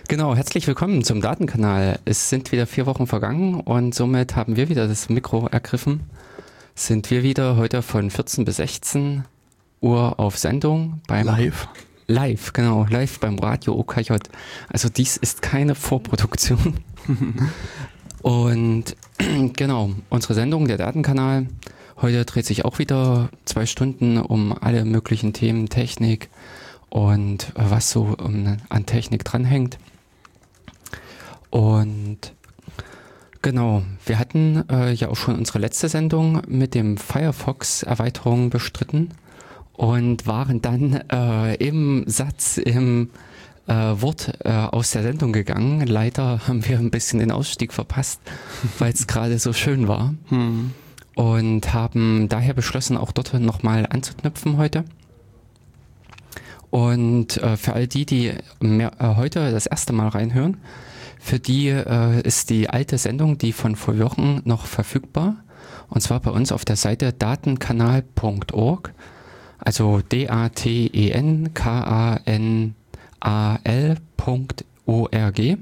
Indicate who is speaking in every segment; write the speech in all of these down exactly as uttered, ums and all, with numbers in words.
Speaker 1: Genau, herzlich willkommen zum Datenkanal. Es sind wieder vier Wochen vergangen und somit haben wir wieder das Mikro ergriffen. Sind wir wieder heute von vierzehn bis sechzehn Uhr auf Sendung beim
Speaker 2: Live.
Speaker 1: Live, genau, live beim Radio O K J. Also dies ist keine Vorproduktion. Und genau, unsere Sendung, der Datenkanal, heute dreht sich auch wieder zwei Stunden um alle möglichen Themen, Technik und was so um, an Technik dranhängt. Und genau, wir hatten äh, ja auch schon unsere letzte Sendung mit dem Firefox-Erweiterung bestritten und waren dann äh, im Satz, im äh, Wort äh, aus der Sendung gegangen. Leider haben wir ein bisschen den Ausstieg verpasst, weil es gerade so schön war.
Speaker 2: Hm.
Speaker 1: Und haben daher beschlossen, auch dort nochmal anzuknüpfen heute. Und äh, für all die, die mehr, äh, heute das erste Mal reinhören, für die äh, ist die alte Sendung, die von vor Wochen, noch verfügbar. Und zwar bei uns auf der Seite datenkanal punkt org. Also D A T E N K A N A L punkt org.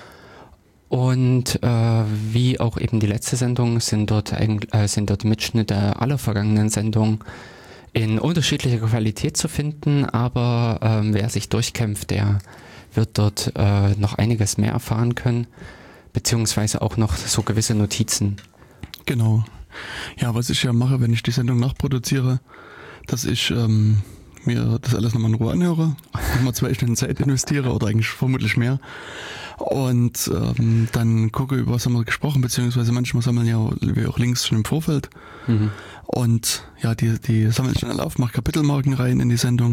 Speaker 1: Und äh, wie auch eben die letzte Sendung sind dort, äh, sind dort Mitschnitte aller vergangenen Sendungen in unterschiedlicher Qualität zu finden, aber ähm, wer sich durchkämpft, der wird dort äh, noch einiges mehr erfahren können, beziehungsweise auch noch so gewisse Notizen.
Speaker 2: Genau. Ja, was ich ja mache, wenn ich die Sendung nachproduziere, dass ich ähm, mir das alles nochmal in Ruhe anhöre, nochmal zwei Stunden Zeit investiere oder eigentlich vermutlich mehr und ähm, dann gucke, über was haben wir gesprochen, beziehungsweise manchmal sammeln ja auch Links schon im Vorfeld
Speaker 1: Mhm.
Speaker 2: und ja, die, die sammle ich dann alle auf, mache Kapitelmarken rein in die Sendung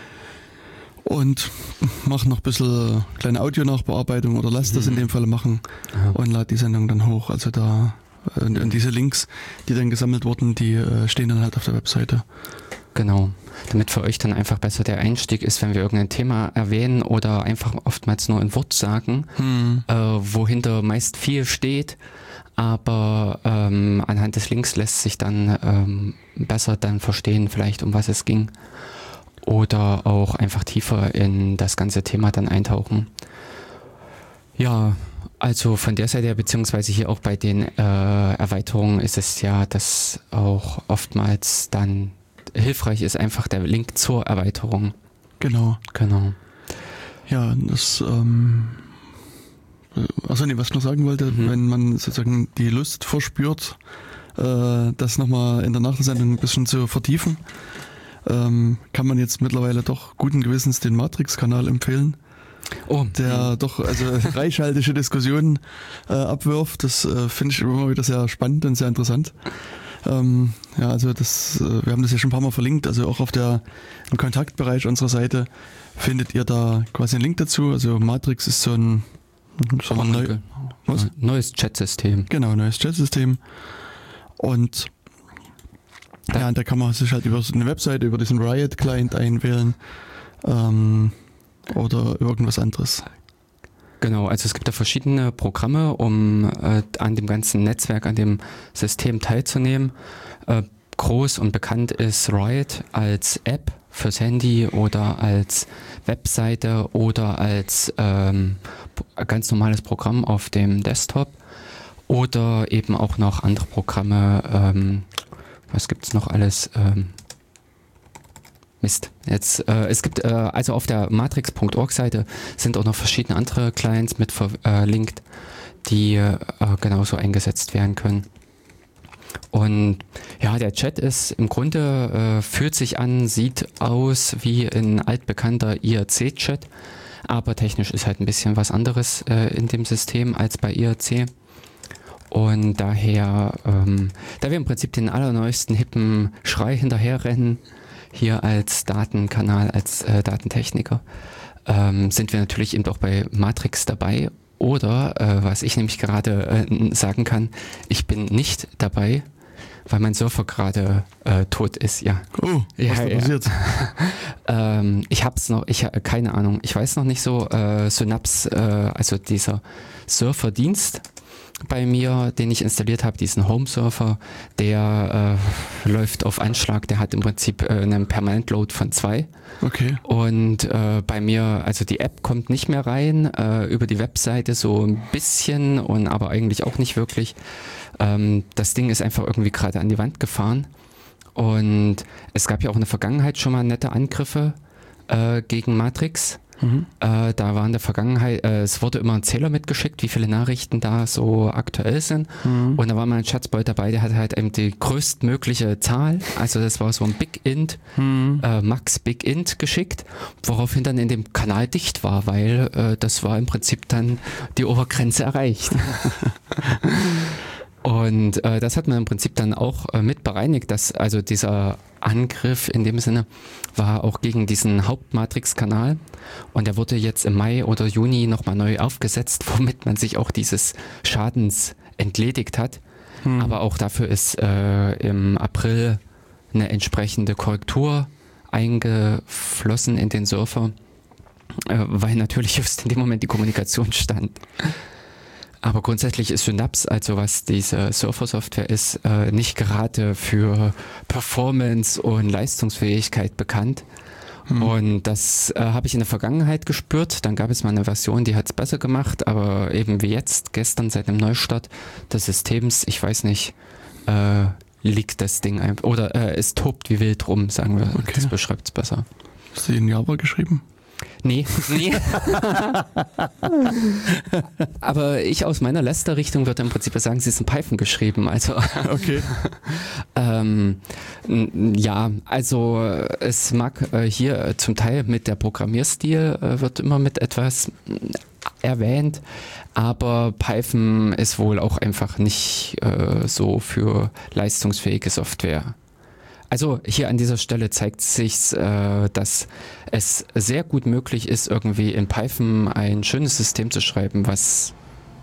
Speaker 2: und mache noch ein bisschen kleine Audio-Nachbearbeitung oder lass das in dem Fall machen
Speaker 1: Ja.
Speaker 2: und lade die Sendung dann hoch. Also da und, und diese Links, die dann gesammelt wurden, die äh, stehen dann halt auf der Webseite.
Speaker 1: Genau, damit für euch dann einfach besser der Einstieg ist, wenn wir irgendein Thema erwähnen oder einfach oftmals nur ein Wort sagen,
Speaker 2: Hm.
Speaker 1: äh, wohinter meist viel steht, aber ähm, anhand des Links lässt sich dann ähm, besser dann verstehen, vielleicht um was es ging. Oder auch einfach tiefer in das ganze Thema dann eintauchen. Ja, also von der Seite her, beziehungsweise hier auch bei den äh, Erweiterungen ist es ja, dass auch oftmals dann hilfreich ist einfach der Link zur Erweiterung.
Speaker 2: Genau.
Speaker 1: Genau.
Speaker 2: Ja, das, ähm, achso, nee, was ich noch sagen wollte,
Speaker 1: Mhm.
Speaker 2: wenn man sozusagen die Lust verspürt, äh, das nochmal in der Nachsendung ein bisschen zu vertiefen, ähm, kann man jetzt mittlerweile doch guten Gewissens den Matrix-Kanal empfehlen,
Speaker 1: Oh,
Speaker 2: der doch also reichhaltige Diskussionen äh, abwirft. Das äh, finde ich immer wieder sehr spannend und sehr interessant. Ähm, ja, also das, äh, wir haben das ja schon ein paar Mal verlinkt, also auch auf der im Kontaktbereich unserer Seite findet ihr da quasi einen Link dazu. Also Matrix ist so ein, so ein neu, was?
Speaker 1: neues Chatsystem.
Speaker 2: Genau, neues Chatsystem. Und
Speaker 1: Da-
Speaker 2: ja, und da kann man sich halt über so eine Webseite, über diesen Riot-Client einwählen ähm, oder irgendwas anderes.
Speaker 1: Genau, also es gibt da verschiedene Programme, um äh, an dem ganzen Netzwerk, an dem System teilzunehmen. Äh, groß und bekannt ist Riot als App fürs Handy oder als Webseite oder als ähm, ganz normales Programm auf dem Desktop oder eben auch noch andere Programme. Ähm, was gibt's noch alles? Ähm, Mist. Jetzt, äh, es gibt, äh, also auf der matrix punkt org Seite sind auch noch verschiedene andere Clients mit verlinkt, die äh, genauso eingesetzt werden können. Und ja, der Chat ist im Grunde, äh, fühlt sich an, sieht aus wie ein altbekannter I R C-Chat, aber technisch ist halt ein bisschen was anderes äh, in dem System als bei I R C. Und daher, ähm, da wir im Prinzip den allerneuesten hippen Schrei hinterherrennen, hier als Datenkanal, als äh, Datentechniker, ähm, sind wir natürlich eben auch bei Matrix dabei. Oder, äh, was ich nämlich gerade äh, sagen kann, ich bin nicht dabei, weil mein Surfer gerade äh, tot ist, ja.
Speaker 2: Oh, was
Speaker 1: Ja,
Speaker 2: da
Speaker 1: ja.
Speaker 2: passiert?
Speaker 1: Ähm, ich hab's noch, ich ha- keine Ahnung, ich weiß noch nicht so, äh, Synapse, äh, also dieser Surferdienst, bei mir, den ich installiert habe, diesen Home-Surfer, der äh, läuft auf Anschlag, der hat im Prinzip äh, einen Permanent-Load von zwei.
Speaker 2: Okay.
Speaker 1: Und äh, bei mir, also die App kommt nicht mehr rein, äh, über die Webseite so ein bisschen, und aber eigentlich auch nicht wirklich. Ähm, das Ding ist einfach irgendwie gerade an die Wand gefahren. Und es gab ja auch in der Vergangenheit schon mal nette Angriffe äh, gegen Matrix. Mhm. Äh, da war in der Vergangenheit, äh, es wurde immer ein Zähler mitgeschickt, wie viele Nachrichten da so aktuell sind. Mhm. Und da war mal ein Schatzbold dabei, der hatte halt eben die größtmögliche Zahl. Also das war so ein Big Int, mhm. äh, Max Big Int geschickt, woraufhin dann in dem Kanal dicht war, weil äh, das war im Prinzip dann die Obergrenze erreicht. Und äh, das hat man im Prinzip dann auch äh, mit bereinigt, dass also dieser Angriff in dem Sinne war auch gegen diesen Hauptmatrix-Kanal, und der wurde jetzt im Mai oder Juni nochmal neu aufgesetzt, womit man sich auch dieses Schadens entledigt hat. Hm. Aber auch dafür ist äh, im April eine entsprechende Korrektur eingeflossen in den Surfer, äh, weil natürlich just in dem Moment die Kommunikation stand. Aber grundsätzlich ist Synapse, also was diese Surfer-Software ist, äh, nicht gerade für Performance und Leistungsfähigkeit bekannt. Hm. Und das äh, habe ich in der Vergangenheit gespürt. Dann gab es mal eine Version, die hat es besser gemacht, aber eben wie jetzt, gestern seit dem Neustart des Systems, ich weiß nicht, äh, liegt das Ding einfach, oder äh, es tobt wie wild rum, sagen wir. Okay. Das beschreibt es besser.
Speaker 2: Hast du in Java geschrieben?
Speaker 1: Nee, nee. Aber ich aus meiner Lester-Richtung würde im Prinzip sagen, sie ist in Python geschrieben. Also
Speaker 2: okay.
Speaker 1: ähm, ja, also es mag äh, hier zum Teil mit der Programmierstil äh, wird immer mit etwas erwähnt, aber Python ist wohl auch einfach nicht äh, so für leistungsfähige Software. Also hier an dieser Stelle zeigt sich, äh, dass es sehr gut möglich ist, irgendwie in Python ein schönes System zu schreiben, was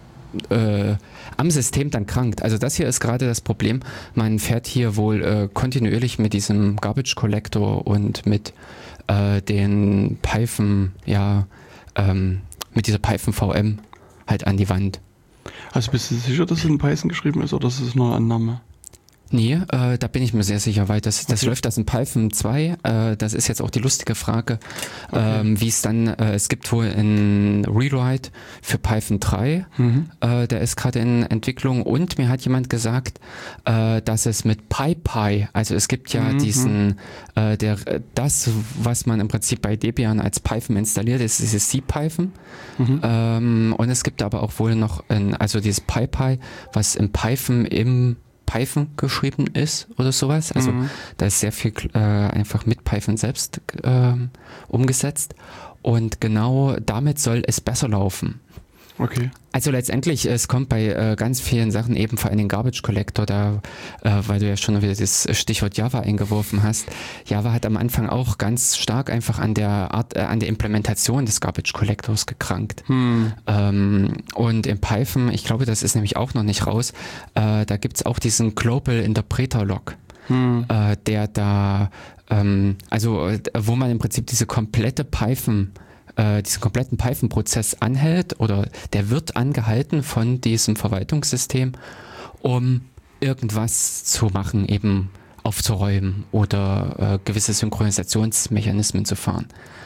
Speaker 1: äh, am System dann krankt. Also das hier ist gerade das Problem. Man fährt hier wohl äh, kontinuierlich mit diesem Garbage Collector und mit äh, den Python, ja, ähm, mit dieser Python V M halt an die Wand.
Speaker 2: Also bist du sicher, dass es in Python geschrieben ist, oder ist es nur eine Annahme?
Speaker 1: Nee, äh, da bin ich mir sehr sicher, weil das, das okay. läuft das in Python zwei. Äh, das ist jetzt auch die lustige Frage, okay. ähm, wie es dann, äh, es gibt wohl einen Rewrite für Python drei, mhm. äh, der ist gerade in Entwicklung, und mir hat jemand gesagt, äh, dass es mit PyPy, also es gibt ja mhm. diesen, äh, der, das, was man im Prinzip bei Debian als Python installiert, ist dieses CPython. Mhm. Ähm, und es gibt aber auch wohl noch, ein, also dieses PyPy, was in Python im Python geschrieben ist oder sowas. Also mhm. da ist sehr viel äh, einfach mit Python selbst äh, umgesetzt, und genau damit soll es besser laufen.
Speaker 2: Okay.
Speaker 1: Also letztendlich, es kommt bei äh, ganz vielen Sachen, eben vor allem den Garbage Collector, da, äh, weil du ja schon wieder das Stichwort Java eingeworfen hast. Java hat am Anfang auch ganz stark einfach an der Art, äh, an der Implementation des Garbage Collectors gekrankt. Hm. Ähm, und in Python, ich glaube, das ist nämlich auch noch nicht raus, äh, da gibt es auch diesen Global Interpreter Log. Hm. Äh, der da, ähm, also wo man im Prinzip diese komplette Python diesen kompletten Python-Prozess anhält, oder der wird angehalten von diesem Verwaltungssystem, um irgendwas zu machen, eben aufzuräumen oder äh, gewisse Synchronisationsmechanismen zu fahren.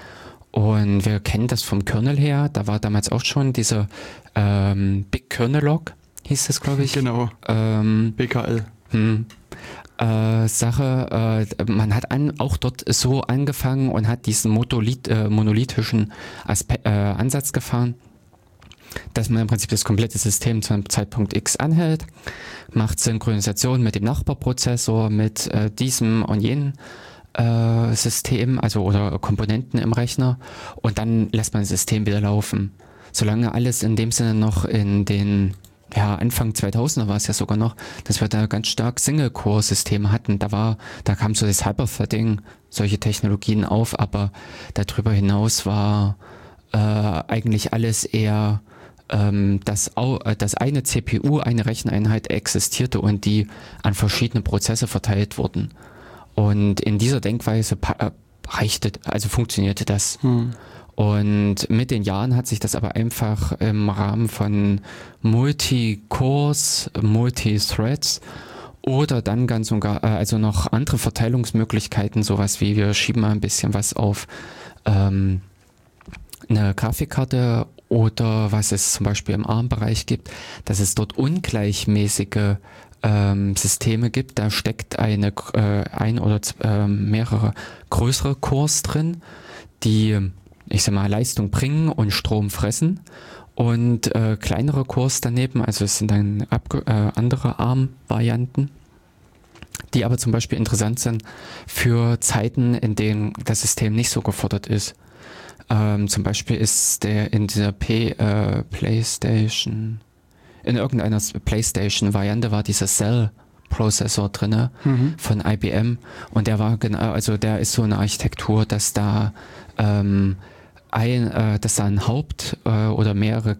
Speaker 1: Und wir kennen das vom Kernel her, da war damals auch schon dieser ähm, Big Kernel Log, hieß das, glaube ich.
Speaker 2: Genau,
Speaker 1: ähm,
Speaker 2: B K L.
Speaker 1: Hm. Äh, Sache, äh, man hat an, auch dort so angefangen und hat diesen Monolith, äh, monolithischen Aspe äh, Ansatz gefahren, dass man im Prinzip das komplette System zu einem Zeitpunkt X anhält, macht Synchronisation mit dem Nachbarprozessor, mit äh, diesem und jenem äh, System, also oder Komponenten im Rechner, und dann lässt man das System wieder laufen. Solange alles in dem Sinne noch in den ja, Anfang zweitausender war es ja sogar noch, dass wir da ganz stark Single-Core-Systeme hatten. Da war, da kam so das Hyperthreading, solche Technologien auf, aber darüber hinaus war äh, eigentlich alles eher, ähm, dass, au, dass eine C P U, eine Recheneinheit existierte und die an verschiedene Prozesse verteilt wurden. Und in dieser Denkweise reichte, also funktionierte das. Hm. Und mit den Jahren hat sich das aber einfach im Rahmen von Multi-Cores, Multi-Threads oder dann ganz und gar, also noch andere Verteilungsmöglichkeiten, sowas wie wir schieben mal ein bisschen was auf ähm, eine Grafikkarte oder was es zum Beispiel im ARM-Bereich gibt, dass es dort ungleichmäßige ähm, Systeme gibt. Da steckt eine äh, ein oder äh, mehrere größere Cores drin, die, ich sag mal, Leistung bringen und Strom fressen und äh, kleinere Cores daneben, also es sind dann abge- äh, andere ARM-Varianten, die aber zum Beispiel interessant sind für Zeiten, in denen das System nicht so gefordert ist. Ähm, zum Beispiel ist der in dieser P, äh, PlayStation, in irgendeiner PlayStation-Variante war dieser Cell-Prozessor drinne
Speaker 2: Mhm.
Speaker 1: von I B M und der war genau, also der ist so eine Architektur, dass da ähm, ein, äh, dass da ein Haupt äh, oder mehrere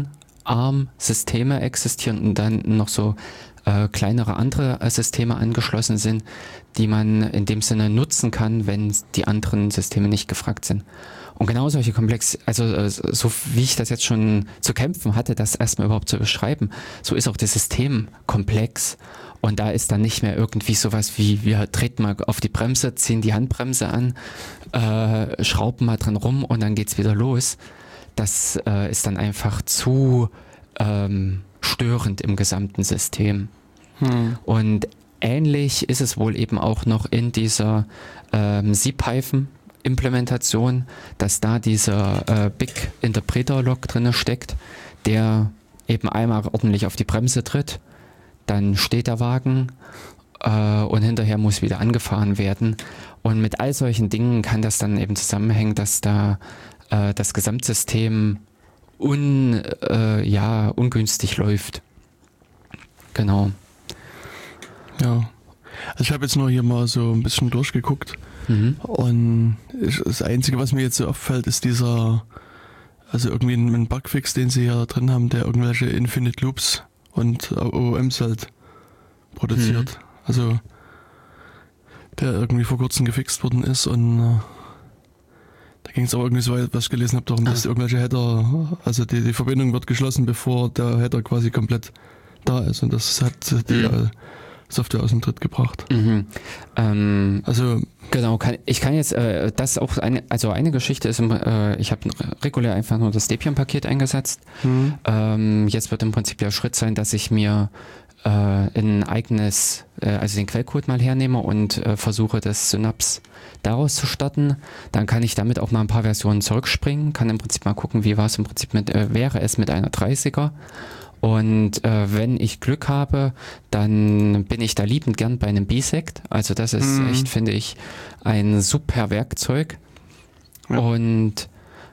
Speaker 1: Kernarm-Systeme existieren und dann noch so äh, kleinere andere äh, Systeme angeschlossen sind, die man in dem Sinne nutzen kann, wenn die anderen Systeme nicht gefragt sind. Und genau solche Komplex, also äh, so wie ich das jetzt schon zu kämpfen hatte, das erstmal überhaupt zu beschreiben, so ist auch das System komplex. Und da ist dann nicht mehr irgendwie sowas wie, wir treten mal auf die Bremse, ziehen die Handbremse an, äh, schrauben mal dran rum und dann geht's wieder los. Das äh, ist dann einfach zu ähm, störend im gesamten System.
Speaker 2: Hm.
Speaker 1: Und ähnlich ist es wohl eben auch noch in dieser ähm, CPython-Implementation, dass da dieser äh, Big Interpreter Lock drinne steckt, der eben einmal ordentlich auf die Bremse tritt, dann steht der Wagen äh, und hinterher muss wieder angefahren werden. Und mit all solchen Dingen kann das dann eben zusammenhängen, dass da äh, das Gesamtsystem un, äh, ja, ungünstig läuft. Genau.
Speaker 2: Ja. Also ich habe jetzt nur hier mal so ein bisschen durchgeguckt
Speaker 1: Mhm.
Speaker 2: und ich, das Einzige, was mir jetzt so auffällt, ist dieser, also irgendwie ein, ein Bugfix, den sie hier drin haben, der irgendwelche Infinite Loops und O O Ms halt produziert.
Speaker 1: Mhm.
Speaker 2: Also der irgendwie vor kurzem gefixt worden ist und äh, da ging es auch irgendwie so weit, was ich gelesen habe, darum, dass
Speaker 1: Ah.
Speaker 2: irgendwelche Header, also die, die Verbindung wird geschlossen, bevor der Header quasi komplett da ist und das hat die
Speaker 1: Mhm.
Speaker 2: äh, Software aus dem Tritt gebracht.
Speaker 1: Mhm. Ähm,
Speaker 2: Also
Speaker 1: genau, kann, ich kann jetzt, äh, das auch eine, also eine Geschichte ist, im, äh, ich habe regulär einfach nur das Debian-Paket eingesetzt.
Speaker 2: hm,
Speaker 1: Ähm, jetzt wird im Prinzip der Schritt sein, dass ich mir äh, ein eigenes, äh, also den Quellcode mal hernehme und äh, versuche, das Synapse daraus zu starten. Dann kann ich damit auch mal ein paar Versionen zurückspringen, kann im Prinzip mal gucken, wie war es im Prinzip mit, äh, wäre es mit einer dreißiger. Und äh, wenn ich Glück habe, dann bin ich da liebend gern bei einem Bisect. Also das ist
Speaker 2: Mhm.
Speaker 1: echt, finde ich, ein super Werkzeug.
Speaker 2: Ja.
Speaker 1: Und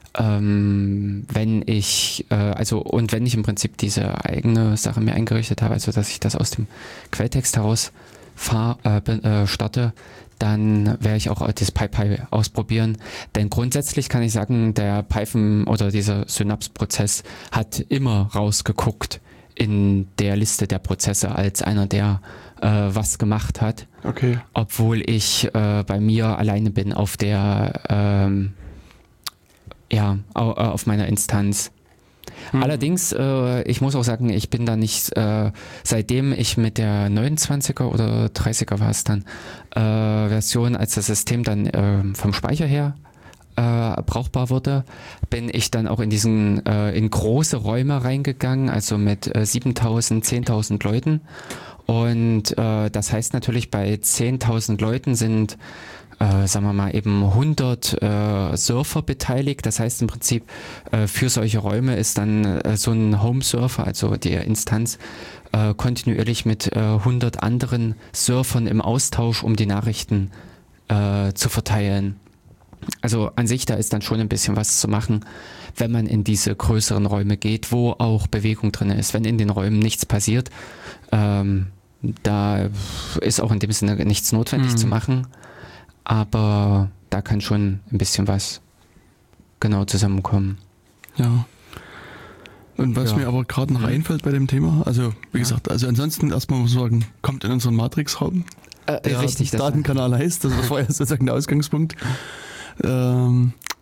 Speaker 1: ähm, wenn ich, äh, also und wenn ich im Prinzip diese eigene Sache mir eingerichtet habe, also dass ich das aus dem Quelltext heraus fahr, äh, be- äh, starte, dann werde ich auch das PyPy ausprobieren. Denn grundsätzlich kann ich sagen, der Python oder dieser Synapse-Prozess hat immer rausgeguckt in der Liste der Prozesse als einer, der äh, was gemacht hat,
Speaker 2: okay.
Speaker 1: obwohl ich äh, bei mir alleine bin auf der ähm, ja, au, äh, auf meiner Instanz.
Speaker 2: Hm.
Speaker 1: Allerdings, äh, ich muss auch sagen, ich bin da nicht, äh, seitdem ich mit der neunundzwanziger oder dreißiger war es dann, äh, Version, als das System dann äh, vom Speicher her äh, brauchbar wurde, bin ich dann auch in diesen, äh, in große Räume reingegangen, also mit äh, siebentausend, zehntausend Leuten. Und äh, das heißt natürlich, bei zehntausend Leuten sind Äh, sagen wir mal eben hundert äh, Surfer beteiligt. Das heißt im Prinzip äh, für solche Räume ist dann äh, so ein Home-Surfer, also die Instanz, äh, kontinuierlich mit äh, hundert anderen Surfern im Austausch, um die Nachrichten äh, zu verteilen. Also an sich, da ist dann schon ein bisschen was zu machen, wenn man in diese größeren Räume geht, wo auch Bewegung drin ist. Wenn in den Räumen nichts passiert, ähm, da ist auch in dem Sinne nichts notwendig
Speaker 2: Mhm.
Speaker 1: zu machen. Aber da kann schon ein bisschen was genau zusammenkommen.
Speaker 2: Ja. Und was
Speaker 1: Ja.
Speaker 2: mir aber gerade noch
Speaker 1: Mhm.
Speaker 2: einfällt bei dem Thema, also wie
Speaker 1: Ja.
Speaker 2: gesagt, also ansonsten erstmal muss man sagen, kommt in unseren Matrix-Raum,
Speaker 1: Äh,
Speaker 2: der
Speaker 1: richtig, das
Speaker 2: Datenkanal heißt, das war ja sozusagen der Ausgangspunkt. Ähm,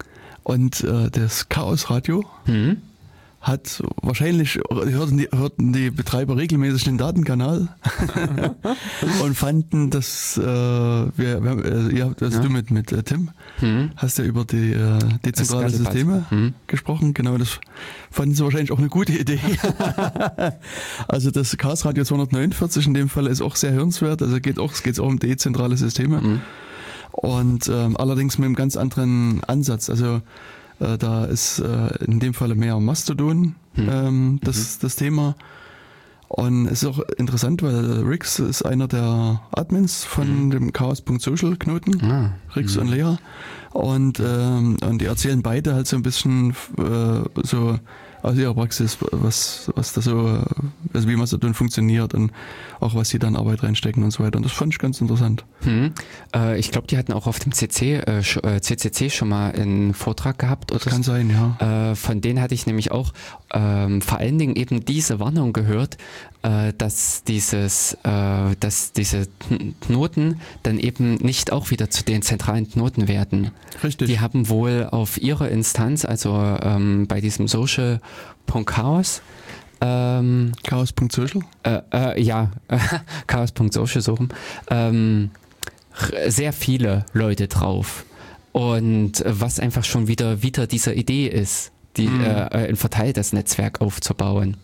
Speaker 2: Und äh, das Chaos-Radio
Speaker 1: Mhm.
Speaker 2: hat wahrscheinlich, hörten die, hörten die Betreiber regelmäßig den Datenkanal und fanden, dass äh, wir, wir haben, äh, ihr habt, also
Speaker 1: Ja.
Speaker 2: du mit, mit äh, Tim,
Speaker 1: Mhm.
Speaker 2: hast ja über die äh, dezentrale
Speaker 1: Das Ganze
Speaker 2: Systeme
Speaker 1: passt. Mhm.
Speaker 2: gesprochen. Genau, das fanden sie wahrscheinlich auch eine gute Idee. Also das Chaos Radio zweihundertneunundvierzig in dem Fall ist auch sehr hörenswert. Also geht auch, es geht auch um dezentrale Systeme.
Speaker 1: Mhm.
Speaker 2: Und ähm, allerdings mit einem ganz anderen Ansatz. Also äh, da ist äh, in dem Falle mehr Mastodon
Speaker 1: Hm.
Speaker 2: ähm, das, das Thema. Und es ist auch interessant, weil Rix ist einer der Admins von
Speaker 1: Hm.
Speaker 2: dem Chaos.social Knoten,
Speaker 1: Ah.
Speaker 2: Rix
Speaker 1: Mhm.
Speaker 2: und Lea. Und, ähm, und die erzählen beide halt so ein bisschen äh, so aus ihrer Praxis, was, was da so, also wie Mastodon funktioniert und auch was sie dann Arbeit reinstecken und so weiter. Und das fand ich ganz interessant.
Speaker 1: Hm. Äh, ich glaube, die hatten auch auf dem C C, äh, sch- äh, C C C schon mal einen Vortrag gehabt. Oder
Speaker 2: Kann sein, ja.
Speaker 1: Äh, von denen hatte ich nämlich auch ähm, vor allen Dingen eben diese Warnung gehört, äh, dass dieses, äh, dass diese Kn- Knoten dann eben nicht auch wieder zu den zentralen Knoten werden.
Speaker 2: Richtig.
Speaker 1: Die haben wohl auf ihrer Instanz, also ähm, bei diesem Social.chaos, ähm,
Speaker 2: Chaos.social?
Speaker 1: äh, äh, ja, chaos.social so rum, ähm, r- sehr viele Leute drauf. Und was einfach schon wieder wieder dieser Idee ist, die,
Speaker 2: Mhm.
Speaker 1: äh, ein verteiltes Netzwerk aufzubauen.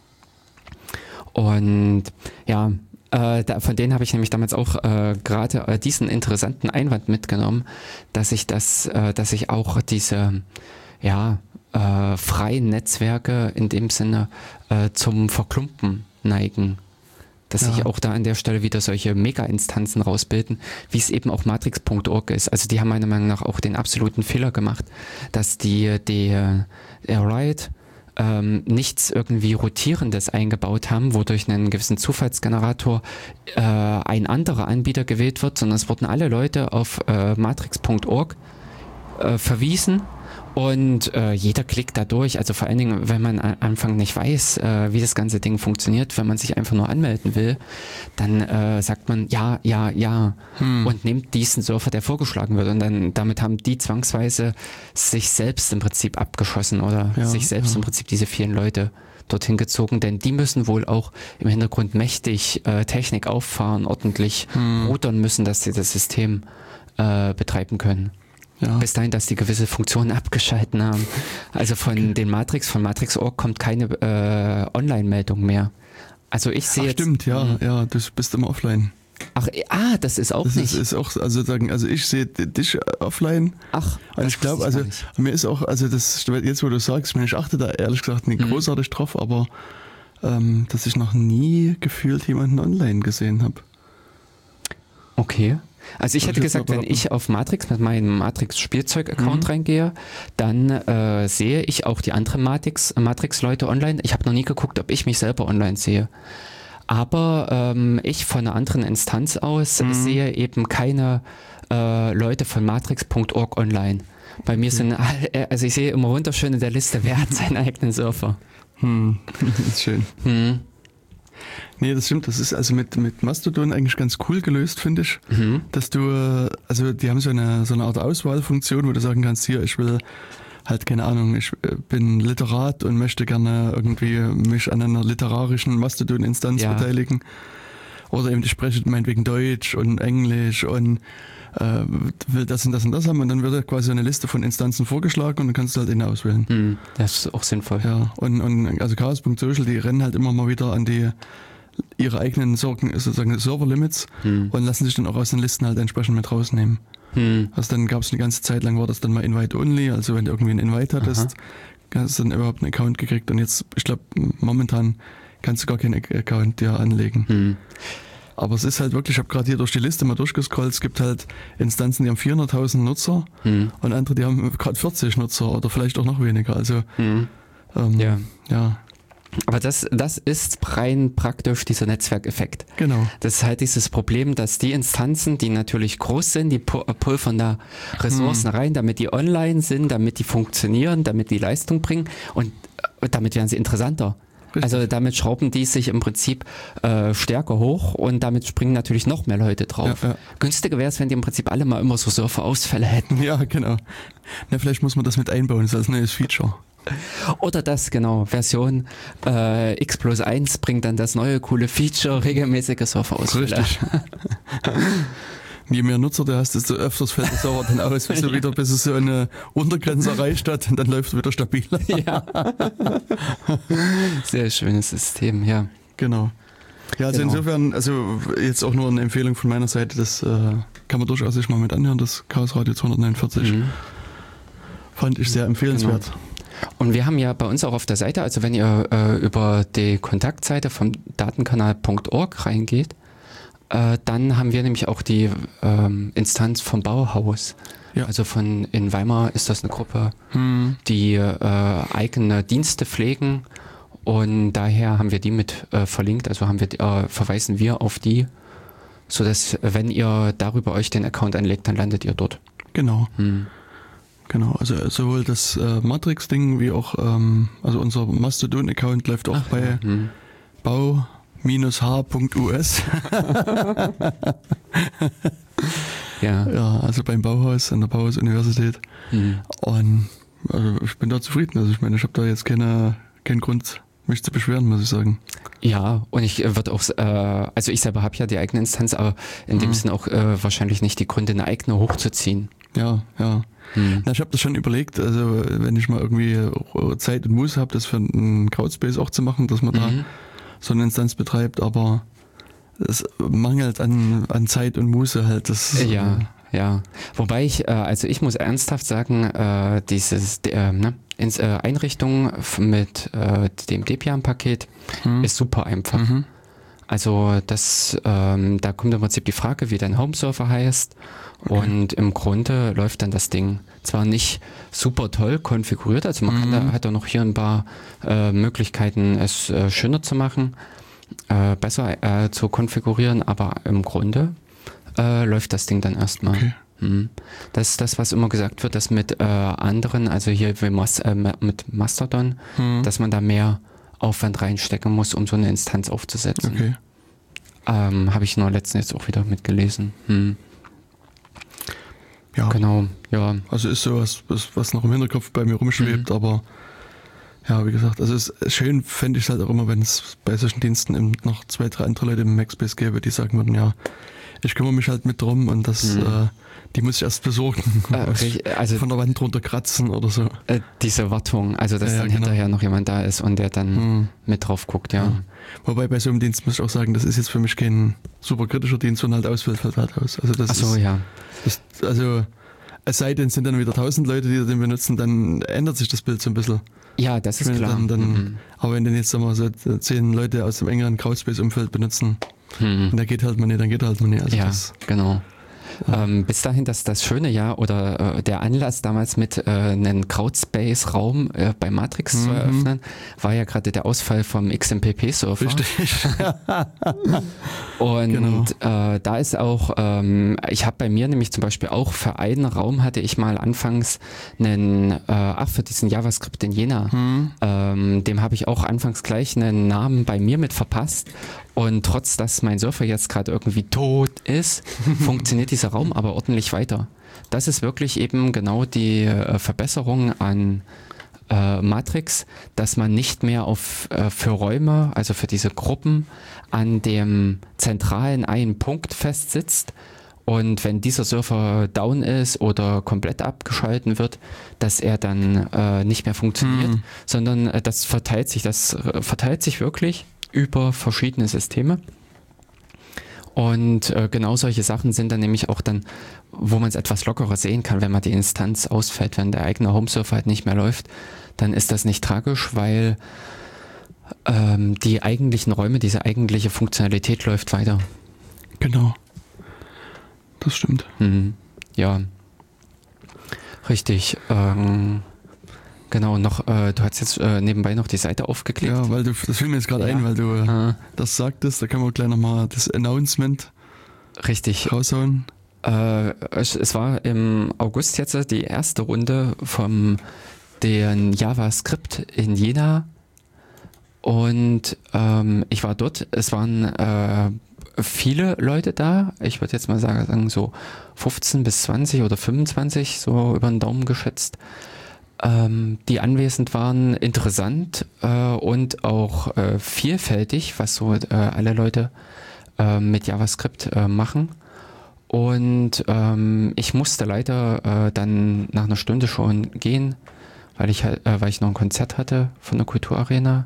Speaker 1: Und ja, äh, da, von denen habe ich nämlich damals auch äh, gerade äh, diesen interessanten Einwand mitgenommen, dass ich das, äh, dass ich auch diese, ja, äh, freien Netzwerke in dem Sinne äh, zum Verklumpen neigen. Dass
Speaker 2: Ja.
Speaker 1: sich auch da an der Stelle wieder solche Mega-Instanzen rausbilden, wie es eben auch Matrix Punkt org ist. Also die haben meiner Meinung nach auch den absoluten Fehler gemacht, dass die, die äh, der Riot ähm, nichts irgendwie Rotierendes eingebaut haben, wodurch einen gewissen Zufallsgenerator äh, ein anderer Anbieter gewählt wird, sondern es wurden alle Leute auf äh, Matrix Punkt org äh, verwiesen. Und äh, jeder klickt da durch, also vor allen Dingen, wenn man am Anfang nicht weiß, äh, wie das ganze Ding funktioniert, wenn man sich einfach nur anmelden will, dann äh, sagt man ja, ja, ja
Speaker 2: Hm.
Speaker 1: und nimmt diesen Surfer, der vorgeschlagen wird. Und dann damit haben die zwangsweise sich selbst im Prinzip abgeschossen oder
Speaker 2: Ja,
Speaker 1: sich selbst
Speaker 2: ja.
Speaker 1: im Prinzip diese vielen Leute dorthin gezogen, denn die müssen wohl auch im Hintergrund mächtig äh, Technik auffahren, ordentlich
Speaker 2: Hm.
Speaker 1: routern müssen, dass sie das System äh, betreiben können.
Speaker 2: Ja.
Speaker 1: Bis dahin, dass die gewisse Funktionen abgeschalten haben. Also von den Matrix, von Matrix Punkt org kommt keine äh, Online-Meldung mehr. Also ich sehe
Speaker 2: Ach,
Speaker 1: jetzt...
Speaker 2: stimmt, ja, ja, du bist immer offline.
Speaker 1: Ach, äh, ah, das ist auch
Speaker 2: Das
Speaker 1: nicht.
Speaker 2: ist, ist auch, also sagen, also ich sehe dich offline.
Speaker 1: Ach,
Speaker 2: Und
Speaker 1: das
Speaker 2: ich glaube,
Speaker 1: wusste
Speaker 2: also
Speaker 1: gar nicht.
Speaker 2: mir ist auch, also das jetzt, wo du sagst, ich meine, ich achte da ehrlich gesagt nicht
Speaker 1: Mhm.
Speaker 2: großartig drauf, aber ähm, dass ich noch nie gefühlt jemanden online gesehen habe.
Speaker 1: Okay. Also ich
Speaker 2: Soll
Speaker 1: hätte
Speaker 2: ich jetzt
Speaker 1: gesagt,
Speaker 2: mal
Speaker 1: wenn
Speaker 2: behaupten?
Speaker 1: ich auf Matrix mit meinem Matrix-Spielzeug-Account
Speaker 2: Mhm.
Speaker 1: reingehe, dann äh, sehe ich auch die anderen Matrix- Matrix-Leute online. Ich habe noch nie geguckt, ob ich mich selber online sehe. Aber ähm, ich von einer anderen Instanz aus
Speaker 2: Mhm.
Speaker 1: sehe eben keine äh, Leute von Matrix Punkt org online. Bei mir sind, all- äh, also ich sehe immer wunderschön in der Liste, wer hat seinen eigenen Surfer.
Speaker 2: Hm, das ist schön.
Speaker 1: Hm.
Speaker 2: Nee, das stimmt. Das ist also mit, mit Mastodon eigentlich ganz cool gelöst, finde ich.
Speaker 1: Mhm.
Speaker 2: Dass du, äh, also die haben so eine, so eine Art Auswahlfunktion, wo du sagen kannst, hier, ich will halt, keine Ahnung, ich äh, bin Literat und möchte gerne irgendwie mich an einer literarischen Mastodon-Instanz
Speaker 1: Ja.
Speaker 2: beteiligen. Oder eben, ich spreche meinetwegen Deutsch und Englisch und äh, will das und das und das haben und dann wird quasi eine Liste von Instanzen vorgeschlagen und dann kannst du halt eine auswählen.
Speaker 1: Hm. Das ist auch sinnvoll.
Speaker 2: Ja, und, und also Chaos.social, die rennen halt immer mal wieder an die ihre eigenen Sorgen, sozusagen Server-Limits
Speaker 1: Hm.
Speaker 2: und lassen sich dann auch aus den Listen halt entsprechend mit rausnehmen.
Speaker 1: Hm.
Speaker 2: Also dann gab es eine ganze Zeit lang, war das dann mal Invite-only, also wenn du irgendwie einen Invite hattest, hast du dann überhaupt einen Account gekriegt und jetzt, ich glaube, momentan kannst du gar keinen Account dir anlegen.
Speaker 1: Hm.
Speaker 2: Aber es ist halt wirklich, ich habe gerade hier durch die Liste mal durchgescrollt, es gibt halt Instanzen, die haben vierhunderttausend Nutzer
Speaker 1: Hm.
Speaker 2: und andere, die haben gerade vierzig Nutzer oder vielleicht auch noch weniger. Also
Speaker 1: Hm.
Speaker 2: ähm,
Speaker 1: Ja.
Speaker 2: ja,
Speaker 1: Aber das, das ist rein praktisch dieser Netzwerkeffekt.
Speaker 2: genau.
Speaker 1: Das ist halt dieses Problem, dass die Instanzen, die natürlich groß sind, die pu- pulvern da Ressourcen rein, damit die online sind, damit die funktionieren, damit die Leistung bringen und äh, damit werden sie interessanter.
Speaker 2: Richtig.
Speaker 1: Also damit schrauben die sich im Prinzip äh, stärker hoch und damit springen natürlich noch mehr Leute drauf.
Speaker 2: Ja, ja.
Speaker 1: Günstiger wäre es, wenn die im Prinzip alle mal immer so Surferausfälle hätten.
Speaker 2: Ja, genau. Na, vielleicht muss man das mit einbauen, das ist als neues Feature.
Speaker 1: Oder das, genau, Version äh, X plus eins bringt dann das neue coole Feature, regelmäßige Surferausfälle.
Speaker 2: Richtig. Je mehr Nutzer du hast, desto öfters fällt der Server dann aus, bis er wieder, bis es so eine Untergrenze erreicht hat und dann läuft es wieder stabiler.
Speaker 1: Ja. Sehr schönes System, ja.
Speaker 2: Genau. Ja, also
Speaker 1: Genau.
Speaker 2: insofern, also jetzt auch nur eine Empfehlung von meiner Seite, das äh, kann man durchaus sich mal mit anhören, das Chaos Radio zweihundertneunundvierzig.
Speaker 1: Mhm.
Speaker 2: Fand ich sehr empfehlenswert.
Speaker 1: Genau. Und wir haben ja bei uns auch auf der Seite, also wenn ihr äh, über die Kontaktseite vom datenkanal punkt org reingeht, äh, dann haben wir nämlich auch die ähm, Instanz vom Bauhaus.
Speaker 2: Ja.
Speaker 1: Also von in Weimar ist das eine Gruppe,
Speaker 2: Hm.
Speaker 1: die äh, eigene Dienste pflegen und daher haben wir die mit äh, verlinkt, also haben wir, äh, verweisen wir auf die, sodass wenn ihr darüber euch den Account anlegt, dann landet ihr dort.
Speaker 2: Genau.
Speaker 1: Hm.
Speaker 2: Genau, also sowohl das äh, Matrix-Ding wie auch, ähm, also unser Mastodon-Account läuft auch
Speaker 1: Ach,
Speaker 2: bei
Speaker 1: ja. Hm.
Speaker 2: bau H punkt U S.
Speaker 1: Ja.
Speaker 2: Ja, also beim Bauhaus an der Bauhaus-Universität.
Speaker 1: Hm.
Speaker 2: Und also ich bin da zufrieden. Also ich meine, ich habe da jetzt keine, keinen Grund, mich zu beschweren, muss ich sagen.
Speaker 1: Ja, und ich würde auch, äh, also ich selber habe ja die eigene Instanz, aber in dem
Speaker 2: Mhm.
Speaker 1: Sinne auch äh, wahrscheinlich nicht die Gründe, eine eigene hochzuziehen.
Speaker 2: Ja, ja.
Speaker 1: Hm.
Speaker 2: Na, ich habe das schon überlegt, also wenn ich mal irgendwie Zeit und Muße habe, das für einen Crowdspace auch zu machen, dass man da
Speaker 1: Mhm.
Speaker 2: so eine Instanz betreibt, aber es mangelt an, an Zeit und Muße halt. Das,
Speaker 1: Ja, ja. Wobei ich, äh, also ich muss ernsthaft sagen, äh, dieses äh, ne, ins, äh, Einrichtung f- mit äh, dem Debian-Paket
Speaker 2: Hm.
Speaker 1: ist super einfach.
Speaker 2: Mhm.
Speaker 1: Also das, ähm, da kommt im Prinzip die Frage, wie dein Home-Server heißt. Und im Grunde läuft dann das Ding zwar nicht super toll konfiguriert, also man kann
Speaker 2: Mhm.
Speaker 1: da, hat da noch hier ein paar äh, Möglichkeiten, es äh, schöner zu machen, äh, besser äh, zu konfigurieren, aber im Grunde äh, läuft das Ding dann erstmal.
Speaker 2: Okay.
Speaker 1: Mhm. Das ist das, was immer gesagt wird, dass mit äh, anderen, also hier wie Mas äh, mit Mastodon,
Speaker 2: Hm.
Speaker 1: dass man da mehr Aufwand reinstecken muss, um so eine Instanz aufzusetzen.
Speaker 2: Okay.
Speaker 1: Ähm, Habe ich nur letztens jetzt auch wieder mitgelesen. Hm.
Speaker 2: Ja,
Speaker 1: Genau, ja.
Speaker 2: also ist sowas, was, was noch im Hinterkopf bei mir rumschwebt,
Speaker 1: Mhm.
Speaker 2: aber ja, wie gesagt, also es ist schön fände ich es halt auch immer, wenn es bei solchen Diensten eben noch zwei, drei andere Leute im Macspace gäbe, die sagen würden, ja, ich kümmere mich halt mit drum und das,
Speaker 1: Mhm.
Speaker 2: äh, die muss ich erst besorgen.
Speaker 1: Äh, richtig, also
Speaker 2: Von der Wand runter kratzen oder so.
Speaker 1: äh, diese Wartung, also dass
Speaker 2: Ja, ja,
Speaker 1: dann
Speaker 2: genau.
Speaker 1: hinterher noch jemand da ist und der dann
Speaker 2: Hm.
Speaker 1: mit drauf guckt, ja.
Speaker 2: Ja. Wobei bei so einem Dienst muss ich auch sagen, das ist jetzt für mich kein super kritischer Dienst, wenn halt ausfällt, fällt halt aus. Also das
Speaker 1: Ach so,
Speaker 2: ist,
Speaker 1: ja.
Speaker 2: das, also es sei denn, es sind dann wieder tausend Leute, die den benutzen, dann ändert sich das Bild so ein bisschen.
Speaker 1: Ja, das ist
Speaker 2: Wenn
Speaker 1: klar.
Speaker 2: Dann, dann,
Speaker 1: Mhm.
Speaker 2: Aber wenn dann jetzt sagen wir, so zehn Leute aus dem engeren Crowdspace-Umfeld benutzen,
Speaker 1: Mhm.
Speaker 2: und da geht halt mal nicht, dann geht halt mal nicht. Also
Speaker 1: Ja,
Speaker 2: das,
Speaker 1: genau.
Speaker 2: Ja.
Speaker 1: Ähm, bis dahin, dass das schöne Jahr oder äh, der Anlass damals mit äh, einem Crowdspace-Raum äh, bei Matrix zu
Speaker 2: Mhm.
Speaker 1: eröffnen, war ja gerade der Ausfall vom X M P P-Server.
Speaker 2: richtig.
Speaker 1: Und
Speaker 2: Genau.
Speaker 1: äh, da ist auch, ähm, ich habe bei mir nämlich zum Beispiel auch für einen Raum hatte ich mal anfangs einen, äh, ach für diesen JavaScript in Jena,
Speaker 2: Hm.
Speaker 1: ähm, dem habe ich auch anfangs gleich einen Namen bei mir mit verpasst. Und trotz, dass mein Surfer jetzt gerade irgendwie tot ist, funktioniert dieser Raum aber ordentlich weiter. Das ist wirklich eben genau die äh, Verbesserung an äh, Matrix, dass man nicht mehr auf äh, für Räume, also für diese Gruppen, an dem zentralen einen Punkt festsitzt. Und wenn dieser Surfer down ist oder komplett abgeschalten wird, dass er dann äh, nicht mehr funktioniert,
Speaker 2: Hm.
Speaker 1: sondern äh, das verteilt sich, das äh, verteilt sich wirklich über verschiedene Systeme. Und äh, genau solche Sachen sind dann nämlich auch dann, wo man es etwas lockerer sehen kann, wenn mal die Instanz ausfällt, wenn der eigene Home-Server halt nicht mehr läuft, dann ist das nicht tragisch, weil ähm, die eigentlichen Räume, diese eigentliche Funktionalität läuft weiter.
Speaker 2: Genau. Das stimmt.
Speaker 1: Mhm. Ja, richtig. Ähm, genau, noch, äh, du hast jetzt äh, nebenbei noch die Seite aufgeklickt.
Speaker 2: Ja, weil du, das fiel mir jetzt gerade
Speaker 1: Ja.
Speaker 2: ein, weil du äh,
Speaker 1: Ah,
Speaker 2: das sagtest, da können wir gleich nochmal das Announcement
Speaker 1: richtig.
Speaker 2: raushauen.
Speaker 1: Äh, es, es war im August jetzt die erste Runde vom den JavaScript in Jena Und ähm, ich war dort, es waren äh, viele Leute da, ich würde jetzt mal sagen so fünfzehn bis zwanzig oder fünfundzwanzig, so über den Daumen geschätzt, ähm, die anwesend waren, interessant äh, und auch äh, vielfältig, was so äh, alle Leute äh, mit JavaScript äh, machen. Und ähm, ich musste leider äh, dann nach einer Stunde schon gehen, weil ich halt, äh, weil ich noch ein Konzert hatte von der Kulturarena.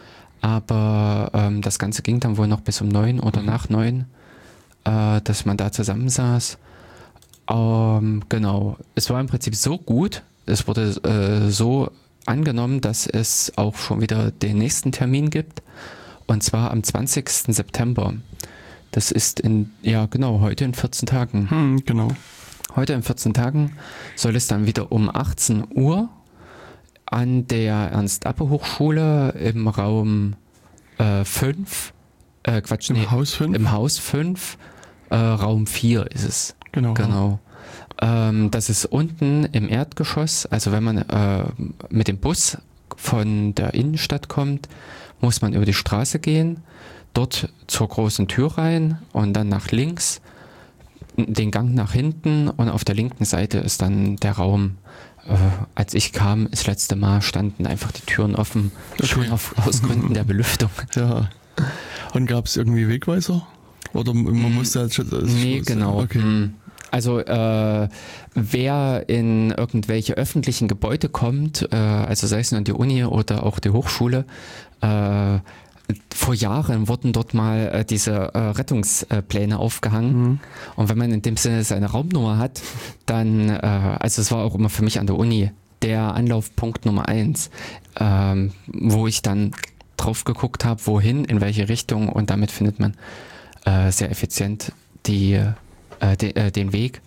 Speaker 1: Aber ähm, das Ganze ging dann wohl noch bis um neun oder mhm. nach neun, äh, dass man da zusammensaß. Ähm, genau, es war im Prinzip so gut, es wurde äh, so angenommen, dass es auch schon wieder den nächsten Termin gibt, und zwar am zwanzigsten September. Das ist in, ja genau, heute in vierzehn Tagen.
Speaker 2: Hm, genau.
Speaker 1: Heute in vierzehn Tagen soll es dann wieder um achtzehn Uhr an der Ernst-Abbe-Hochschule im Raum äh, fünf, äh, Quatsch,
Speaker 2: Im
Speaker 1: nee,
Speaker 2: Haus fünf?
Speaker 1: Im Haus fünf, äh, Raum vier ist es.
Speaker 2: Genau.
Speaker 1: Genau. Ähm, das ist unten im Erdgeschoss, also wenn man äh, mit dem Bus von der Innenstadt kommt, muss man über die Straße gehen, dort zur großen Tür rein und dann nach links, den Gang nach hinten, und auf der linken Seite ist dann der Raum. Äh, als ich kam, das letzte Mal, standen einfach die Türen offen, okay. Schon auf, aus Gründen der Belüftung.
Speaker 2: Ja. Und gab es irgendwie Wegweiser? Oder man musste halt schon...
Speaker 1: Nee, genau.
Speaker 2: Okay.
Speaker 1: Also äh, wer in irgendwelche öffentlichen Gebäude kommt, äh, also sei es nun die Uni oder auch die Hochschule, äh, vor Jahren wurden dort mal äh, diese äh, Rettungspläne aufgehangen. Mhm. Und wenn man in dem Sinne seine Raumnummer hat, dann, äh, also es war auch immer für mich an der Uni der Anlaufpunkt Nummer eins, ähm, wo ich dann drauf geguckt habe, wohin, in welche Richtung, und damit findet man äh, sehr effizient die, äh, de, äh, den Weg.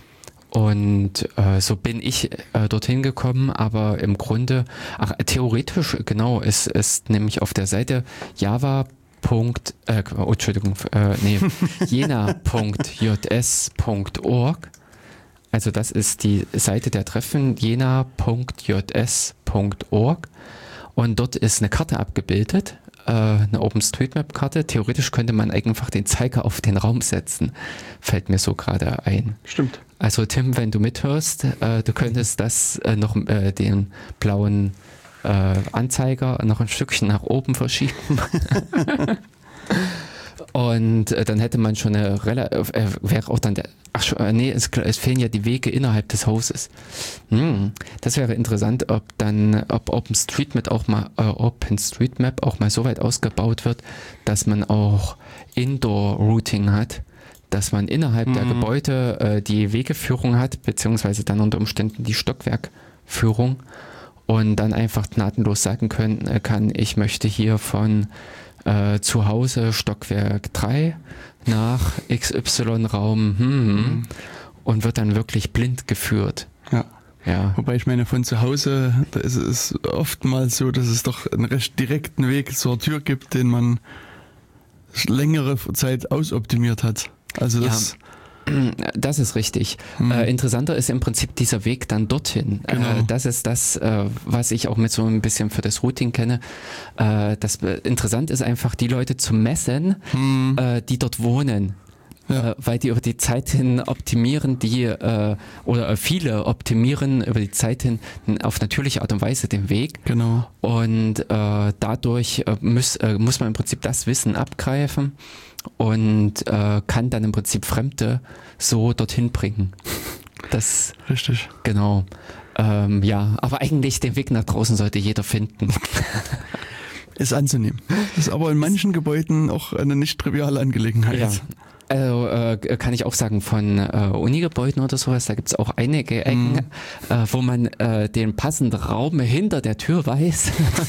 Speaker 1: Und äh, so bin ich äh, dorthin gekommen, aber im Grunde, ach, theoretisch, genau, es ist nämlich auf der Seite java. Äh, oh, Entschuldigung, äh, nee, jena punkt j s punkt org. Also das ist die Seite der Treffen, jena punkt j s punkt org. Und dort ist eine Karte abgebildet, äh, eine OpenStreetMap-Karte. Theoretisch könnte man einfach den Zeiger auf den Raum setzen, fällt mir so gerade ein.
Speaker 2: Stimmt.
Speaker 1: Also Tim, wenn du mithörst, äh, du könntest das äh, noch äh, den blauen äh, Anzeiger noch ein Stückchen nach oben verschieben. Und äh, dann hätte man schon eine relativ, äh, wäre auch dann der, ach schon, äh, nee, es, es fehlen ja die Wege innerhalb des Hauses. Hm, das wäre interessant, ob dann, ob OpenStreetMap auch mal, äh, OpenStreetMap auch mal so weit ausgebaut wird, dass man auch Indoor-Routing hat, dass man innerhalb mhm. der Gebäude äh, die Wegeführung hat, beziehungsweise dann unter Umständen die Stockwerkführung, und dann einfach gnadenlos sagen können, äh, kann, ich möchte hier von äh, zu Hause Stockwerk drei nach X Y-Raum hm, mhm. und wird dann wirklich blind geführt.
Speaker 2: Ja.
Speaker 1: Ja.
Speaker 2: Wobei ich meine, von zu Hause, da ist es oftmals so, dass es doch einen recht direkten Weg zur Tür gibt, den man längere Zeit ausoptimiert hat. Also das,
Speaker 1: ja, das ist richtig. Hm. Äh, interessanter ist im Prinzip dieser Weg dann dorthin.
Speaker 2: Genau.
Speaker 1: Äh, das ist das, äh, was ich auch mit so ein bisschen für das Routing kenne. Äh, das interessant ist einfach, die Leute zu messen, hm. äh, die dort wohnen. Ja. Äh, weil die über die Zeit hin optimieren, die äh, oder äh, viele optimieren über die Zeit hin auf natürliche Art und Weise den Weg.
Speaker 2: Genau.
Speaker 1: Und äh, dadurch äh, muss, äh, muss man im Prinzip das Wissen abgreifen und äh, kann dann im Prinzip Fremde so dorthin bringen. Das
Speaker 2: richtig.
Speaker 1: Genau. Ähm, ja, aber eigentlich den Weg nach draußen sollte jeder finden.
Speaker 2: Ist anzunehmen. Das ist aber in manchen Gebäuden auch eine nicht triviale Angelegenheit.
Speaker 1: Ja. Also äh, kann ich auch sagen, von äh, Uni-Gebäuden oder sowas, da gibt es auch einige Ecken, mhm. äh, wo man äh, den passenden Raum hinter der Tür weiß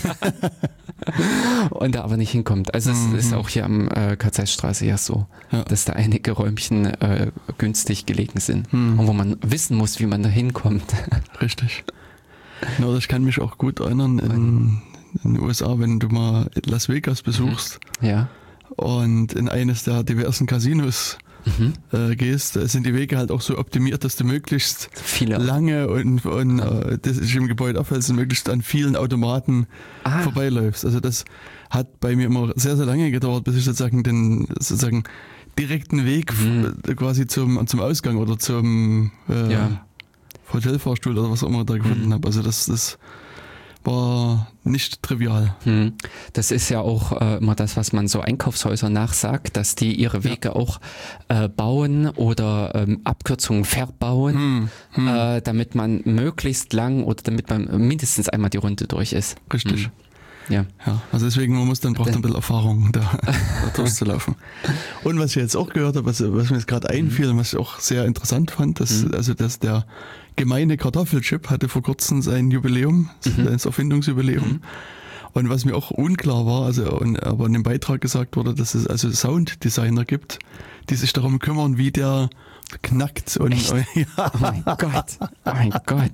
Speaker 1: und da aber nicht hinkommt. Also es mhm. ist auch hier am äh, Karzeistraße ja so, ja. dass da einige Räumchen äh, günstig gelegen sind mhm. und wo man wissen muss, wie man da hinkommt.
Speaker 2: Richtig. Genau, ich kann mich auch gut erinnern in, in den U S A, wenn du mal Las Vegas besuchst.
Speaker 1: Ja.
Speaker 2: Und in eines der diversen Casinos mhm. äh, gehst, da sind die Wege halt auch so optimiert, dass du möglichst
Speaker 1: Viele.
Speaker 2: lange und, und äh, das ist im Gebäude aufhältst und möglichst an vielen Automaten ah. vorbeiläufst. Also das hat bei mir immer sehr, sehr lange gedauert, bis ich sozusagen den sozusagen direkten Weg mhm. quasi zum, zum Ausgang oder zum äh, ja. Hotelfahrstuhl oder was auch immer da gefunden mhm. habe. Also das, das war nicht trivial.
Speaker 1: Hm. Das ist ja auch äh, immer das, was man so Einkaufshäusern nachsagt, dass die ihre Wege ja. auch äh, bauen oder ähm, Abkürzungen verbauen, hm. Hm. Äh, damit man möglichst lang oder damit man mindestens einmal die Runde durch ist.
Speaker 2: Richtig.
Speaker 1: Hm. Ja.
Speaker 2: ja. Also deswegen, man muss dann braucht ein bisschen Erfahrung, da, da durchzulaufen. Und was ich jetzt auch gehört habe, was, was mir jetzt gerade einfiel und was ich auch sehr interessant fand, dass, mhm. also dass der gemeine Kartoffelchip hatte vor kurzem sein Jubiläum, mhm. sein Erfindungsjubiläum. Mhm. Und was mir auch unklar war, also und, aber in dem Beitrag gesagt wurde, dass es also Sounddesigner gibt, die sich darum kümmern, wie der knackt. Und,
Speaker 1: Echt? Ja. Oh mein Gott, oh mein Gott.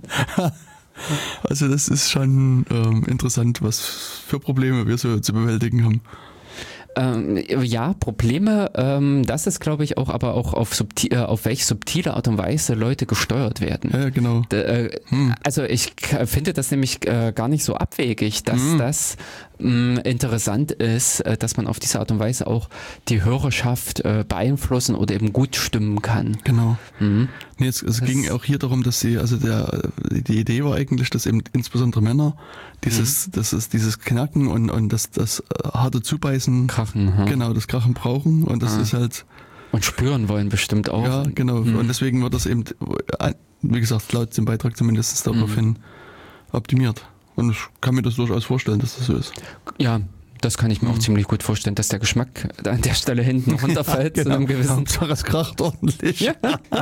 Speaker 2: Also das ist schon ähm, interessant, was für Probleme wir so zu bewältigen haben.
Speaker 1: Ähm, ja, Probleme, ähm, das ist glaube ich auch, aber auch auf, subtil, äh, auf welche subtile Art und Weise Leute gesteuert werden.
Speaker 2: Ja, genau.
Speaker 1: D- äh, hm. Also ich k- finde das nämlich äh, gar nicht so abwegig, dass hm. das mh, interessant ist, äh, dass man auf diese Art und Weise auch die Hörerschaft äh, beeinflussen oder eben gut stimmen kann.
Speaker 2: Genau. Mhm. Nee, es, es ging auch hier darum, dass sie, also der, die Idee war eigentlich, dass eben insbesondere Männer dieses, mhm. das ist dieses Knacken und, und das, das harte Zubeißen,
Speaker 1: Krachen, hm.
Speaker 2: genau, das Krachen brauchen und das ah. ist halt
Speaker 1: und spüren wollen bestimmt auch.
Speaker 2: Ja, genau. Mhm. Und deswegen wird das eben, wie gesagt, laut dem Beitrag zumindest daraufhin mhm. optimiert. Und ich kann mir das durchaus vorstellen, dass das so ist.
Speaker 1: Ja. Das kann ich mir mhm. auch ziemlich gut vorstellen, dass der Geschmack an der Stelle hinten runterfällt. Ja, genau. Zu einem gewissen
Speaker 2: Hauptsache es kracht ordentlich. Ja.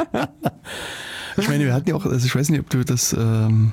Speaker 2: Ich meine, wir hatten ja auch, also ich weiß nicht, ob du das ähm,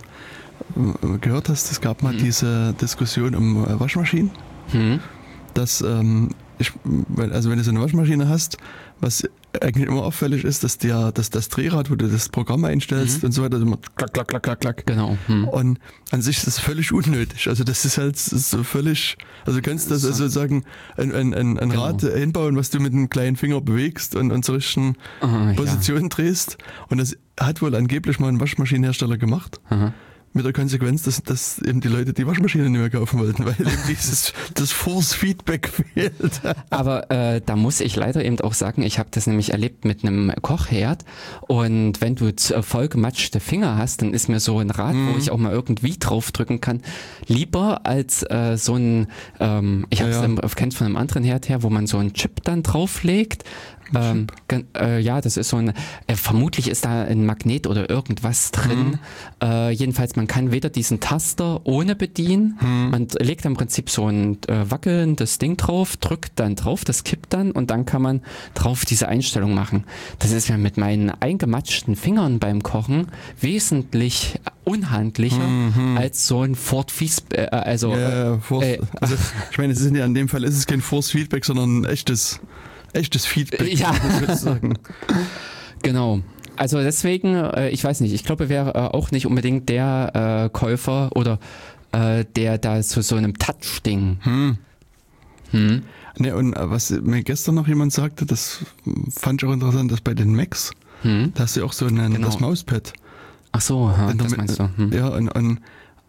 Speaker 2: gehört hast, es gab mal mhm. diese Diskussion um Waschmaschinen. Mhm. Dass, ähm, ich, also wenn du so eine Waschmaschine hast, was eigentlich immer auffällig ist, dass der, dass das Drehrad, wo du das Programm einstellst mhm. und so weiter, immer klack, klack, klack, klack, klack.
Speaker 1: Genau. Mhm.
Speaker 2: Und an sich ist das völlig unnötig. Also das ist halt so völlig, also du kannst das also sagen, ein, ein, ein, ein genau. Rad hinbauen, was du mit einem kleinen Finger bewegst und, und zur richtigen Aha, Position ja. drehst. Und das hat wohl angeblich mal ein Waschmaschinenhersteller gemacht. Aha. Mit der Konsequenz, dass, dass eben die Leute die Waschmaschine nicht mehr kaufen wollten, weil eben dieses das Force-Feedback fehlt.
Speaker 1: Aber äh, da muss ich leider eben auch sagen, ich habe das nämlich erlebt mit einem Kochherd und wenn du vollgematschte Finger hast, dann ist mir so ein Rad, mhm. wo ich auch mal irgendwie draufdrücken kann, lieber als äh, so ein, ähm, ich habe es ja, ja. kennt von einem anderen Herd her, wo man so einen Chip dann drauflegt. Ähm, äh, ja, das ist so ein, äh, vermutlich ist da ein Magnet oder irgendwas drin. Mhm. Äh, jedenfalls, man kann weder diesen Taster ohne bedienen, mhm. man legt im Prinzip so ein äh, wackelndes Ding drauf, drückt dann drauf, das kippt dann und dann kann man drauf diese Einstellung machen. Das ist mir mit meinen eingematschten Fingern beim Kochen wesentlich unhandlicher mhm. als so ein Ford Feedback, äh, also,
Speaker 2: ja, Force, äh, also ich meine, es ist ja in dem Fall ist es kein Force Feedback, sondern ein echtes echtes Feedback,
Speaker 1: ja.
Speaker 2: muss ich sagen.
Speaker 1: Genau. Also deswegen, äh, ich weiß nicht, ich glaube, er wäre äh, auch nicht unbedingt der äh, Käufer oder äh, der da zu so einem Touch-Ding.
Speaker 2: Hm. Hm. Ne, und was mir gestern noch jemand sagte, das fand ich auch interessant, dass bei den Macs, hm. da hast du auch so einen, genau. das Mauspad.
Speaker 1: Ach so, ja, das damit, meinst du. Hm.
Speaker 2: Ja, und, und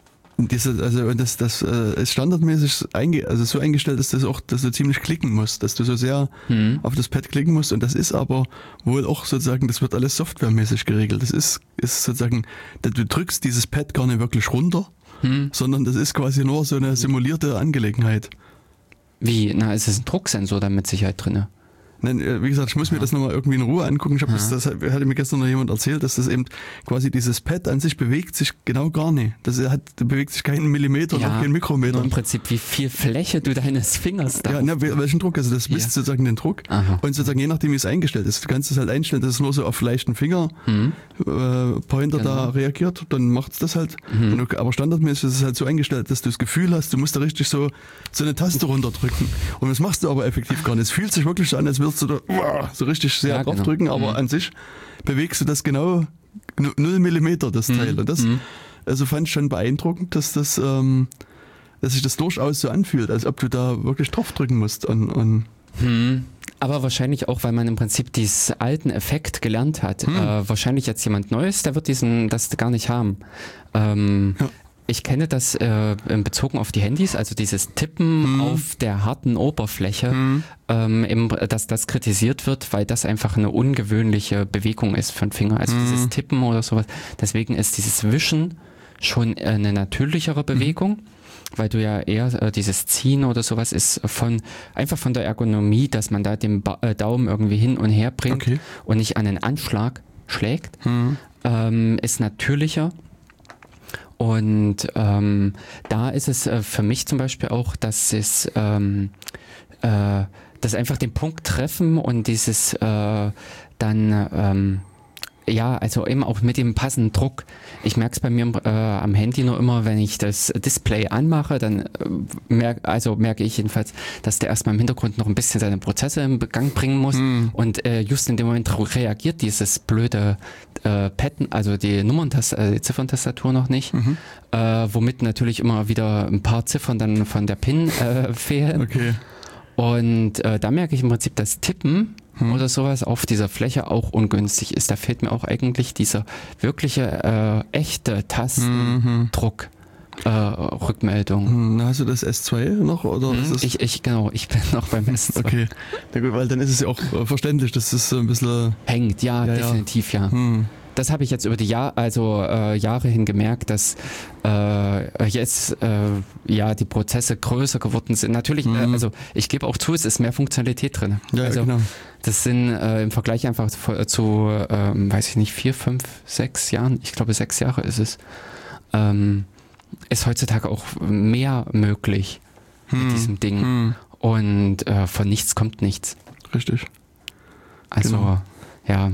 Speaker 2: Diese, also das, das äh, ist standardmäßig einge, also so eingestellt, dass das auch, dass du ziemlich klicken musst, dass du so sehr mhm. auf das Pad klicken musst und das ist aber wohl auch sozusagen, das wird alles softwaremäßig geregelt. Das ist, ist sozusagen, du drückst dieses Pad gar nicht wirklich runter, mhm. sondern das ist quasi nur so eine simulierte Angelegenheit.
Speaker 1: Wie? Na, ist es ein Drucksensor da mit Sicherheit drin?
Speaker 2: Nein, wie gesagt, ich muss mir das nochmal irgendwie in Ruhe angucken. Ich hab das, das hatte mir gestern noch jemand erzählt, dass das eben quasi dieses Pad an sich bewegt sich genau gar nicht. Das hat, bewegt sich keinen Millimeter, ja, noch keinen Mikrometer.
Speaker 1: Im Prinzip, wie viel Fläche du deines Fingers da.
Speaker 2: Ja, na, welchen Druck? Also das misst ja. sozusagen den Druck. Aha. Und sozusagen je nachdem, wie es eingestellt ist. Du kannst es halt einstellen, dass es nur so auf leichten Finger mhm. äh, Pointer genau. da reagiert. Dann macht es das halt. Mhm. Du, aber standardmäßig ist es halt so eingestellt, dass du das Gefühl hast, du musst da richtig so, so eine Taste runterdrücken. Und das machst du aber effektiv gar nicht. Es fühlt sich wirklich so an, als würdest du da so richtig sehr ja, draufdrücken, genau. aber mhm. an sich bewegst du das genau null Millimeter, das Teil. Mhm. Und das also fand ich schon beeindruckend, dass das, ähm, dass sich das durchaus so anfühlt, als ob du da wirklich draufdrücken musst. Und, und
Speaker 1: mhm. Aber wahrscheinlich auch, weil man im Prinzip diesen alten Effekt gelernt hat. Hm. Äh, wahrscheinlich jetzt jemand Neues, der wird diesen das gar nicht haben. Ähm, ja. Ich kenne das äh, bezogen auf die Handys, also dieses Tippen hm. auf der harten Oberfläche, hm. ähm, eben, dass das kritisiert wird, weil das einfach eine ungewöhnliche Bewegung ist für den Finger. Also hm. dieses Tippen oder sowas. Deswegen ist dieses Wischen schon eine natürlichere Bewegung. Hm. Weil du ja eher äh, dieses Ziehen oder sowas ist von einfach von der Ergonomie, dass man da den ba- äh, Daumen irgendwie hin und her bringt okay. und nicht an den Anschlag schlägt, mhm. ähm, ist natürlicher. Und ähm, da ist es äh, für mich zum Beispiel auch, dass es ähm, äh, dass einfach den Punkt treffen und dieses äh, dann ähm, ja, also eben auch mit dem passenden Druck. Ich merke es bei mir äh, am Handy nur immer, wenn ich das Display anmache, dann äh, merke also merke ich jedenfalls, dass der erstmal im Hintergrund noch ein bisschen seine Prozesse in Gang bringen muss mm. und äh, just in dem Moment reagiert dieses blöde äh, Pad, also die Nummerntastatur, äh, die Zifferntastatur noch nicht, mhm. äh, womit natürlich immer wieder ein paar Ziffern dann von der PIN äh, fehlen.
Speaker 2: Okay.
Speaker 1: Und äh, da merke ich im Prinzip, das Tippen hm. oder sowas auf dieser Fläche auch ungünstig ist. Da fehlt mir auch eigentlich dieser wirkliche, äh, echte Tastendruck. Äh, Rückmeldung.
Speaker 2: Hast du das S zwei noch? Oder
Speaker 1: hm,
Speaker 2: ist das
Speaker 1: ich, ich, genau, ich bin noch beim S zwei.
Speaker 2: Okay, na gut, weil dann ist es ja auch verständlich, dass es ein bisschen
Speaker 1: hängt, ja, ja definitiv, ja. ja. Hm. Das habe ich jetzt über die Jahr, also äh, Jahre hin gemerkt, dass äh, jetzt äh, ja die Prozesse größer geworden sind. Natürlich, mhm. äh, also ich gebe auch zu, es ist mehr Funktionalität drin.
Speaker 2: Ja,
Speaker 1: also
Speaker 2: genau.
Speaker 1: Das sind äh, im Vergleich einfach zu, zu ähm, weiß ich nicht, vier, fünf, sechs Jahren, ich glaube sechs Jahre ist es, ähm, ist heutzutage auch mehr möglich hm. mit diesem Ding. Hm. Und äh, von nichts kommt nichts.
Speaker 2: Richtig.
Speaker 1: Also, genau. ja.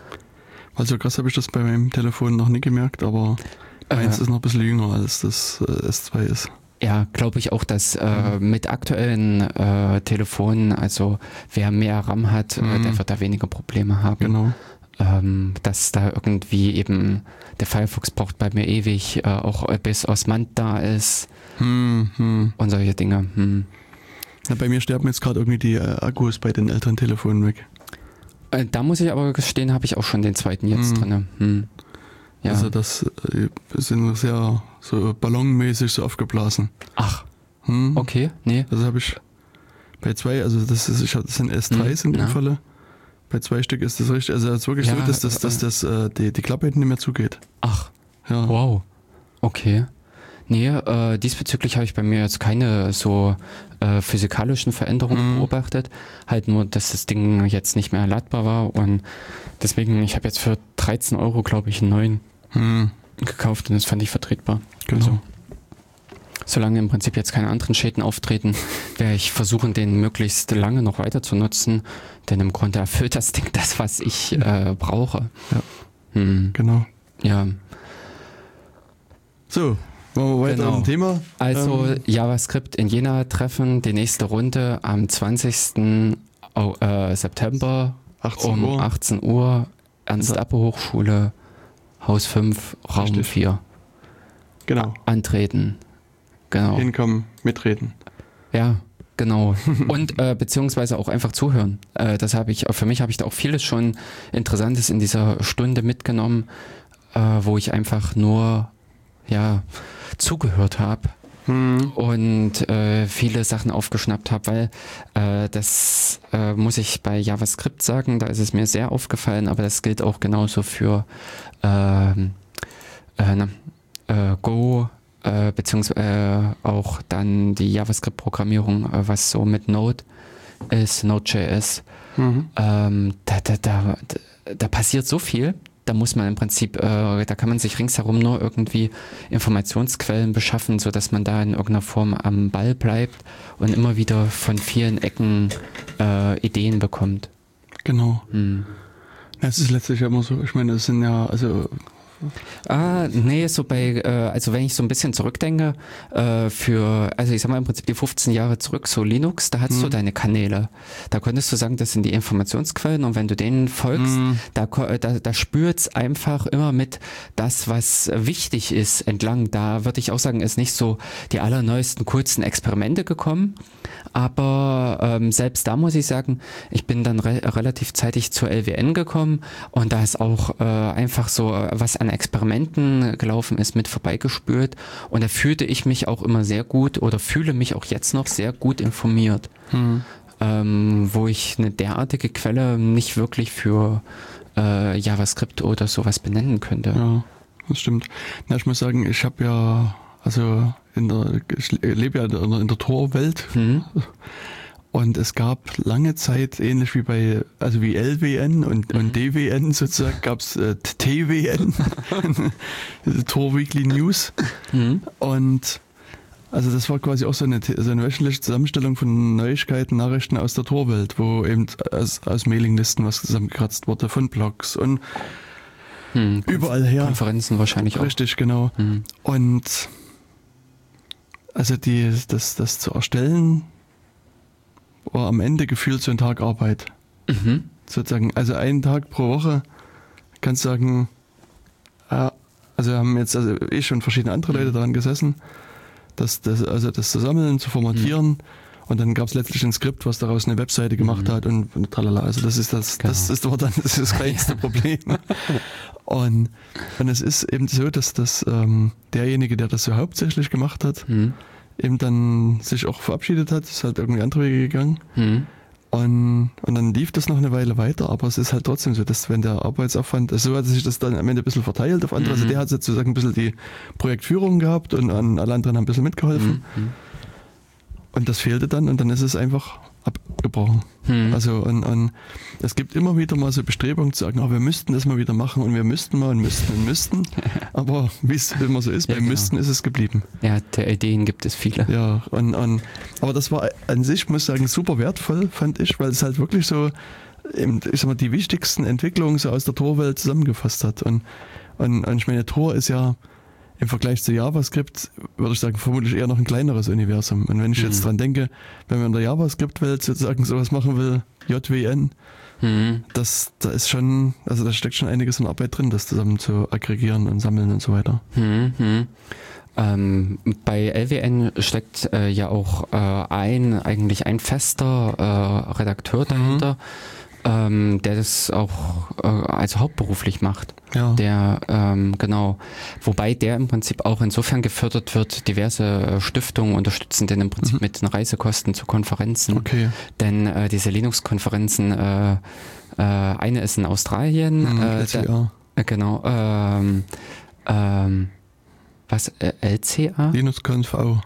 Speaker 2: Also krass habe ich das bei meinem Telefon noch nie gemerkt, aber meins äh, ist noch ein bisschen jünger, als das äh, S zwei ist.
Speaker 1: Ja, glaube ich auch, dass äh, mit aktuellen äh, Telefonen, also wer mehr RAM hat, mhm. äh, der wird da weniger Probleme haben.
Speaker 2: Genau.
Speaker 1: Ähm, dass da irgendwie eben der Firefox braucht bei mir ewig, äh, auch bis Osmand da ist
Speaker 2: hm, hm.
Speaker 1: und solche Dinge. Hm.
Speaker 2: Na, bei mir sterben jetzt gerade irgendwie die äh, Akkus bei den älteren Telefonen weg.
Speaker 1: Äh, da muss ich aber gestehen, habe ich auch schon den zweiten jetzt hm. drin. Hm. Ja.
Speaker 2: Also das äh, sind sehr so ballonmäßig so aufgeblasen.
Speaker 1: Ach, hm. okay, nee.
Speaker 2: Das habe ich bei zwei, also das ist, ich hab, das sind S drei hm. in dem ja. Falle. Bei zwei Stück ist das richtig, also es ist wirklich ja, so, dass, das, dass das, äh, die, die Klappe hinten nicht mehr zugeht.
Speaker 1: Ach, ja. Wow, okay. Nee, äh, diesbezüglich habe ich bei mir jetzt keine so äh, physikalischen Veränderungen mhm. beobachtet. Halt nur, dass das Ding jetzt nicht mehr ladbar war und deswegen, ich habe jetzt für dreizehn Euro, glaube ich, einen neuen mhm. gekauft und das fand ich vertretbar.
Speaker 2: Genau.
Speaker 1: Also, solange im Prinzip jetzt keine anderen Schäden auftreten, werde ich versuchen, den möglichst lange noch weiter zu nutzen, denn im Grunde erfüllt das Ding das, was ich äh, brauche.
Speaker 2: Ja,
Speaker 1: hm.
Speaker 2: genau.
Speaker 1: Ja.
Speaker 2: So, machen wir weiter
Speaker 1: genau.
Speaker 2: im Thema.
Speaker 1: Also
Speaker 2: ähm.
Speaker 1: JavaScript in Jena treffen, die nächste Runde am zwanzigsten September
Speaker 2: achtzehn Uhr.
Speaker 1: um achtzehn Uhr, Ernst-Abbe-Hochschule, Haus fünf, Raum Richtig. vier.
Speaker 2: Genau.
Speaker 1: Antreten. Genau.
Speaker 2: Hinkommen, mitreden.
Speaker 1: Ja, genau. Und äh, beziehungsweise auch einfach zuhören. Äh, das habe ich, für mich habe ich da auch vieles schon Interessantes in dieser Stunde mitgenommen, äh, wo ich einfach nur ja zugehört habe hm. und äh, viele Sachen aufgeschnappt habe, weil äh, das äh, muss ich bei JavaScript sagen, da ist es mir sehr aufgefallen, aber das gilt auch genauso für äh, äh, na, äh, Go, Äh, beziehungsweise äh, auch dann die JavaScript-Programmierung, äh, was so mit Node ist, Node.js. Mhm. Ähm, da, da, da, da passiert so viel, da muss man im Prinzip, äh, da kann man sich ringsherum nur irgendwie Informationsquellen beschaffen, sodass man da in irgendeiner Form am Ball bleibt und immer wieder von vielen Ecken äh, Ideen bekommt.
Speaker 2: Genau.
Speaker 1: Hm.
Speaker 2: Ja, es ist letztlich ja immer so, ich meine, es sind ja, also
Speaker 1: Ah, nee, so bei, äh, also wenn ich so ein bisschen zurückdenke, äh, für, also ich sag mal im Prinzip die fünfzehn Jahre zurück, so Linux, da hattest mhm. du deine Kanäle. Da konntest du sagen, das sind die Informationsquellen und wenn du denen folgst, mhm. da, da, da spürt's einfach immer mit das, was wichtig ist, entlang. Da würde ich auch sagen, ist nicht so die allerneuesten, coolsten Experimente gekommen, aber ähm, selbst da muss ich sagen, ich bin dann re- relativ zeitig zur L W N gekommen und da ist auch äh, einfach so, was an Experimenten gelaufen ist, mit vorbeigespürt und da fühlte ich mich auch immer sehr gut oder fühle mich auch jetzt noch sehr gut informiert, hm. ähm, wo ich eine derartige Quelle nicht wirklich für äh, JavaScript oder sowas benennen könnte.
Speaker 2: Ja, das stimmt. Na, ich muss sagen, ich habe ja, also in der, ich lebe ja in der, in der Tor-Welt. Hm. Und es gab lange Zeit, ähnlich wie bei, also wie L W N und, mhm. und D W N sozusagen, gab es äh, T W N, Tor Weekly News. Mhm. Und also das war quasi auch so eine, so eine wöchentliche Zusammenstellung von Neuigkeiten, Nachrichten aus der Torwelt, wo eben aus, aus Mailinglisten was zusammengekratzt wurde, von Blogs und mhm. überall her.
Speaker 1: Konferenzen wahrscheinlich auch.
Speaker 2: Richtig, genau. Mhm. Und also die, das, das zu erstellen, war am Ende gefühlt so ein Tag Arbeit. Mhm. Sozusagen, also einen Tag pro Woche kannst du sagen, äh, also haben jetzt also ich und verschiedene andere Leute daran gesessen, das, das, also das zu sammeln, zu formatieren mhm. und dann gab es letztlich ein Skript, was daraus eine Webseite gemacht mhm. hat und, und tralala. Also das ist das, genau. das ist war dann das, ist das kleinste Problem. und, und es ist eben so, dass das ähm, derjenige, der das so hauptsächlich gemacht hat, mhm. eben dann sich auch verabschiedet hat, ist halt irgendwie andere Wege gegangen. Mhm. Und, und dann lief das noch eine Weile weiter, aber es ist halt trotzdem so, dass wenn der Arbeitsaufwand, also so hat sich das dann am Ende ein bisschen verteilt auf andere, mhm. also der hat sozusagen ein bisschen die Projektführung gehabt und an alle anderen haben ein bisschen mitgeholfen. Mhm. Und das fehlte dann und dann ist es einfach abgebrochen. Hm. Also und, und es gibt immer wieder mal so Bestrebungen zu sagen, oh, wir müssten das mal wieder machen und wir müssten mal und müssten und müssten. Aber wie es immer so ist, ja, bei genau. müssten ist es geblieben.
Speaker 1: Ja, der Ideen gibt es viele.
Speaker 2: Ja, und, und aber das war an sich, muss ich sagen, super wertvoll, fand ich, weil es halt wirklich so, eben, ich sag mal, die wichtigsten Entwicklungen so aus der Tor-Welt zusammengefasst hat. Und, und, und ich meine, Tor ist ja im Vergleich zu JavaScript, würde ich sagen, vermutlich eher noch ein kleineres Universum. Und wenn ich mhm. jetzt dran denke, wenn man in der JavaScript-Welt sozusagen sowas machen will, J W N, mhm. das, da ist schon, also da steckt schon einiges an Arbeit drin, das zusammen zu aggregieren und sammeln und so weiter.
Speaker 1: Mhm. Ähm, bei L W N steckt äh, ja auch äh, ein, eigentlich ein fester äh, Redakteur dahinter, mhm. ähm, der das auch äh, also hauptberuflich macht. Ja. Der, ähm, genau, wobei der im Prinzip auch insofern gefördert wird, diverse Stiftungen unterstützen den im Prinzip mhm. mit den Reisekosten zu Konferenzen. Okay. Denn äh, diese Linux-Konferenzen, äh, äh, eine ist in Australien, mhm, äh, der, äh, genau, ähm, ähm, was, äh, L C A?
Speaker 2: LinuxConf A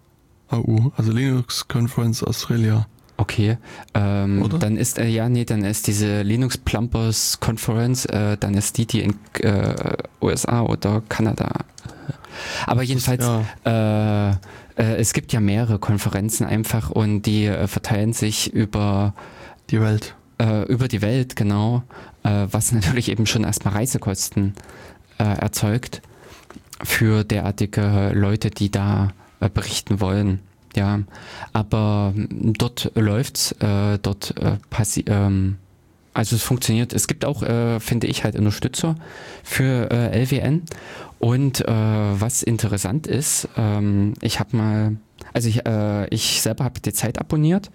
Speaker 2: U, also Linux Conference Australia.
Speaker 1: Okay, ähm, dann ist, äh, ja, nee, dann ist diese Linux Plumbers Conference, äh, dann ist die, die in äh, U S A oder Kanada. Aber jedenfalls, ja. äh, äh, es gibt ja mehrere Konferenzen einfach und die äh, verteilen sich über
Speaker 2: die Welt.
Speaker 1: Äh, über die Welt, genau, äh, was natürlich eben schon erstmal Reisekosten äh, erzeugt für derartige Leute, die da äh, berichten wollen. Ja, aber dort läuft's, äh, dort äh, passi- ähm, also es funktioniert. Es gibt auch, äh, finde ich, halt Unterstützer für äh, L W N. Und äh, was interessant ist, ähm, ich habe mal, also ich, äh, ich selber habe die Zeit abonniert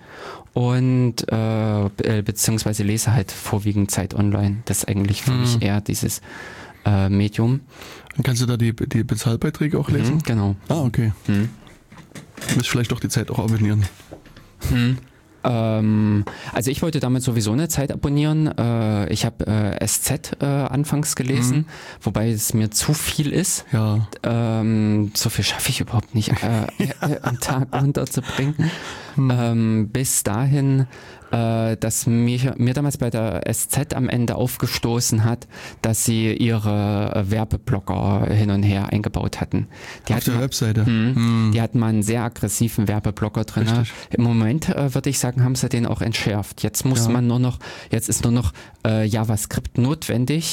Speaker 1: und äh, beziehungsweise lese halt vorwiegend Zeit online. Das ist eigentlich für hm. mich eher dieses äh, Medium.
Speaker 2: Dann kannst du da die, die Bezahlbeiträge auch lesen?
Speaker 1: Mhm, genau.
Speaker 2: Ah, okay. Hm. Du musst vielleicht doch die Zeit auch abonnieren.
Speaker 1: Hm. Ähm, also ich wollte damit sowieso eine Zeit abonnieren. Äh, ich habe äh, S Z äh, anfangs gelesen, mhm. wobei es mir zu viel ist.
Speaker 2: Ja.
Speaker 1: Ähm, so viel schaffe ich überhaupt nicht äh, äh, am Tag unterzubringen. Mhm. Ähm, bis dahin, äh, dass mir, mir damals bei der S Z am Ende aufgestoßen hat, dass sie ihre Werbeblocker hin und her eingebaut hatten. Die
Speaker 2: Auf
Speaker 1: hatten
Speaker 2: der
Speaker 1: mal,
Speaker 2: Webseite?
Speaker 1: Mh,
Speaker 2: mhm.
Speaker 1: Die hatten mal einen sehr aggressiven Werbeblocker drin. Richtig. Im Moment äh, würde ich sagen, haben sie den auch entschärft. Jetzt muss ja. man nur noch, jetzt ist nur noch äh, JavaScript notwendig,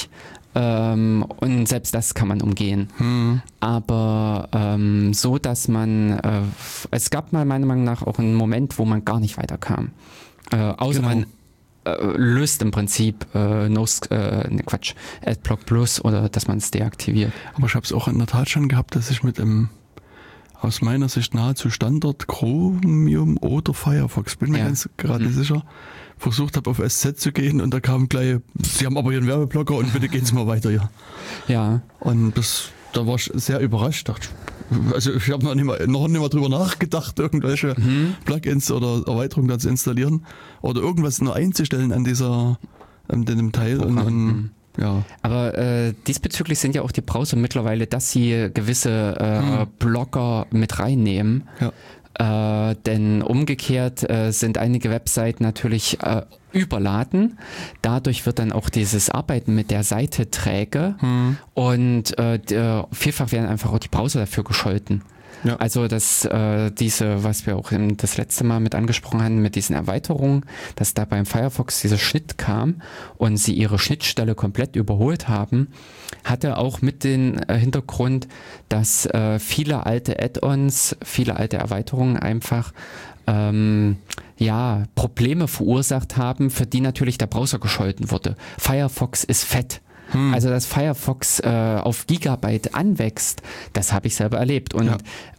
Speaker 1: Ähm, und selbst das kann man umgehen.
Speaker 2: Hm.
Speaker 1: Aber ähm, so, dass man, äh, es gab mal meiner Meinung nach auch einen Moment, wo man gar nicht weiterkam. Äh, außer
Speaker 2: Genau.
Speaker 1: man äh, löst im Prinzip äh, no, äh, ne Quatsch, Adblock Plus oder dass man es deaktiviert.
Speaker 2: Aber ich habe es auch in der Tat schon gehabt, dass ich mit einem aus meiner Sicht nahezu Standard Chromium oder Firefox, bin mir
Speaker 1: Ja.
Speaker 2: ganz gerade
Speaker 1: Mhm.
Speaker 2: nicht sicher, versucht habe auf S Z zu gehen und da kam gleich, Sie haben aber hier einen Werbeblocker und bitte gehen Sie mal weiter hier.
Speaker 1: Ja,
Speaker 2: Und das, da war ich sehr überrascht. Dachte, also ich habe noch nicht mal, noch nicht mal drüber nachgedacht, irgendwelche
Speaker 1: mhm.
Speaker 2: Plugins oder Erweiterungen da zu installieren oder irgendwas nur einzustellen an dieser, an dem Teil. Und, und
Speaker 1: Mhm.
Speaker 2: ja.
Speaker 1: Aber äh, diesbezüglich sind ja auch die Browser mittlerweile, dass sie gewisse äh,
Speaker 2: Hm.
Speaker 1: Blocker mit reinnehmen.
Speaker 2: Ja.
Speaker 1: Äh, denn umgekehrt äh, sind einige Webseiten natürlich äh, überladen. Dadurch wird dann auch dieses Arbeiten mit der Seite träge
Speaker 2: Hm.
Speaker 1: und äh, d- äh, vielfach werden einfach auch die Browser dafür gescholten.
Speaker 2: Ja.
Speaker 1: Also dass äh, diese, was wir auch im, das letzte Mal mit angesprochen hatten, mit diesen Erweiterungen, dass da beim Firefox dieser Schnitt kam und sie ihre Schnittstelle komplett überholt haben, hatte auch mit den äh, Hintergrund, dass äh, viele alte Add-ons, viele alte Erweiterungen einfach ähm, ja, Probleme verursacht haben, für die natürlich der Browser gescholten wurde. Firefox ist fett.
Speaker 2: Hm.
Speaker 1: Also, dass Firefox äh, auf Gigabyte anwächst, das habe ich selber erlebt. Und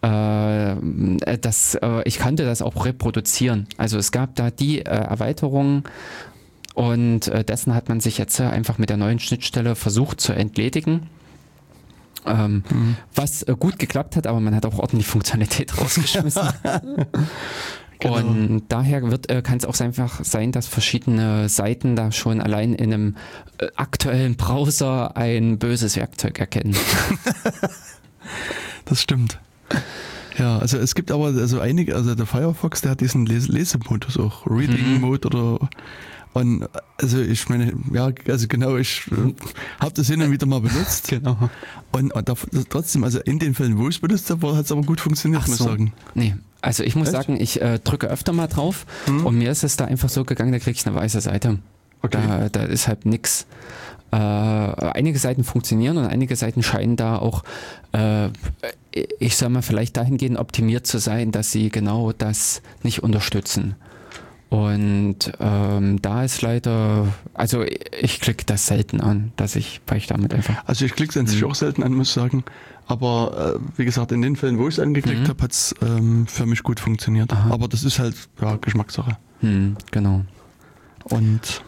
Speaker 1: äh, das, äh, ich konnte das auch reproduzieren. Also es gab da die äh, Erweiterungen und äh, dessen hat man sich jetzt äh, einfach mit der neuen Schnittstelle versucht zu entledigen. Ähm,
Speaker 2: Hm.
Speaker 1: Was äh, gut geklappt hat, aber man hat auch ordentlich Funktionalität rausgeschmissen.
Speaker 2: Genau.
Speaker 1: Und daher wird äh, kann es auch einfach sein, dass verschiedene Seiten da schon allein in einem äh, aktuellen Browser ein böses Werkzeug erkennen.
Speaker 2: Das stimmt. Ja, also es gibt aber also einige, also der Firefox, der hat diesen Les- Lesemodus auch, Reading
Speaker 1: Mhm.
Speaker 2: Mode oder und also ich meine, ja, also genau, ich äh, habe das hin und wieder mal benutzt
Speaker 1: Genau.
Speaker 2: und, und da, trotzdem, also in den Fällen, wo ich es benutzt habe, hat es aber gut funktioniert,
Speaker 1: Ach
Speaker 2: muss ich
Speaker 1: so.
Speaker 2: sagen.
Speaker 1: Nee, also ich muss
Speaker 2: Echt?
Speaker 1: sagen, ich äh, drücke öfter mal drauf
Speaker 2: Mhm.
Speaker 1: und mir ist es da einfach so gegangen, da kriege ich eine weiße Seite.
Speaker 2: Okay.
Speaker 1: Da, da ist halt nix. Äh, einige Seiten funktionieren und einige Seiten scheinen da auch, äh, ich sag mal, vielleicht dahingehend optimiert zu sein, dass sie genau das nicht unterstützen. Und ähm, da ist leider, also ich klicke das selten an, dass ich, weil ich damit einfach.
Speaker 2: Also ich klicke es an sich
Speaker 1: Mhm.
Speaker 2: auch selten an, muss ich sagen. Aber äh, wie gesagt, in den Fällen, wo ich es angeklickt
Speaker 1: Mhm.
Speaker 2: habe, hat es ähm, für mich gut funktioniert.
Speaker 1: Aha.
Speaker 2: Aber das ist halt ja, Geschmackssache.
Speaker 1: Hm, genau.
Speaker 2: Und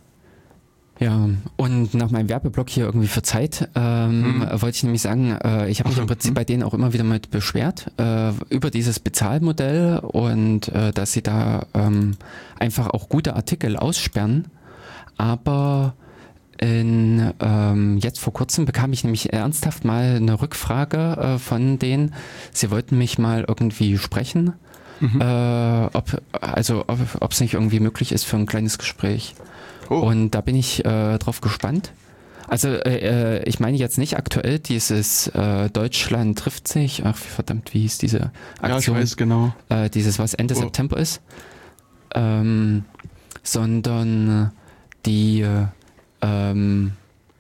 Speaker 1: Ja, und nach meinem Werbeblock hier irgendwie für Zeit ähm,
Speaker 2: Hm.
Speaker 1: wollte ich nämlich sagen, äh, ich habe mich
Speaker 2: Ach so,
Speaker 1: im Prinzip
Speaker 2: hm.
Speaker 1: bei denen auch immer wieder mit beschwert äh, über dieses Bezahlmodell und äh, dass sie da ähm, einfach auch gute Artikel aussperren. Aber in, ähm, jetzt vor kurzem bekam ich nämlich ernsthaft mal eine Rückfrage äh, von denen. Sie wollten mich mal irgendwie sprechen,
Speaker 2: mhm.
Speaker 1: äh, ob also ob es nicht irgendwie möglich ist für ein kleines Gespräch.
Speaker 2: oh.
Speaker 1: Und da bin ich äh, drauf gespannt. Also äh, äh, ich meine jetzt nicht aktuell dieses äh, Deutschland trifft sich, ach verdammt, wie hieß diese
Speaker 2: ja, ich
Speaker 1: Aktion,
Speaker 2: weiß genau.
Speaker 1: äh, dieses was Ende
Speaker 2: Oh.
Speaker 1: September ist, ähm, sondern die äh, ähm,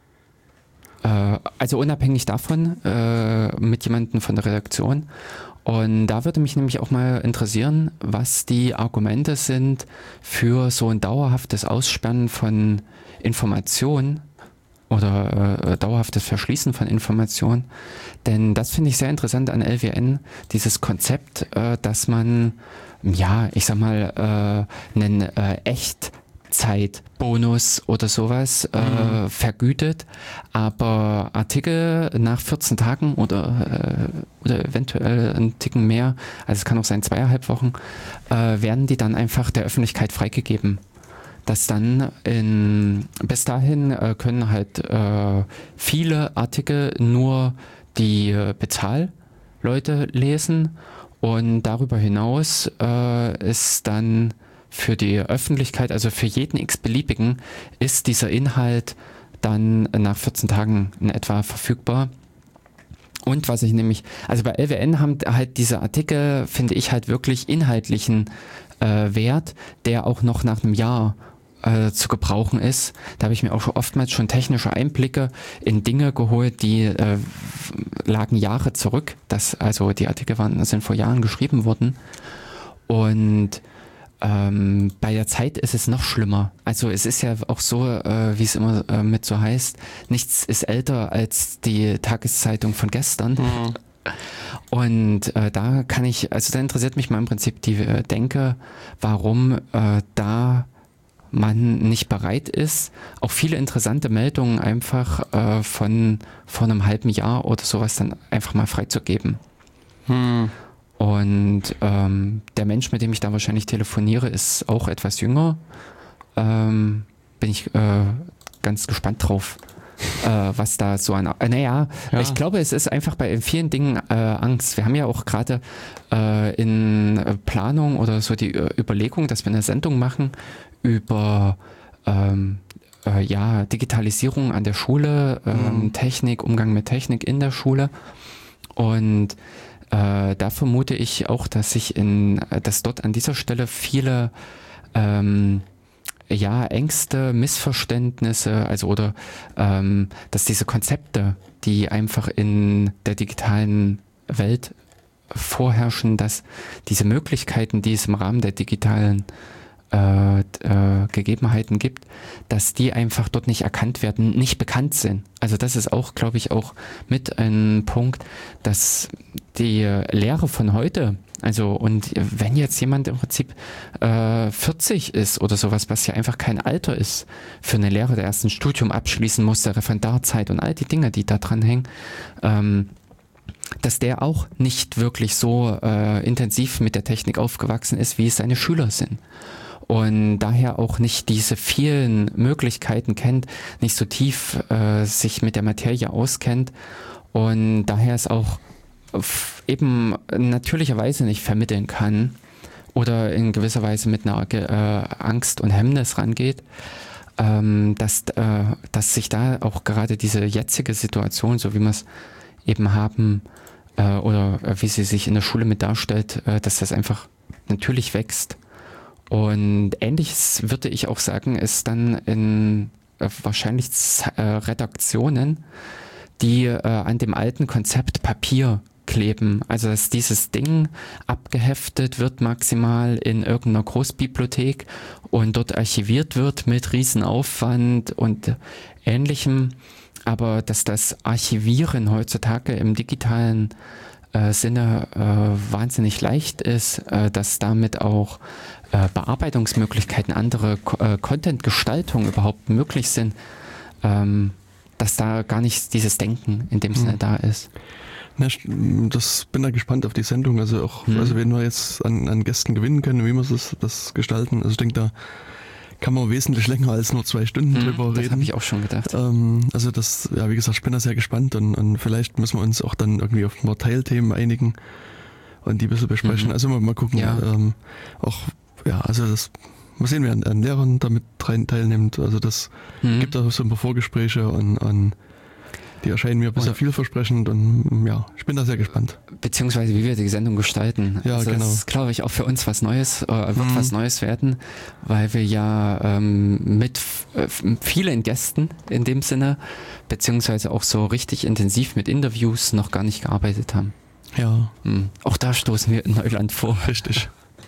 Speaker 1: äh, also unabhängig davon äh, mit jemandem von der Redaktion. Und da würde mich nämlich auch mal interessieren, was die Argumente sind für so ein dauerhaftes Aussperren von Informationen oder äh, dauerhaftes Verschließen von Informationen. Denn das finde ich sehr interessant an L W N, dieses Konzept, äh, dass man, ja, ich sag mal, äh, einen äh, Echtzeitbonus oder sowas äh,
Speaker 2: Mhm.
Speaker 1: vergütet, aber Artikel nach vierzehn Tagen oder, äh, oder eventuell einen Ticken mehr, also es kann auch sein zweieinhalb Wochen, äh, werden die dann einfach der Öffentlichkeit freigegeben. Dass dann in, bis dahin äh, können halt äh, viele Artikel nur die äh, Bezahlleute lesen und darüber hinaus äh, ist dann für die Öffentlichkeit, also für jeden x-beliebigen, ist dieser Inhalt dann nach vierzehn Tagen in etwa verfügbar. Und was ich nämlich, also bei L W N haben halt diese Artikel, finde ich, halt wirklich inhaltlichen äh, Wert, der auch noch nach einem Jahr äh, zu gebrauchen ist. Da habe ich mir auch schon oftmals schon technische Einblicke in Dinge geholt, die äh, lagen Jahre zurück. Das, also die Artikel waren, sind vor Jahren geschrieben worden. Und ähm, bei der Zeit ist es noch schlimmer. Also es ist ja auch so, äh, wie es immer äh, mit so heißt, nichts ist älter als die Tageszeitung von gestern. Mhm. Und äh, da kann ich, also da interessiert mich mal im Prinzip die äh, Denke, warum äh, da man nicht bereit ist, auch viele interessante Meldungen einfach äh, von vor einem halben Jahr oder sowas dann einfach mal freizugeben. Hm. Und ähm, der Mensch, mit dem ich da wahrscheinlich telefoniere, ist auch etwas jünger. Ähm, bin ich äh, ganz gespannt drauf, äh, was da so an... Äh, naja, ja. Ich glaube, es ist einfach bei vielen Dingen äh, Angst. Wir haben ja auch gerade äh, in Planung oder so die äh, Überlegung, dass wir eine Sendung machen über ähm, äh, ja, Digitalisierung an der Schule, ähm, mhm. Technik, Umgang mit Technik in der Schule. Und äh, da vermute ich auch, dass sich in, dass dort an dieser Stelle viele ähm, ja, Ängste, Missverständnisse, also oder ähm, dass diese Konzepte, die einfach in der digitalen Welt vorherrschen, dass diese Möglichkeiten, die es im Rahmen der digitalen Äh, äh, Gegebenheiten gibt, dass die einfach dort nicht erkannt werden, nicht bekannt sind. Also das ist auch, glaube ich, auch mit ein Punkt, dass die Lehre von heute, also und wenn jetzt jemand im Prinzip äh, vierzig ist oder sowas, was ja einfach kein Alter ist für eine Lehre, der erst ein Studium abschließen muss, der Referendarzeit und all die Dinge, die da dran hängen, ähm, dass der auch nicht wirklich so äh, intensiv mit der Technik aufgewachsen ist, wie es seine Schüler sind. Und daher auch nicht diese vielen Möglichkeiten kennt, nicht so tief äh, sich mit der Materie auskennt und daher es auch eben natürlicherweise nicht vermitteln kann oder in gewisser Weise mit einer äh, Angst und Hemmnis rangeht, ähm, dass, äh, dass sich da auch gerade diese jetzige Situation, so wie wir es eben haben, äh, oder äh, wie sie sich in der Schule mit darstellt, äh, dass das einfach natürlich wächst. Und ähnliches würde ich auch sagen, ist dann in äh, wahrscheinlich äh, Redaktionen, die äh, an dem alten Konzept Papier kleben. Also dass dieses Ding abgeheftet wird maximal in irgendeiner Großbibliothek und dort archiviert wird mit Riesenaufwand und Ähnlichem. Aber dass das Archivieren heutzutage im digitalen äh, Sinne äh, wahnsinnig leicht ist, äh, dass damit auch äh, Bearbeitungsmöglichkeiten, andere äh, Content-Gestaltung überhaupt möglich sind, ähm, dass da gar nicht dieses Denken in dem Sinne mhm. da ist.
Speaker 2: Na, das bin da gespannt auf die Sendung, also auch, mhm. also wenn wir jetzt an, an Gästen gewinnen können, wie wir das, das gestalten, also ich denke, da kann man wesentlich länger als nur zwei Stunden mhm, drüber reden.
Speaker 1: Das habe ich auch schon gedacht.
Speaker 2: Ähm, also das, ja wie gesagt, ich bin da sehr gespannt und, und vielleicht müssen wir uns auch dann irgendwie auf ein paar Teilthemen einigen und die ein bisschen besprechen. Mhm. Also mal, mal gucken, ja. ähm, auch, ja, also das, mal sehen, wer an, an Lehrern damit rein teilnimmt. Also das mhm. gibt auch so ein paar Vorgespräche und, und die erscheinen mir bisher vielversprechend und ja, ich bin da sehr gespannt.
Speaker 1: Beziehungsweise wie wir die Sendung gestalten.
Speaker 2: Ja,
Speaker 1: also
Speaker 2: genau.
Speaker 1: Das ist, glaube ich, auch für uns was Neues, äh, wird mhm. was Neues werden, weil wir ja ähm, mit äh, vielen Gästen in dem Sinne, beziehungsweise auch so richtig intensiv mit Interviews noch gar nicht gearbeitet haben.
Speaker 2: Ja.
Speaker 1: Mhm. Auch da stoßen wir in Neuland vor.
Speaker 2: Richtig.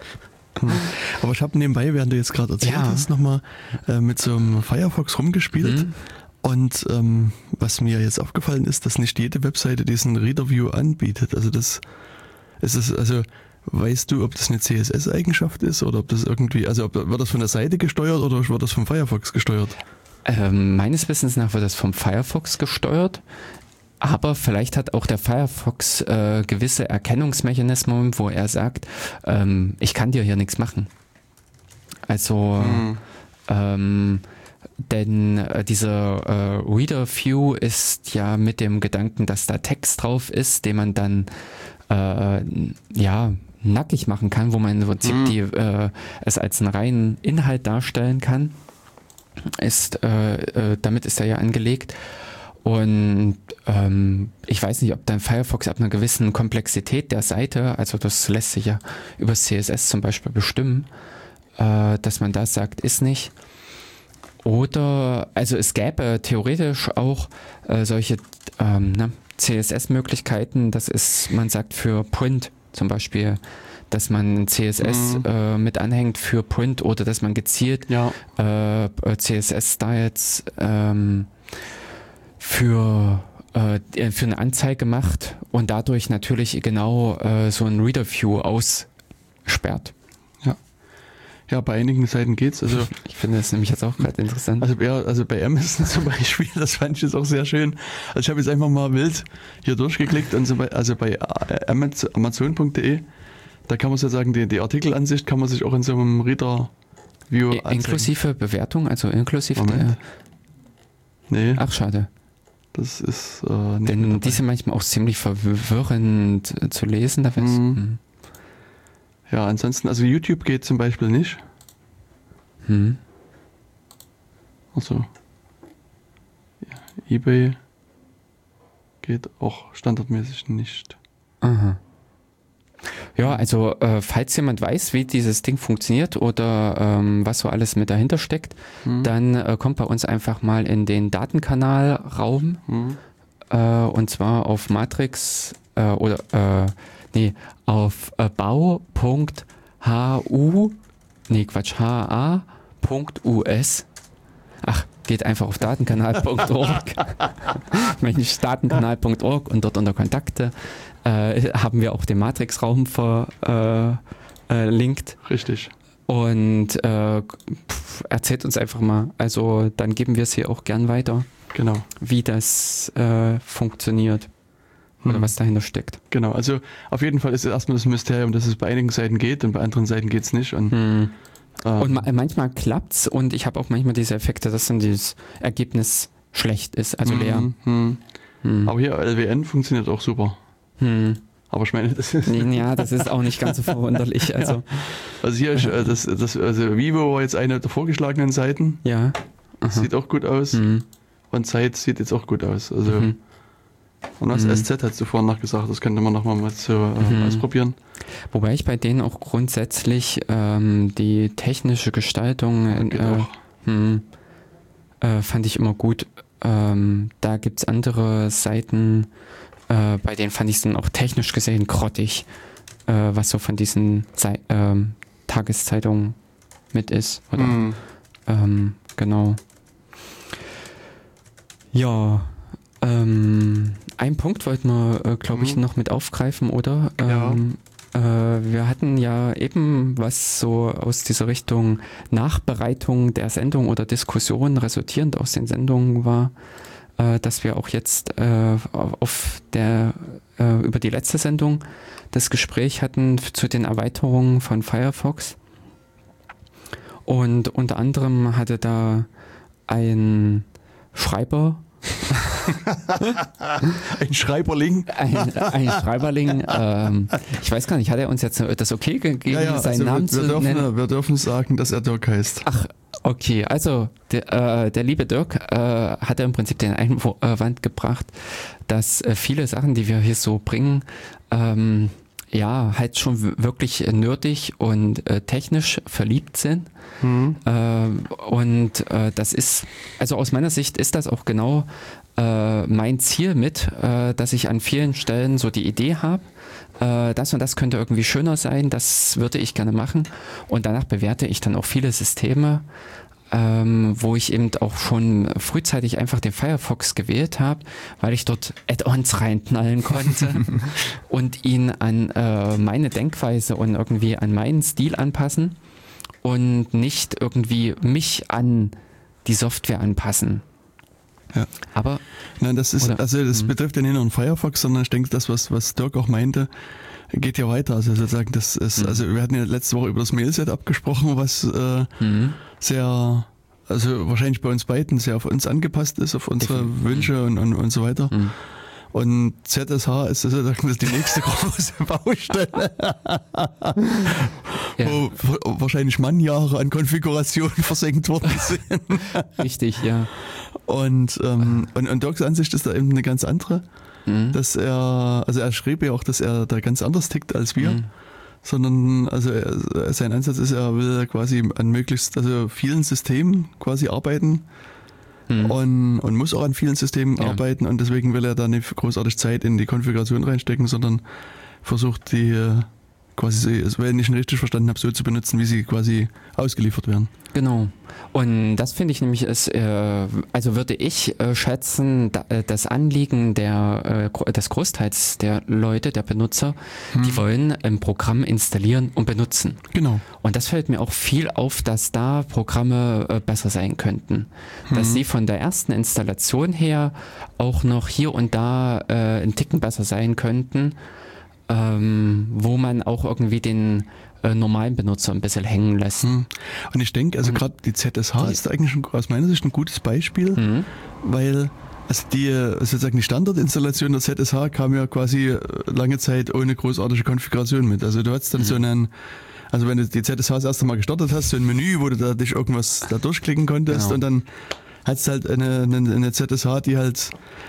Speaker 2: Aber ich habe nebenbei, während du jetzt gerade erzählt
Speaker 1: ja.
Speaker 2: hast, nochmal äh, mit so einem Firefox rumgespielt. Mhm. Und ähm, was mir jetzt aufgefallen ist, dass nicht jede Webseite diesen Reader View anbietet. Also das ist es, also weißt du, ob das eine C S S-Eigenschaft ist oder ob das irgendwie, also ob, wird das von der Seite gesteuert oder wird das vom Firefox gesteuert?
Speaker 1: Ähm, meines Wissens nach wird das vom Firefox gesteuert. Aber vielleicht hat auch der Firefox äh, gewisse Erkennungsmechanismen, wo er sagt, ähm, ich kann dir hier nichts machen. Also hm. ähm, denn äh, dieser äh, Reader View ist ja mit dem Gedanken, dass da Text drauf ist, den man dann äh, ja nackig machen kann, wo man im Prinzip mhm. die, äh, es als einen reinen Inhalt darstellen kann. Ist, äh, äh, damit ist er ja angelegt. Und ähm, ich weiß nicht, ob dein Firefox ab einer gewissen Komplexität der Seite, also das lässt sich ja über C S S zum Beispiel bestimmen, äh, dass man da sagt, ist nicht. oder, also es gäbe theoretisch auch äh, solche ähm, ne, C S S-Möglichkeiten, das ist, man sagt für Print zum Beispiel, dass man C S S mhm. äh, mit anhängt für Print oder dass man gezielt
Speaker 2: ja.
Speaker 1: äh, C S S-Styles ähm, für, äh, für eine Anzeige macht und dadurch natürlich genau äh, so ein Reader-View aussperrt.
Speaker 2: Ja. Ja, bei einigen Seiten geht's. Also
Speaker 1: ich finde das nämlich jetzt auch gerade interessant.
Speaker 2: Also bei, also bei Amazon zum Beispiel, das fand ich jetzt auch sehr schön. Also ich habe jetzt einfach mal wild hier durchgeklickt und so bei, also bei amazon punkt de, da kann man so sagen, die, die Artikelansicht kann man sich auch in so einem Reader-View anzeigen.
Speaker 1: Inklusive Bewertung, also inklusive
Speaker 2: Moment.
Speaker 1: der...
Speaker 2: Nee.
Speaker 1: Ach, schade.
Speaker 2: Das ist äh, nicht
Speaker 1: Denn die sind manchmal auch ziemlich verwirrend äh, zu lesen. Da
Speaker 2: mhm. Ja, ansonsten, also YouTube geht zum Beispiel nicht.
Speaker 1: Hm.
Speaker 2: Also ja, eBay geht auch standardmäßig nicht.
Speaker 1: Aha. Ja, also äh, falls jemand weiß, wie dieses Ding funktioniert oder ähm, was so alles mit dahinter steckt, hm. dann äh, kommt bei uns einfach mal in den Datenkanalraum hm. äh, und zwar auf Matrix äh, oder äh, nee, auf äh, bau.hu nee, Quatsch, ha.us. Ach, geht einfach auf datenkanal punkt org. Mensch, datenkanal punkt org und dort unter Kontakte äh, haben wir auch den Matrix-Raum verlinkt. Äh, äh,
Speaker 2: Richtig.
Speaker 1: Und äh, pf, erzählt uns einfach mal. Also dann geben wir es hier auch gern weiter.
Speaker 2: Genau.
Speaker 1: Wie das äh, funktioniert. Oder hm. was dahinter steckt.
Speaker 2: Genau, also auf jeden Fall ist es erstmal das Mysterium, dass es bei einigen Seiten geht und bei anderen Seiten geht es nicht. Und,
Speaker 1: hm. ähm, und ma- manchmal klappt's und ich habe auch manchmal diese Effekte, dass dann dieses Ergebnis schlecht ist, also leer.
Speaker 2: Hm, hm. Hm. Aber hier L W N funktioniert auch super.
Speaker 1: Hm.
Speaker 2: Aber ich meine, das ist...
Speaker 1: Ja, das ist auch nicht ganz so verwunderlich. Also,
Speaker 2: ja. also hier ist äh, das, das, also Vivo war jetzt eine der vorgeschlagenen Seiten.
Speaker 1: Ja.
Speaker 2: Das sieht auch gut aus.
Speaker 1: Hm.
Speaker 2: Und Zeit sieht jetzt auch gut aus. Also
Speaker 1: mhm.
Speaker 2: Und was mhm. S Z hat zuvor nachgesagt, das könnte man nochmal so äh, mhm. ausprobieren.
Speaker 1: Wobei ich bei denen auch grundsätzlich ähm, die technische Gestaltung äh, hm, äh, fand ich immer gut. Ähm, da gibt es andere Seiten, äh, bei denen fand ich es dann auch technisch gesehen grottig, äh, was so von diesen Zei- ähm, Tageszeitungen mit ist. Oder, mhm. ähm, genau. Ja, ähm, ein Punkt wollten wir, äh, glaube ich, mhm. noch mit aufgreifen, oder?
Speaker 2: Ja.
Speaker 1: Ähm, äh, wir hatten ja eben was so aus dieser Richtung Nachbereitung der Sendung oder Diskussion resultierend aus den Sendungen war, äh, dass wir auch jetzt äh, auf der äh, über die letzte Sendung das Gespräch hatten zu den Erweiterungen von Firefox. Und unter anderem hatte da ein Schreiber
Speaker 2: ein Schreiberling.
Speaker 1: Ein, ein Schreiberling. Ähm, ich weiß gar nicht, hat er uns jetzt das okay gegeben,
Speaker 2: ja, ja,
Speaker 1: seinen
Speaker 2: also
Speaker 1: Namen
Speaker 2: wir,
Speaker 1: zu
Speaker 2: wir dürfen,
Speaker 1: nennen?
Speaker 2: Wir dürfen sagen, dass er Dirk heißt.
Speaker 1: Ach, okay. Also der, äh, der liebe Dirk äh, hat er im Prinzip den Einwand gebracht, dass äh, viele Sachen, die wir hier so bringen, ähm, ja, halt schon wirklich nerdig und äh, technisch verliebt sind. Mhm. Äh, und äh, das ist, also aus meiner Sicht ist das auch genau äh, mein Ziel mit, äh, dass ich an vielen Stellen so die Idee habe, äh, das und das könnte irgendwie schöner sein, das würde ich gerne machen. Und danach bewerte ich dann auch viele Systeme, Ähm, wo ich eben auch schon frühzeitig einfach den Firefox gewählt habe, weil ich dort Add-ons reinknallen konnte und ihn an äh, meine Denkweise und irgendwie an meinen Stil anpassen und nicht irgendwie mich an die Software anpassen.
Speaker 2: Ja.
Speaker 1: Aber
Speaker 2: Nein, das ist,
Speaker 1: oder,
Speaker 2: also das
Speaker 1: mh.
Speaker 2: betrifft ja nicht nur den Firefox, sondern ich denke, das, was, was Dirk auch meinte, geht ja weiter. Also sozusagen, das ist, mhm. also wir hatten ja letzte Woche über das Mail-Setup gesprochen, was äh, mhm. sehr, also wahrscheinlich bei uns beiden sehr auf uns angepasst ist, auf unsere Definitiv. Wünsche und, und, und so weiter. Mhm. Und Z S H ist sozusagen die nächste große Baustelle, ja. wo wahrscheinlich Mannjahre an Konfiguration versenkt worden sind.
Speaker 1: Richtig, ja.
Speaker 2: Und, ähm, und, und Dirks Ansicht ist da eben eine ganz andere. Mhm. Dass er, also er schrieb ja auch, dass er da ganz anders tickt als wir. Mhm. sondern also er, sein Ansatz ist, er will quasi an möglichst also vielen Systemen quasi arbeiten hm. und, und muss auch an vielen Systemen ja. arbeiten und deswegen will er da nicht großartig Zeit in die Konfiguration reinstecken, sondern versucht die quasi, wenn ich ihn richtig verstanden habe, so zu benutzen, wie sie quasi ausgeliefert werden.
Speaker 1: Genau. Und das finde ich nämlich ist, äh, also würde ich äh, schätzen, da, äh, das Anliegen der, äh, des Großteils der Leute, der Benutzer, hm. die wollen ein Programm installieren und benutzen.
Speaker 2: Genau.
Speaker 1: Und das fällt mir auch viel auf, dass da Programme äh, besser sein könnten. Hm. Dass sie von der ersten Installation her auch noch hier und da äh, einen Ticken besser sein könnten. Ähm, wo man auch irgendwie den äh, normalen Benutzer ein bisschen hängen lässt.
Speaker 2: Hm. Und ich denke, also mhm. gerade die Z S H die ist eigentlich ein, aus meiner Sicht ein gutes Beispiel, mhm. weil also die sozusagen die Standardinstallation der Z S H kam ja quasi lange Zeit ohne großartige Konfiguration mit. Also du hattest dann mhm. so einen, also wenn du die Z S H das erste Mal gestartet hast, so ein Menü, wo du da dich irgendwas da durchklicken konntest genau. und dann hattest du halt eine, eine, eine Z S H, die halt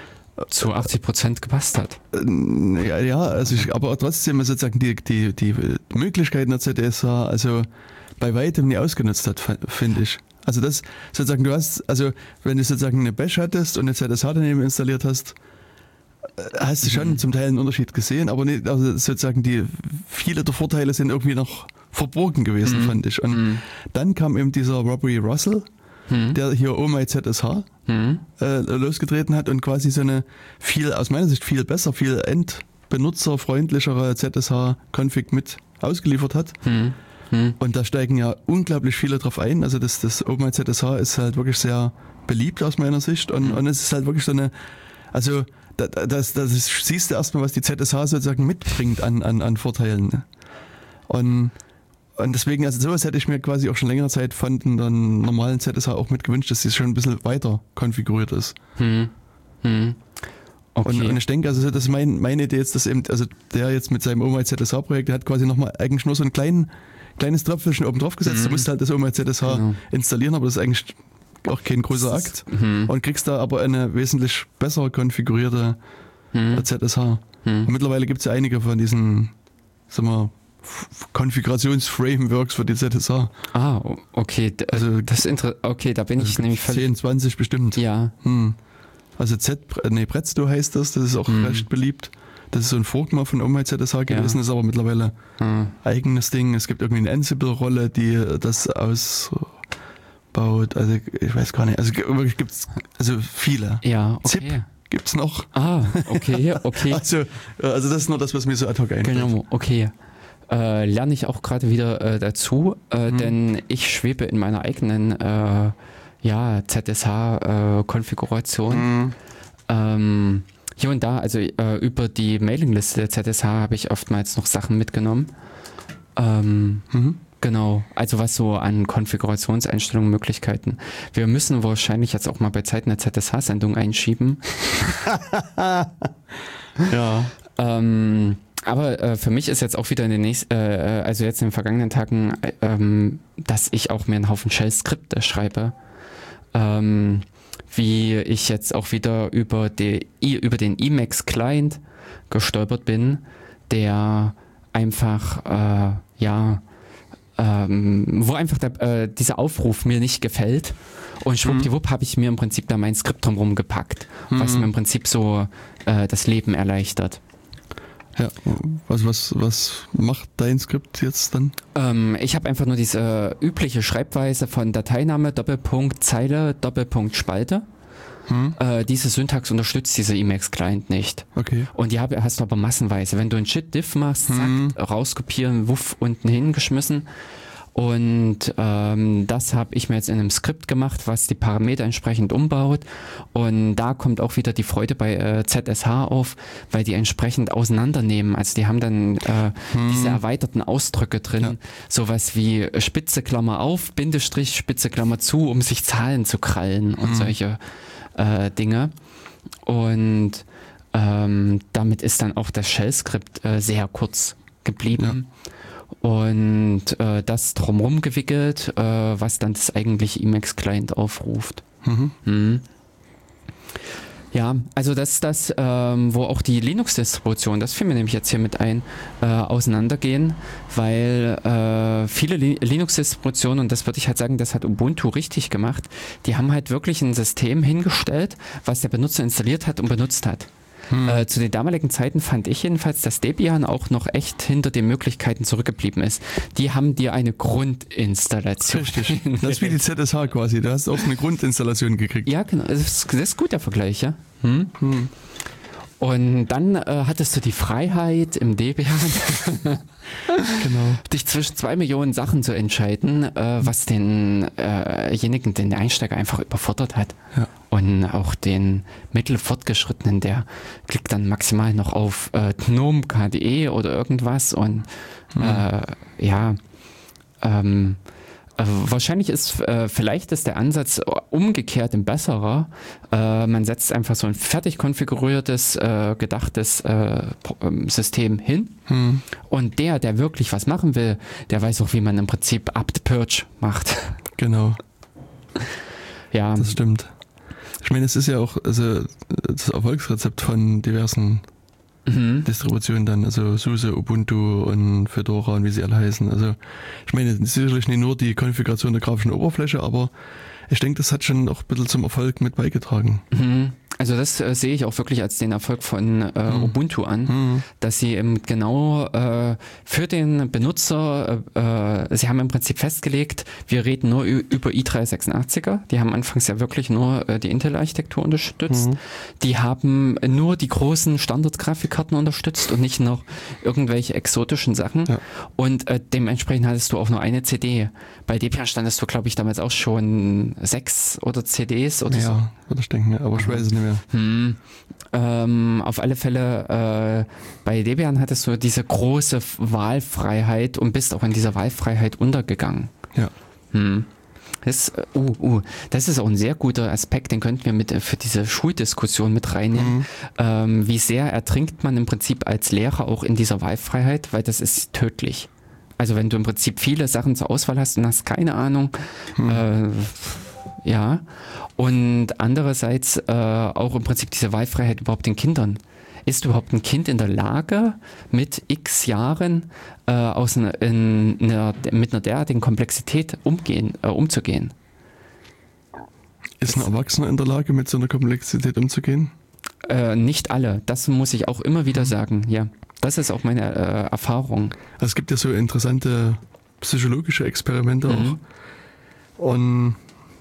Speaker 1: zu achtzig Prozent gepasst hat.
Speaker 2: Ja, ja also ich, aber trotzdem sozusagen die, die, die Möglichkeiten der Z S H also bei weitem nie ausgenutzt hat, finde ich. Also das sozusagen, du hast, also wenn du sozusagen eine Bash hattest und eine Z S H daneben installiert hast, hast du schon mhm. zum Teil einen Unterschied gesehen, aber nicht, also sozusagen die, viele der Vorteile sind irgendwie noch verborgen gewesen, mhm. fand ich. Und mhm. dann kam eben dieser Robbery Russell, Hm. der hier Oh My Z S H hm. äh, losgetreten hat und quasi so eine viel, aus meiner Sicht viel besser, viel endbenutzerfreundlichere Z S H-Config mit ausgeliefert hat. Hm. Hm. Und da steigen ja unglaublich viele drauf ein. Also das, das Oh My Z S H ist halt wirklich sehr beliebt aus meiner Sicht und, hm. und es ist halt wirklich so eine, also das, das, das siehst du erstmal, was die Z S H sozusagen mitbringt an, an, an Vorteilen. Und Und deswegen, also sowas hätte ich mir quasi auch schon längere Zeit von der normalen Z S H auch mit gewünscht, dass sie schon ein bisschen weiter konfiguriert ist. Hm. Hm. Okay. Und, und ich denke, also das ist mein, meine Idee jetzt, dass eben, also der jetzt mit seinem Oh My Z S H-Projekt, der hat quasi nochmal eigentlich nur so ein klein, kleines Tröpfelchen oben drauf gesetzt. Mhm. Du musst halt das Oh My Z S H genau. installieren, aber das ist eigentlich auch kein großer Akt. Mhm. Und kriegst da aber eine wesentlich besser konfigurierte mhm. Z S H. Mhm. Und mittlerweile gibt es ja einige von diesen, sagen wir, Konfigurationsframeworks für die Z S H.
Speaker 1: Ah, okay. D- also das Inter- okay, da bin also ich nämlich
Speaker 2: zehn, zwanzig bestimmt.
Speaker 1: Ja.
Speaker 2: Hm. Also Z, nee, Prezto heißt das, das ist auch hm. recht beliebt. Das ist so ein Fork mal von Oh My Z S H gewesen, ja. ist aber mittlerweile hm. eigenes Ding. Es gibt irgendwie eine Ansible-Rolle, die das ausbaut. Also ich weiß gar nicht. Also wirklich gibt's also viele.
Speaker 1: Ja, okay.
Speaker 2: Zip gibt's noch.
Speaker 1: Ah, okay, okay.
Speaker 2: also, also das ist nur das, was mir so ad hoc einfällt.
Speaker 1: Genau, okay. Äh, lerne ich auch gerade wieder äh, dazu, äh, mhm. denn ich schwebe in meiner eigenen äh, ja, Z S H-Konfiguration. Mhm. Ähm, hier und da, also äh, über die Mailingliste der Z S H habe ich oftmals noch Sachen mitgenommen. Ähm, mhm. Genau, also was so an Konfigurationseinstellungen, Möglichkeiten. Wir müssen wahrscheinlich jetzt auch mal bei Zeit eine Z S H-Sendung einschieben.
Speaker 2: ja.
Speaker 1: Ähm, Aber äh, für mich ist jetzt auch wieder in den nächsten, äh, also jetzt in den vergangenen Tagen, äh, ähm, dass ich auch mir einen Haufen Shell-Skripte schreibe, ähm, wie ich jetzt auch wieder über, die, über den Emacs-Client gestolpert bin, der einfach, äh, ja, ähm, wo einfach der, äh, dieser Aufruf mir nicht gefällt und schwuppdiwupp habe ich mir im Prinzip da mein Skript drumherum gepackt, mhm. was mir im Prinzip so äh, das Leben erleichtert.
Speaker 2: Ja, was, was, was macht dein Skript jetzt dann?
Speaker 1: Ähm, ich habe einfach nur diese übliche Schreibweise von Dateiname, Doppelpunkt, Zeile, Doppelpunkt, Spalte. Hm. Äh, diese Syntax unterstützt diese Emacs-Client nicht.
Speaker 2: Okay.
Speaker 1: Und die hab, hast du aber massenweise. Wenn du ein Shit-Diff machst,
Speaker 2: hm.
Speaker 1: zack, rauskopieren, wuff, unten hingeschmissen. Und ähm, das habe ich mir jetzt in einem Skript gemacht, was die Parameter entsprechend umbaut. Und da kommt auch wieder die Freude bei äh, Z S H auf, weil die entsprechend auseinandernehmen. Also die haben dann äh, hm. diese erweiterten Ausdrücke drin. Ja. Sowas wie Spitze Klammer auf, Bindestrich, Spitze Klammer zu, um sich Zahlen zu krallen und hm. solche äh, Dinge. Und ähm, damit ist dann auch das Shell-Skript äh, sehr kurz geblieben. Ja. Und äh, das drumherum gewickelt, äh, was dann das eigentliche Emacs-Client aufruft. Mhm. Mhm. Ja, also das ist das, ähm, wo auch die Linux-Distribution, das fiel mir nämlich jetzt hier mit ein, äh, auseinandergehen, weil äh, viele Li- Linux-Distributionen, und das würde ich halt sagen, das hat Ubuntu richtig gemacht, die haben halt wirklich ein System hingestellt, was der Benutzer installiert hat und benutzt hat. Hm. Äh, zu den damaligen Zeiten fand ich jedenfalls, dass Debian auch noch echt hinter den Möglichkeiten zurückgeblieben ist. Die haben dir eine Grundinstallation.
Speaker 2: Richtig. Das ist wie die Z S H quasi. Du hast auch eine Grundinstallation gekriegt.
Speaker 1: Ja, genau. Das ist, das ist gut, der Vergleich, ja. Hm? Hm. Und dann äh, hattest du die Freiheit im Debian, genau. dich zwischen zwei Millionen Sachen zu entscheiden, äh, was denjenigen, äh den Einsteiger einfach überfordert hat. Ja. Und auch den Mittelfortgeschrittenen, der klickt dann maximal noch auf äh, GNOME K D E oder irgendwas und mhm. äh, ja, ähm, äh, wahrscheinlich ist, äh, vielleicht ist der Ansatz umgekehrt ein besserer. Äh, man setzt einfach so ein fertig konfiguriertes, äh, gedachtes äh, System hin hm. und der, der wirklich was machen will, der weiß auch, wie man im Prinzip apt-purge macht.
Speaker 2: Genau.
Speaker 1: Ja.
Speaker 2: Das stimmt. Ich meine, es ist ja auch also das Erfolgsrezept von diversen Mhm. Distributionen dann, also SUSE, Ubuntu und Fedora und wie sie alle heißen. Also ich meine, sicherlich nicht nur die Konfiguration der grafischen Oberfläche, aber ich denke, das hat schon auch ein bisschen zum Erfolg mit beigetragen.
Speaker 1: Mhm. Also das äh, sehe ich auch wirklich als den Erfolg von äh, mhm. Ubuntu an, mhm. dass sie eben genau äh, für den Benutzer, äh, sie haben im Prinzip festgelegt, wir reden nur ü- über i drei sechsundachtziger, die haben anfangs ja wirklich nur äh, die Intel-Architektur unterstützt, mhm. die haben nur die großen Standard-Grafikkarten unterstützt und nicht noch irgendwelche exotischen Sachen ja. und äh, dementsprechend hattest du auch nur eine C D. Bei Debian standest du, glaube ich, damals auch schon sechs oder C Ds oder
Speaker 2: ja,
Speaker 1: so.
Speaker 2: Ja, würde ich denken, aber ich weiß es nicht mehr.
Speaker 1: Hm. Ähm, auf alle Fälle, äh, bei Debian hattest du diese große Wahlfreiheit und bist auch in dieser Wahlfreiheit untergegangen.
Speaker 2: Ja.
Speaker 1: Hm. Das, uh, uh, das ist auch ein sehr guter Aspekt, den könnten wir mit für diese Schuldiskussion mit reinnehmen. Mhm. Ähm, wie sehr ertrinkt man im Prinzip als Lehrer auch in dieser Wahlfreiheit, weil das ist tödlich. Also wenn du im Prinzip viele Sachen zur Auswahl hast und hast keine Ahnung, mhm. äh, ja, und andererseits äh, auch im Prinzip diese Wahlfreiheit überhaupt den Kindern. Ist überhaupt ein Kind in der Lage, mit x Jahren äh, aus einer, in einer, mit einer derartigen Komplexität umgehen, äh, umzugehen?
Speaker 2: Ist ein Erwachsener in der Lage, mit so einer Komplexität umzugehen?
Speaker 1: Äh, nicht alle, das muss ich auch immer wieder sagen, ja. Das ist auch meine äh, Erfahrung.
Speaker 2: Also es gibt ja so interessante psychologische Experimente mhm. auch. Und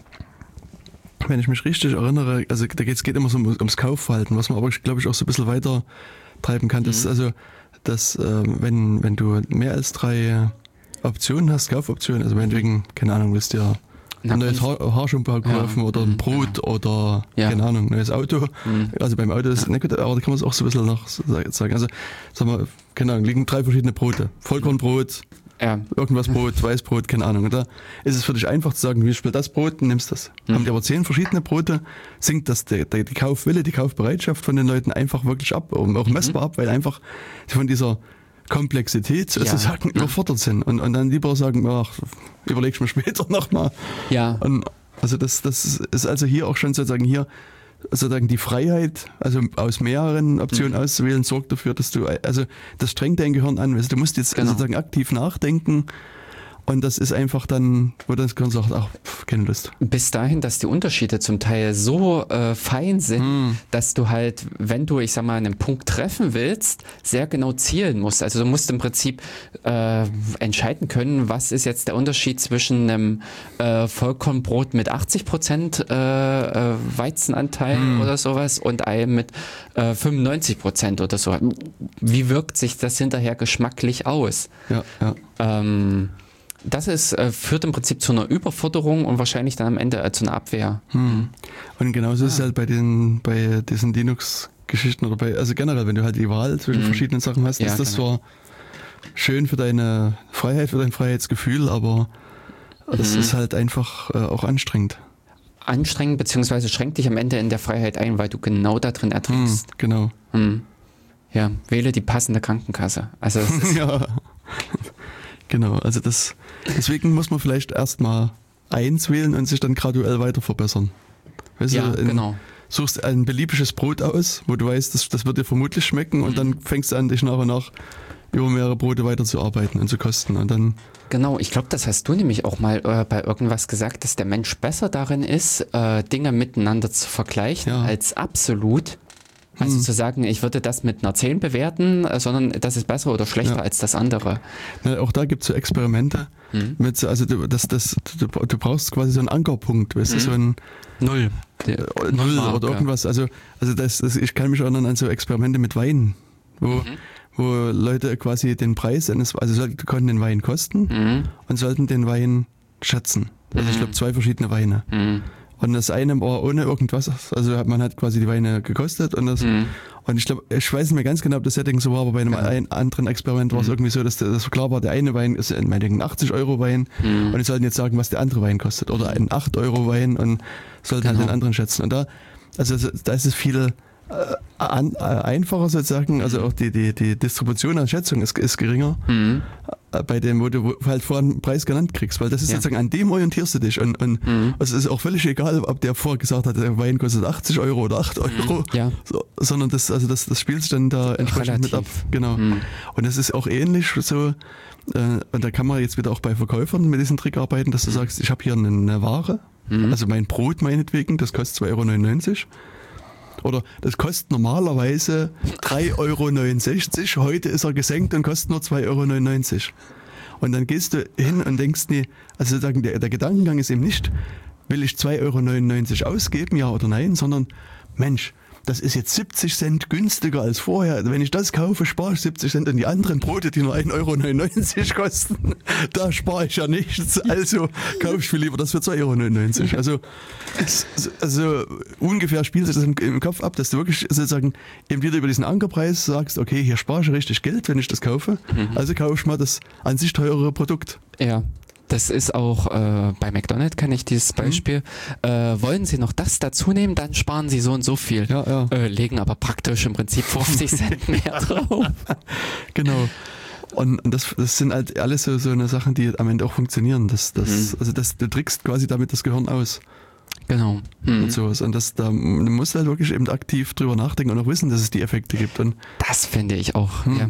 Speaker 2: wenn ich mich richtig erinnere, also da geht es geht immer so um, ums Kaufverhalten, was man aber, glaube ich, auch so ein bisschen weiter treiben kann. Mhm. Das ist also, dass äh, wenn, wenn du mehr als drei Optionen hast, Kaufoptionen, also meinetwegen, keine Ahnung, willst du dir ein neues Haar, Haarshampoo kaufen ja. oder ein Brot ja. oder, ja. keine Ahnung, neues Auto. Mhm. Also beim Auto ist es nicht gut, aber da kann man es auch so ein bisschen noch sagen. Also, sagen wir, keine Ahnung, liegen drei verschiedene Brote. Vollkornbrot, ja. irgendwas Brot, Weißbrot, keine Ahnung. Und da ist es für dich einfach zu sagen, wie spielt das Brot, und nimmst das. Mhm. Haben die aber zehn verschiedene Brote, sinkt das die, die, die Kaufwille, die Kaufbereitschaft von den Leuten einfach wirklich ab, auch messbar mhm. ab, weil einfach von dieser Komplexität sozusagen ja. überfordert sind und, und dann lieber sagen, ach, überleg ich mir später nochmal.
Speaker 1: Ja.
Speaker 2: Und also das, das ist also hier auch schon sozusagen hier sozusagen die Freiheit, also aus mehreren Optionen mhm. auszuwählen, sorgt dafür, dass du, also das strengt dein Gehirn an. Also du musst jetzt genau. sozusagen aktiv nachdenken. Und das ist einfach dann, wo das Gehirn sagt, ach, pff, keine Lust.
Speaker 1: Bis dahin, dass die Unterschiede zum Teil so äh, fein sind, hm. dass du halt, wenn du, ich sag mal, einen Punkt treffen willst, sehr genau zielen musst. Also du musst im Prinzip äh, entscheiden können, was ist jetzt der Unterschied zwischen einem äh, Vollkornbrot mit achtzig Prozent äh, äh, Weizenanteil hm. oder sowas und einem mit äh, fünfundneunzig Prozent oder so. Wie wirkt sich das hinterher geschmacklich aus?
Speaker 2: Ja, ja.
Speaker 1: Ähm, Das ist, äh, führt im Prinzip zu einer Überforderung und wahrscheinlich dann am Ende äh, zu einer Abwehr.
Speaker 2: Hm. Und genauso ah. ist es halt bei den bei diesen Linux-Geschichten oder bei, also generell, wenn du halt die Wahl zwischen hm. verschiedenen Sachen hast, ja, ist das genau. zwar schön für deine Freiheit, für dein Freiheitsgefühl, aber es mhm. ist halt einfach äh, auch anstrengend.
Speaker 1: Anstrengend, beziehungsweise schränkt dich am Ende in der Freiheit ein, weil du genau da drin ertrinkst.
Speaker 2: Hm, genau.
Speaker 1: Hm. Ja, wähle die passende Krankenkasse. Also es ist
Speaker 2: ja. Genau, also das, deswegen muss man vielleicht erstmal eins wählen und sich dann graduell weiter verbessern. Weißt
Speaker 1: ja,
Speaker 2: du, in,
Speaker 1: genau.
Speaker 2: suchst ein beliebiges Brot aus, wo du weißt, das, das wird dir vermutlich schmecken mhm. und dann fängst du an, dich nach und nach über mehrere Brote weiterzuarbeiten und zu kosten und dann...
Speaker 1: Genau, ich glaube, das hast du nämlich auch mal äh, bei irgendwas gesagt, dass der Mensch besser darin ist, äh, Dinge miteinander zu vergleichen ja. als absolut. Also hm. zu sagen, ich würde das mit einer zehn bewerten, äh, sondern das ist besser oder schlechter ja. als das andere.
Speaker 2: Ja, auch da gibt es so Experimente. Hm. Mit, also du, das, das, du, du brauchst quasi so einen Ankerpunkt, weißt hm. du, so ein...
Speaker 1: Null.
Speaker 2: Der, Null Marke. Oder irgendwas. Also, also das, das, ich kann mich erinnern an so Experimente mit Wein, wo... Mhm. wo Leute quasi den Preis eines, also sollten, konnten den Wein kosten mhm. und sollten den Wein schätzen. Also ich glaube zwei verschiedene Weine. Mhm. Und das eine war ohne irgendwas, also man hat quasi die Weine gekostet und das mhm. und ich glaube, ich weiß nicht mehr ganz genau, ob das Setting so war, aber bei einem ja. ein, anderen Experiment war es mhm. irgendwie so, dass das klar war, der eine Wein ist ein achtzig Euro Wein mhm. und die sollten jetzt sagen, was der andere Wein kostet oder ein acht Euro Wein und sollten genau. halt den anderen schätzen. Und da, also da ist es viel Äh, an, äh, einfacher sozusagen, also auch die, die, die Distribution an Schätzung ist, ist geringer, mhm. äh, bei dem, wo du wo halt vorhin einen Preis genannt kriegst, weil das ist ja. sozusagen, an dem orientierst du dich und, und mhm. es ist auch völlig egal, ob der vorher gesagt hat, der Wein kostet achtzig Euro oder acht Euro, mhm. ja. so, sondern das, also das, das spielt sich dann da entsprechend Relativ. mit ab. Genau. Mhm. Und das ist auch ähnlich so, äh, und da kann man jetzt wieder auch bei Verkäufern mit diesem Trick arbeiten, dass du mhm. sagst, ich habe hier eine, eine Ware, mhm. also mein Brot meinetwegen, das kostet zwei Euro neunundneunzig. Oder das kostet normalerweise drei Euro neunundsechzig, heute ist er gesenkt und kostet nur zwei Euro neunundneunzig. Und dann gehst du hin und denkst, nee, also der, der Gedankengang ist eben nicht, will ich zwei Euro neunundneunzig ausgeben, ja oder nein, sondern Mensch, das ist jetzt siebzig Cent günstiger als vorher. Wenn ich das kaufe, spare ich siebzig Cent. Und die anderen Brote, die nur ein Euro neunundneunzig kosten, da spare ich ja nichts. Also kaufe ich viel lieber das für zwei Euro neunundneunzig. Also, also ungefähr spielt sich das im, im Kopf ab, dass du wirklich sozusagen eben wieder über diesen Ankerpreis sagst, okay, hier spare ich richtig Geld, wenn ich das kaufe. Mhm. Also kaufe ich mal das an sich teurere Produkt.
Speaker 1: Ja. Das ist auch äh, bei McDonald's, kenne ich dieses Beispiel. Mhm. Äh, wollen Sie noch das dazu nehmen, dann sparen Sie so und so viel. Ja, ja. Äh, legen aber praktisch im Prinzip fünfzig Cent mehr drauf.
Speaker 2: Genau. Und, und das, das sind halt alles so, so eine Sachen, die am Ende auch funktionieren. Das, das, mhm. Also das, du trickst quasi damit das Gehirn aus.
Speaker 1: Genau. Mhm. Und
Speaker 2: sowas. Und das, da du musst halt wirklich eben aktiv drüber nachdenken und auch wissen, dass es die Effekte gibt. Und
Speaker 1: das finde ich auch, mhm. ja.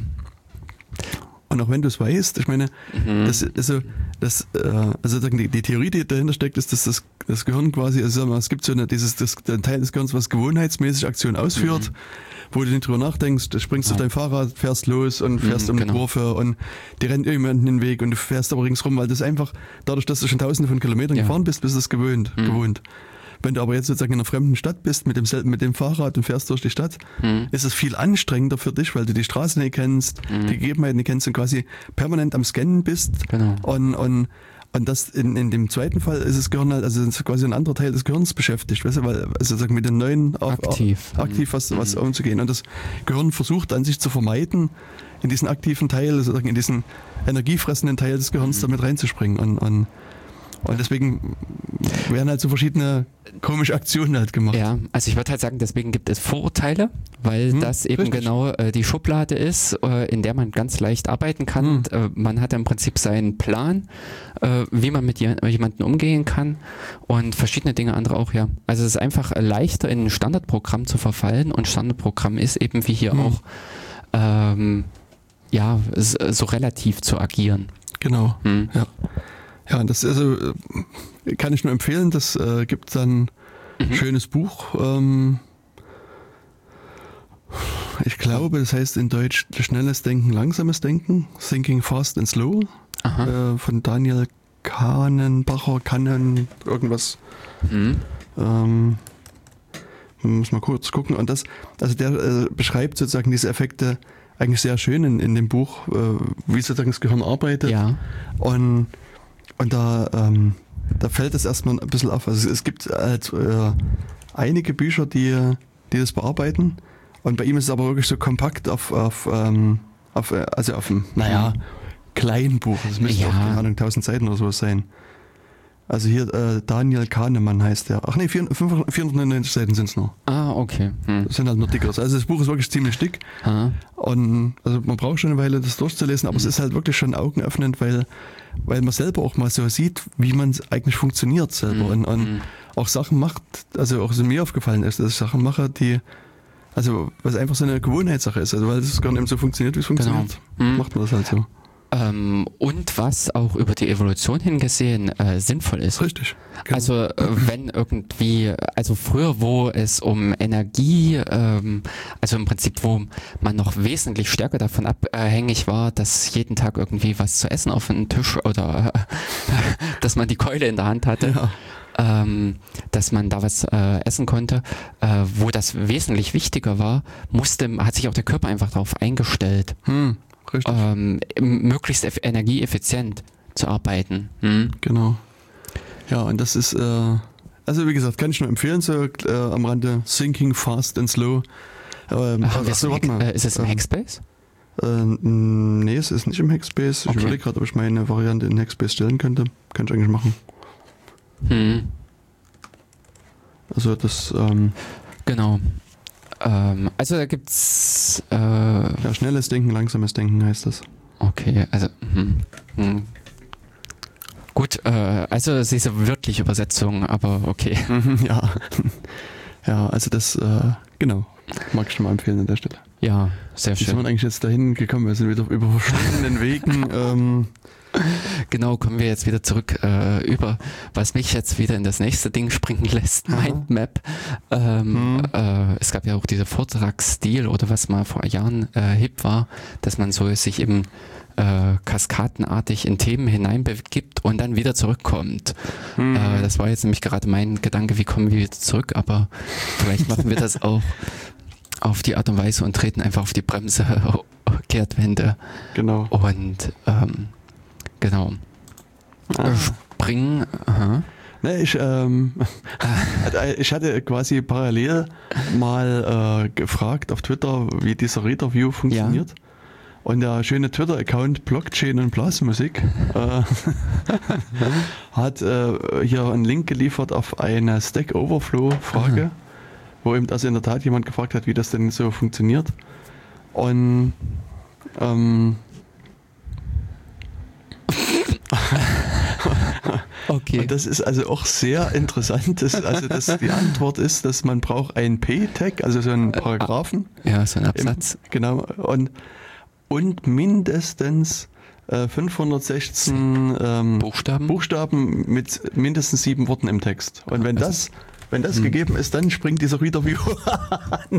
Speaker 2: Und auch wenn du es weißt, ich meine, mhm. das, also, das, äh, also die, die Theorie, die dahinter steckt, ist, dass das, das Gehirn quasi, also mal, es gibt so eine, dieses, das, der Teil des Gehirns, was gewohnheitsmäßig Aktionen ausführt, mhm. wo du nicht drüber nachdenkst, du springst ja. auf dein Fahrrad, fährst los und fährst mhm, um genau. die Kurve und dir rennt jemand den Weg und du fährst aber ringsrum, weil das einfach, dadurch, dass du schon tausende von Kilometern ja. gefahren bist, bist du es gewöhnt, mhm. gewohnt. Wenn du aber jetzt sozusagen in einer fremden Stadt bist, mit dem, mit dem Fahrrad und fährst durch die Stadt, mhm. ist es viel anstrengender für dich, weil du die Straße nicht kennst, mhm. die Gegebenheiten nicht kennst und quasi permanent am Scannen bist. Genau. Und, und, und das in, in dem zweiten Fall ist das Gehirn halt, also ist quasi ein anderer Teil des Gehirns beschäftigt, weißt du, weil, also sozusagen mit den neuen
Speaker 1: aktiv,
Speaker 2: aktiv was, was mhm. umzugehen. Und das Gehirn versucht an sich zu vermeiden, in diesen aktiven Teil, sozusagen in diesen energiefressenden Teil des Gehirns mhm. damit reinzuspringen. Und, und Und deswegen werden halt so verschiedene komische Aktionen halt gemacht.
Speaker 1: Ja, also ich würde halt sagen, deswegen gibt es Vorurteile, weil hm, das eben richtig. genau äh, die Schublade ist, äh, in der man ganz leicht arbeiten kann. Hm. Äh, man hat im Prinzip seinen Plan, äh, wie man mit jemandem umgehen kann und verschiedene Dinge andere auch, ja. Also es ist einfach leichter, in ein Standardprogramm zu verfallen und Standardprogramm ist eben wie hier hm. auch ähm, ja, so relativ zu agieren.
Speaker 2: Genau, hm. ja. Ja, das also, kann ich nur empfehlen. Das äh, gibt dann ein mhm. schönes Buch. Ähm, ich glaube, das heißt in Deutsch Schnelles Denken, Langsames Denken. Thinking Fast and Slow. Äh, von Daniel Kahnenbacher, Kannen, irgendwas. Mhm. Ähm, muss mal kurz gucken. Und das, also der äh, beschreibt sozusagen diese Effekte eigentlich sehr schön in, in dem Buch, äh, wie sozusagen das Gehirn arbeitet. Ja. Und Und da, ähm, da fällt es erstmal ein bisschen auf. Also es gibt halt äh, einige Bücher, die, die das bearbeiten. Und bei ihm ist es aber wirklich so kompakt auf, auf, ähm, auf also auf einem, naja, kleinen Buch. Das müsste ja. auf, keine Ahnung, tausend Seiten oder sowas sein. Also hier äh, Daniel Kahnemann heißt der. Ach nee, vierhundertneunundneunzig Seiten sind es nur.
Speaker 1: Ah, okay. Hm.
Speaker 2: Das sind halt nur dicker. Also das Buch ist wirklich ziemlich dick. Aha. Und also man braucht schon eine Weile, das durchzulesen, aber mhm. es ist halt wirklich schon augenöffnend, weil, weil man selber auch mal so sieht, wie man eigentlich funktioniert selber. Mhm. Und, und, auch Sachen macht, also auch so mir aufgefallen ist, dass ich Sachen mache, die, also was einfach so eine Gewohnheitssache ist, also weil es gar nicht so funktioniert, wie es funktioniert,
Speaker 1: genau. mhm.
Speaker 2: macht man das halt so.
Speaker 1: Ähm, und was auch über die Evolution hingesehen äh, sinnvoll ist.
Speaker 2: Richtig. Genau.
Speaker 1: Also äh, wenn irgendwie, also früher, wo es um Energie, ähm, also im Prinzip, wo man noch wesentlich stärker davon abhängig war, dass jeden Tag irgendwie was zu essen auf den Tisch oder äh, dass man die Keule in der Hand hatte.
Speaker 2: Ja.
Speaker 1: Ähm, dass man da was äh, essen konnte, äh, wo das wesentlich wichtiger war, musste, hat sich auch der Körper einfach darauf eingestellt,
Speaker 2: Hm, richtig.
Speaker 1: ähm, möglichst eff- energieeffizient zu arbeiten. Hm?
Speaker 2: Genau. Ja, und das ist, äh, also wie gesagt, kann ich nur empfehlen, so äh, am Rande Thinking Fast and Slow. Ähm,
Speaker 1: Ach,
Speaker 2: achso, warte mal.
Speaker 1: Äh, ist es im
Speaker 2: Ähm,
Speaker 1: Hackspace?
Speaker 2: Äh, nee, es ist nicht im Hackspace. Ich
Speaker 1: Okay.
Speaker 2: überlege gerade, ob ich meine Variante in Hackspace stellen könnte. Kann ich eigentlich machen.
Speaker 1: Hm.
Speaker 2: Also das, ähm,
Speaker 1: Genau. Ähm, also da gibt's äh,
Speaker 2: ja, schnelles Denken, langsames Denken heißt das.
Speaker 1: okay, also hm, hm. Gut, äh, also es ist eine wörtliche Übersetzung, aber okay.
Speaker 2: ja. Ja, also das, äh, genau, mag ich schon mal empfehlen an der Stelle.
Speaker 1: Ja, sehr
Speaker 2: Wie sind
Speaker 1: schön.
Speaker 2: wir eigentlich jetzt dahin gekommen? Wir sind wieder über verschiedenen Wegen. Ähm,
Speaker 1: Genau, kommen wir jetzt wieder zurück äh, über, was mich jetzt wieder in das nächste Ding springen lässt,
Speaker 2: Aha.
Speaker 1: Mindmap. Ähm,
Speaker 2: Mhm.
Speaker 1: äh, es gab ja auch diese Vortragsstil oder was mal vor Jahren äh, hip war, dass man so sich eben äh, kaskadenartig in Themen hineinbegibt und dann wieder zurückkommt.
Speaker 2: Mhm.
Speaker 1: Äh, das war jetzt nämlich gerade mein Gedanke, wie kommen wir wieder zurück, aber vielleicht machen wir das auch auf die Art und Weise und treten einfach auf die Bremse, Kehrtwende
Speaker 2: genau.
Speaker 1: und ähm, genau.
Speaker 2: Ah.
Speaker 1: Springen. Aha.
Speaker 2: Ne, ich, ähm, ich hatte quasi parallel mal äh, gefragt auf Twitter, wie dieser Reader-View funktioniert. Ja. Und der schöne Twitter-Account Blockchain und Blasmusik äh, hat äh, hier einen Link geliefert auf eine Stack Overflow-Frage, aha, wo eben also in der Tat jemand gefragt hat, wie das denn so funktioniert. Und ähm,
Speaker 1: okay.
Speaker 2: Und das ist also auch sehr interessant. Das, also das, die Antwort ist, dass man braucht einen P-Tag, also so einen Paragraphen.
Speaker 1: Ja, so einen Absatz.
Speaker 2: Im, genau. Und, und mindestens äh, fünfhundertsechzehn ähm,
Speaker 1: Buchstaben?
Speaker 2: Buchstaben mit mindestens sieben Worten im Text. Und wenn also, das, wenn das hm. gegeben ist, dann springt dieser Reader-View an.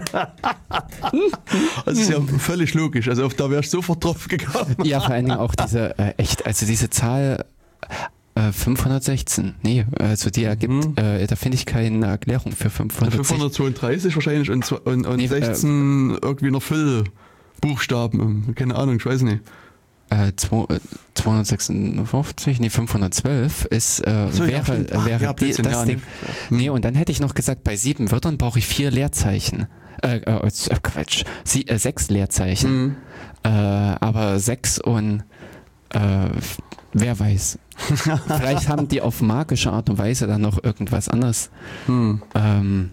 Speaker 2: Das ist ja völlig logisch. Also auf da wäre ich sofort drauf gekommen.
Speaker 1: Ja, vor allen Dingen auch diese, äh, echt, also diese Zahl äh, fünfhundertsechzehn. Nee, also die ergibt, mhm. äh, da finde ich keine Erklärung für fünfhundertsechzehn.
Speaker 2: fünfhundertzweiunddreißig wahrscheinlich und, und, und nee, sechzehn äh, irgendwie noch Füllbuchstaben. Keine Ahnung, ich weiß nicht.
Speaker 1: Äh, zweihundertsechsundfünfzig, nee, fünfhundertzwölf ist, äh, so, wäre, ja, Ach, wäre
Speaker 2: ja,
Speaker 1: die, das ja, Ding. Nee. nee, und dann hätte ich noch gesagt, bei sieben Wörtern brauche ich vier Leerzeichen. Äh, äh, Quatsch, Sie, äh, sechs Leerzeichen. Mhm. Äh, aber sechs und äh, wer weiß. Vielleicht haben die auf magische Art und Weise dann noch irgendwas anderes. Mhm. Ähm,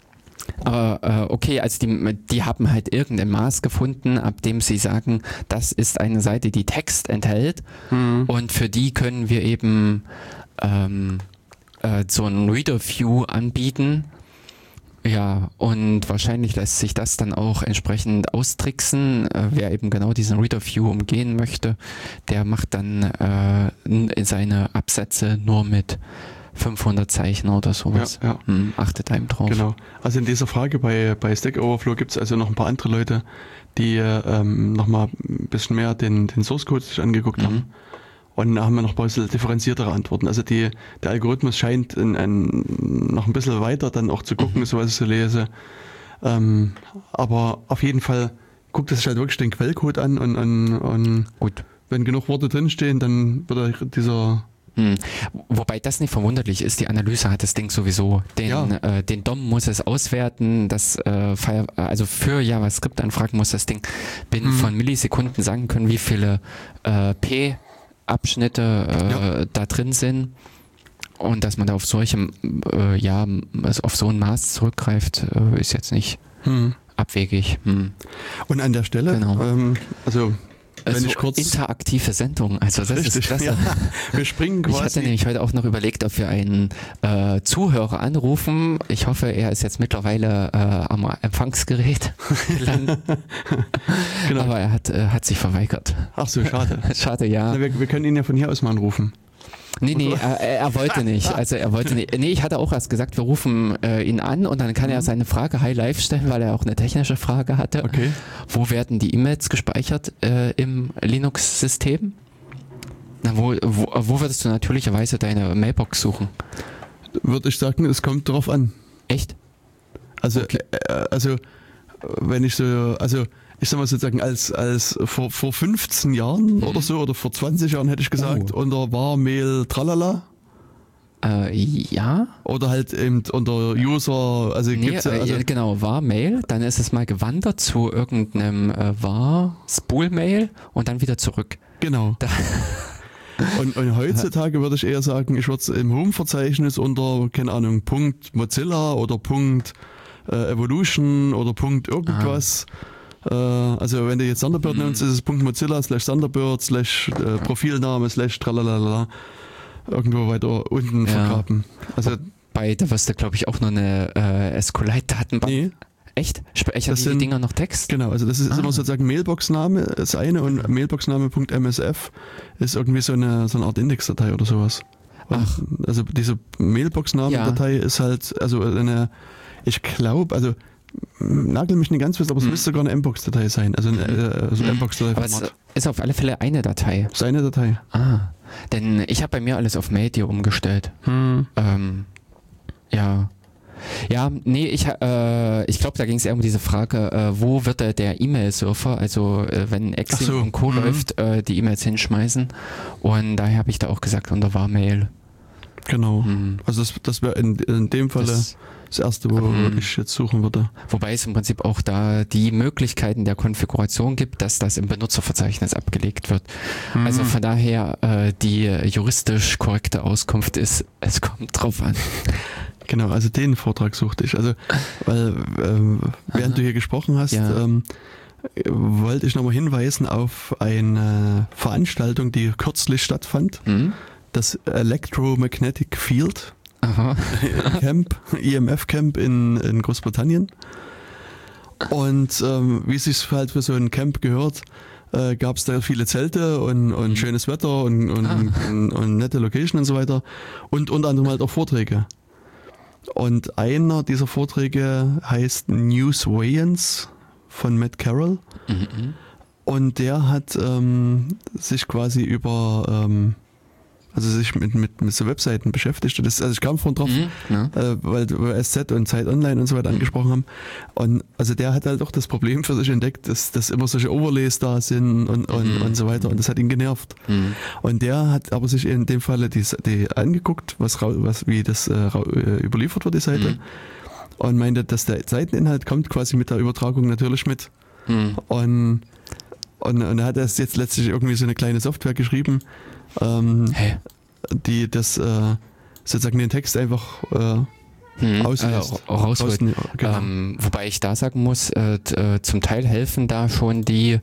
Speaker 1: Aber äh, okay, also die, die haben halt irgendein Maß gefunden, ab dem sie sagen, das ist eine Seite, die Text enthält, mhm, und für die können wir eben ähm, äh, so ein Reader-View anbieten. Ja, und wahrscheinlich lässt sich das dann auch entsprechend austricksen. Äh, wer eben genau diesen Reader-View umgehen möchte, der macht dann äh, seine Absätze nur mit fünfhundert Zeichen oder sowas.
Speaker 2: Ja, ja.
Speaker 1: Hm, achtet einem drauf.
Speaker 2: Genau. Also in dieser Frage bei, bei Stack Overflow gibt es also noch ein paar andere Leute, die ähm, nochmal ein bisschen mehr den, den Source Code sich angeguckt mhm. haben. Und da haben wir noch ein bisschen differenziertere Antworten. Also die, der Algorithmus scheint in, in, noch ein bisschen weiter dann auch zu gucken, mhm. so was ich so lese. Ähm, aber auf jeden Fall guckt es sich halt wirklich den Quellcode an und, und, und
Speaker 1: Gut.
Speaker 2: wenn genug Worte drinstehen, dann wird dieser...
Speaker 1: Hm. Wobei das nicht verwunderlich ist, die Analyse hat das Ding sowieso. Den,
Speaker 2: ja.
Speaker 1: äh, den D O M muss es auswerten, das äh, Fire, also für JavaScript-Anfragen muss das Ding binnen hm. von Millisekunden sagen können, wie viele äh, P-Abschnitte äh, ja. da drin sind. Und dass man da auf solche, äh, ja, also auf so ein Maß zurückgreift, äh, ist jetzt nicht hm. abwegig. Hm.
Speaker 2: Und an der Stelle,
Speaker 1: genau.
Speaker 2: ähm, also wenn
Speaker 1: so
Speaker 2: ich kurz...
Speaker 1: interaktive Sendung, also das
Speaker 2: Richtig,
Speaker 1: ist klasse.
Speaker 2: ja. Wir springen quasi...
Speaker 1: Ich hatte nämlich heute auch noch überlegt, ob wir einen äh, Zuhörer anrufen. Ich hoffe, er ist jetzt mittlerweile äh, am Empfangsgerät gelandet. Genau. Aber er hat, äh, hat sich verweigert.
Speaker 2: Ach so, schade.
Speaker 1: Schade, ja.
Speaker 2: Na, wir, wir können ihn ja von hier aus mal anrufen.
Speaker 1: Nee, nee, er, er wollte nicht. Also er wollte nicht. Nee, ich hatte auch erst gesagt, wir rufen äh, ihn an und dann kann er seine Frage high live stellen, weil er auch eine technische Frage hatte.
Speaker 2: Okay.
Speaker 1: Wo werden die E-Mails gespeichert äh, im Linux-System? Na, wo, wo, wo würdest du natürlicherweise deine Mailbox suchen?
Speaker 2: Würde ich sagen, es kommt drauf an.
Speaker 1: Echt?
Speaker 2: Also,
Speaker 1: Okay.
Speaker 2: äh, also wenn ich so, also ich sag mal sozusagen, als, als vor, vor fünfzehn Jahren mhm. oder so, oder vor zwanzig Jahren hätte ich gesagt, oh. unter Warmail Tralala.
Speaker 1: Äh, ja.
Speaker 2: Oder halt eben unter User, also
Speaker 1: nee,
Speaker 2: gibt's ja, also
Speaker 1: äh, genau, Warmail, dann ist es mal gewandert zu irgendeinem äh, War Spoolmail und dann wieder zurück.
Speaker 2: Genau.
Speaker 1: Da
Speaker 2: und, und heutzutage würde ich eher sagen, ich würde es im Home-Verzeichnis unter, keine Ahnung, Punkt Mozilla oder Punkt äh, Evolution oder Punkt irgendwas. Äh, also wenn du jetzt Thunderbird mhm. nimmst, ist es Punkt Mozilla slash Thunderbird slash äh, Profilname slash tralalala irgendwo weiter unten ja. vergraben. Also
Speaker 1: bei, da wirst du glaube ich auch noch eine äh, SQLite-Datenbank. Nee. Echt? Speichern die, die Dinger noch Text?
Speaker 2: Genau, also das ist ah. immer sozusagen Mailbox-Name, das eine, und Mailboxname.msf ist irgendwie so eine, so eine Art Indexdatei oder sowas. Ach. Also diese Mailbox-Name-Datei ja. ist halt, also eine, ich glaube, also nagel mich nicht ganz fest, aber es hm. müsste sogar eine Mbox-Datei sein, also eine also hm. Mbox-Datei.
Speaker 1: Aber es ist auf alle Fälle eine Datei.
Speaker 2: Es ist eine Datei.
Speaker 1: Ah, denn ich habe bei mir alles auf Maildir umgestellt. Hm. Ähm, ja. Ja, nee, ich, äh, ich glaube, da ging es eher um diese Frage, äh, wo wird der, der E-Mail-Surfer, also äh, wenn Exim so. und Co. Mhm. läuft, äh, die E-Mails hinschmeißen. Und daher habe ich da auch gesagt, unter Warmail.
Speaker 2: Genau. Mhm. Also das, das wäre in, in dem Falle das, das Erste, wo mhm. ich jetzt suchen würde.
Speaker 1: Wobei es im Prinzip auch da die Möglichkeiten der Konfiguration gibt, dass das im Benutzerverzeichnis abgelegt wird. Mhm. Also von daher äh, die juristisch korrekte Auskunft ist, es kommt drauf an.
Speaker 2: Genau, also den Vortrag suchte ich. Also, weil ähm, während du hier gesprochen hast, ja. ähm, wollte ich nochmal hinweisen auf eine Veranstaltung, die kürzlich stattfand. Mhm. Das Electromagnetic Field Aha. Camp, E M F Camp in, in Großbritannien. Und ähm, wie es sich halt für so ein Camp gehört, äh, gab es da viele Zelte und, und mhm. schönes Wetter und, und, ah. und, und nette Location und so weiter. Und unter anderem halt auch Vorträge. Und einer dieser Vorträge heißt Newswayans von Matt Carroll. Mhm. Und der hat ähm, sich quasi über, ähm, also sich mit, mit, mit so Webseiten beschäftigt. Das, also ich kam vorhin drauf, mhm, ja. äh, weil wir S Z und Zeit Online und so weiter mhm. angesprochen haben. Und also der hat halt auch das Problem für sich entdeckt, dass, dass immer solche Overlays da sind und, und, mhm. und so weiter. Und das hat ihn genervt. Mhm. Und der hat aber sich in dem Falle die, die angeguckt, was, was wie das äh, überliefert wird, die Seite. Mhm. Und meinte, dass der Seiteninhalt kommt quasi mit der Übertragung natürlich mit. Mhm. Und, und, und er hat erst jetzt letztlich irgendwie so eine kleine Software geschrieben, Ähm, hey. die das äh, sozusagen den Text einfach äh, hm, auslässt.
Speaker 1: Äh, rausholt. Genau. Ähm, wobei ich da sagen muss, äh, t, äh, zum Teil helfen da schon die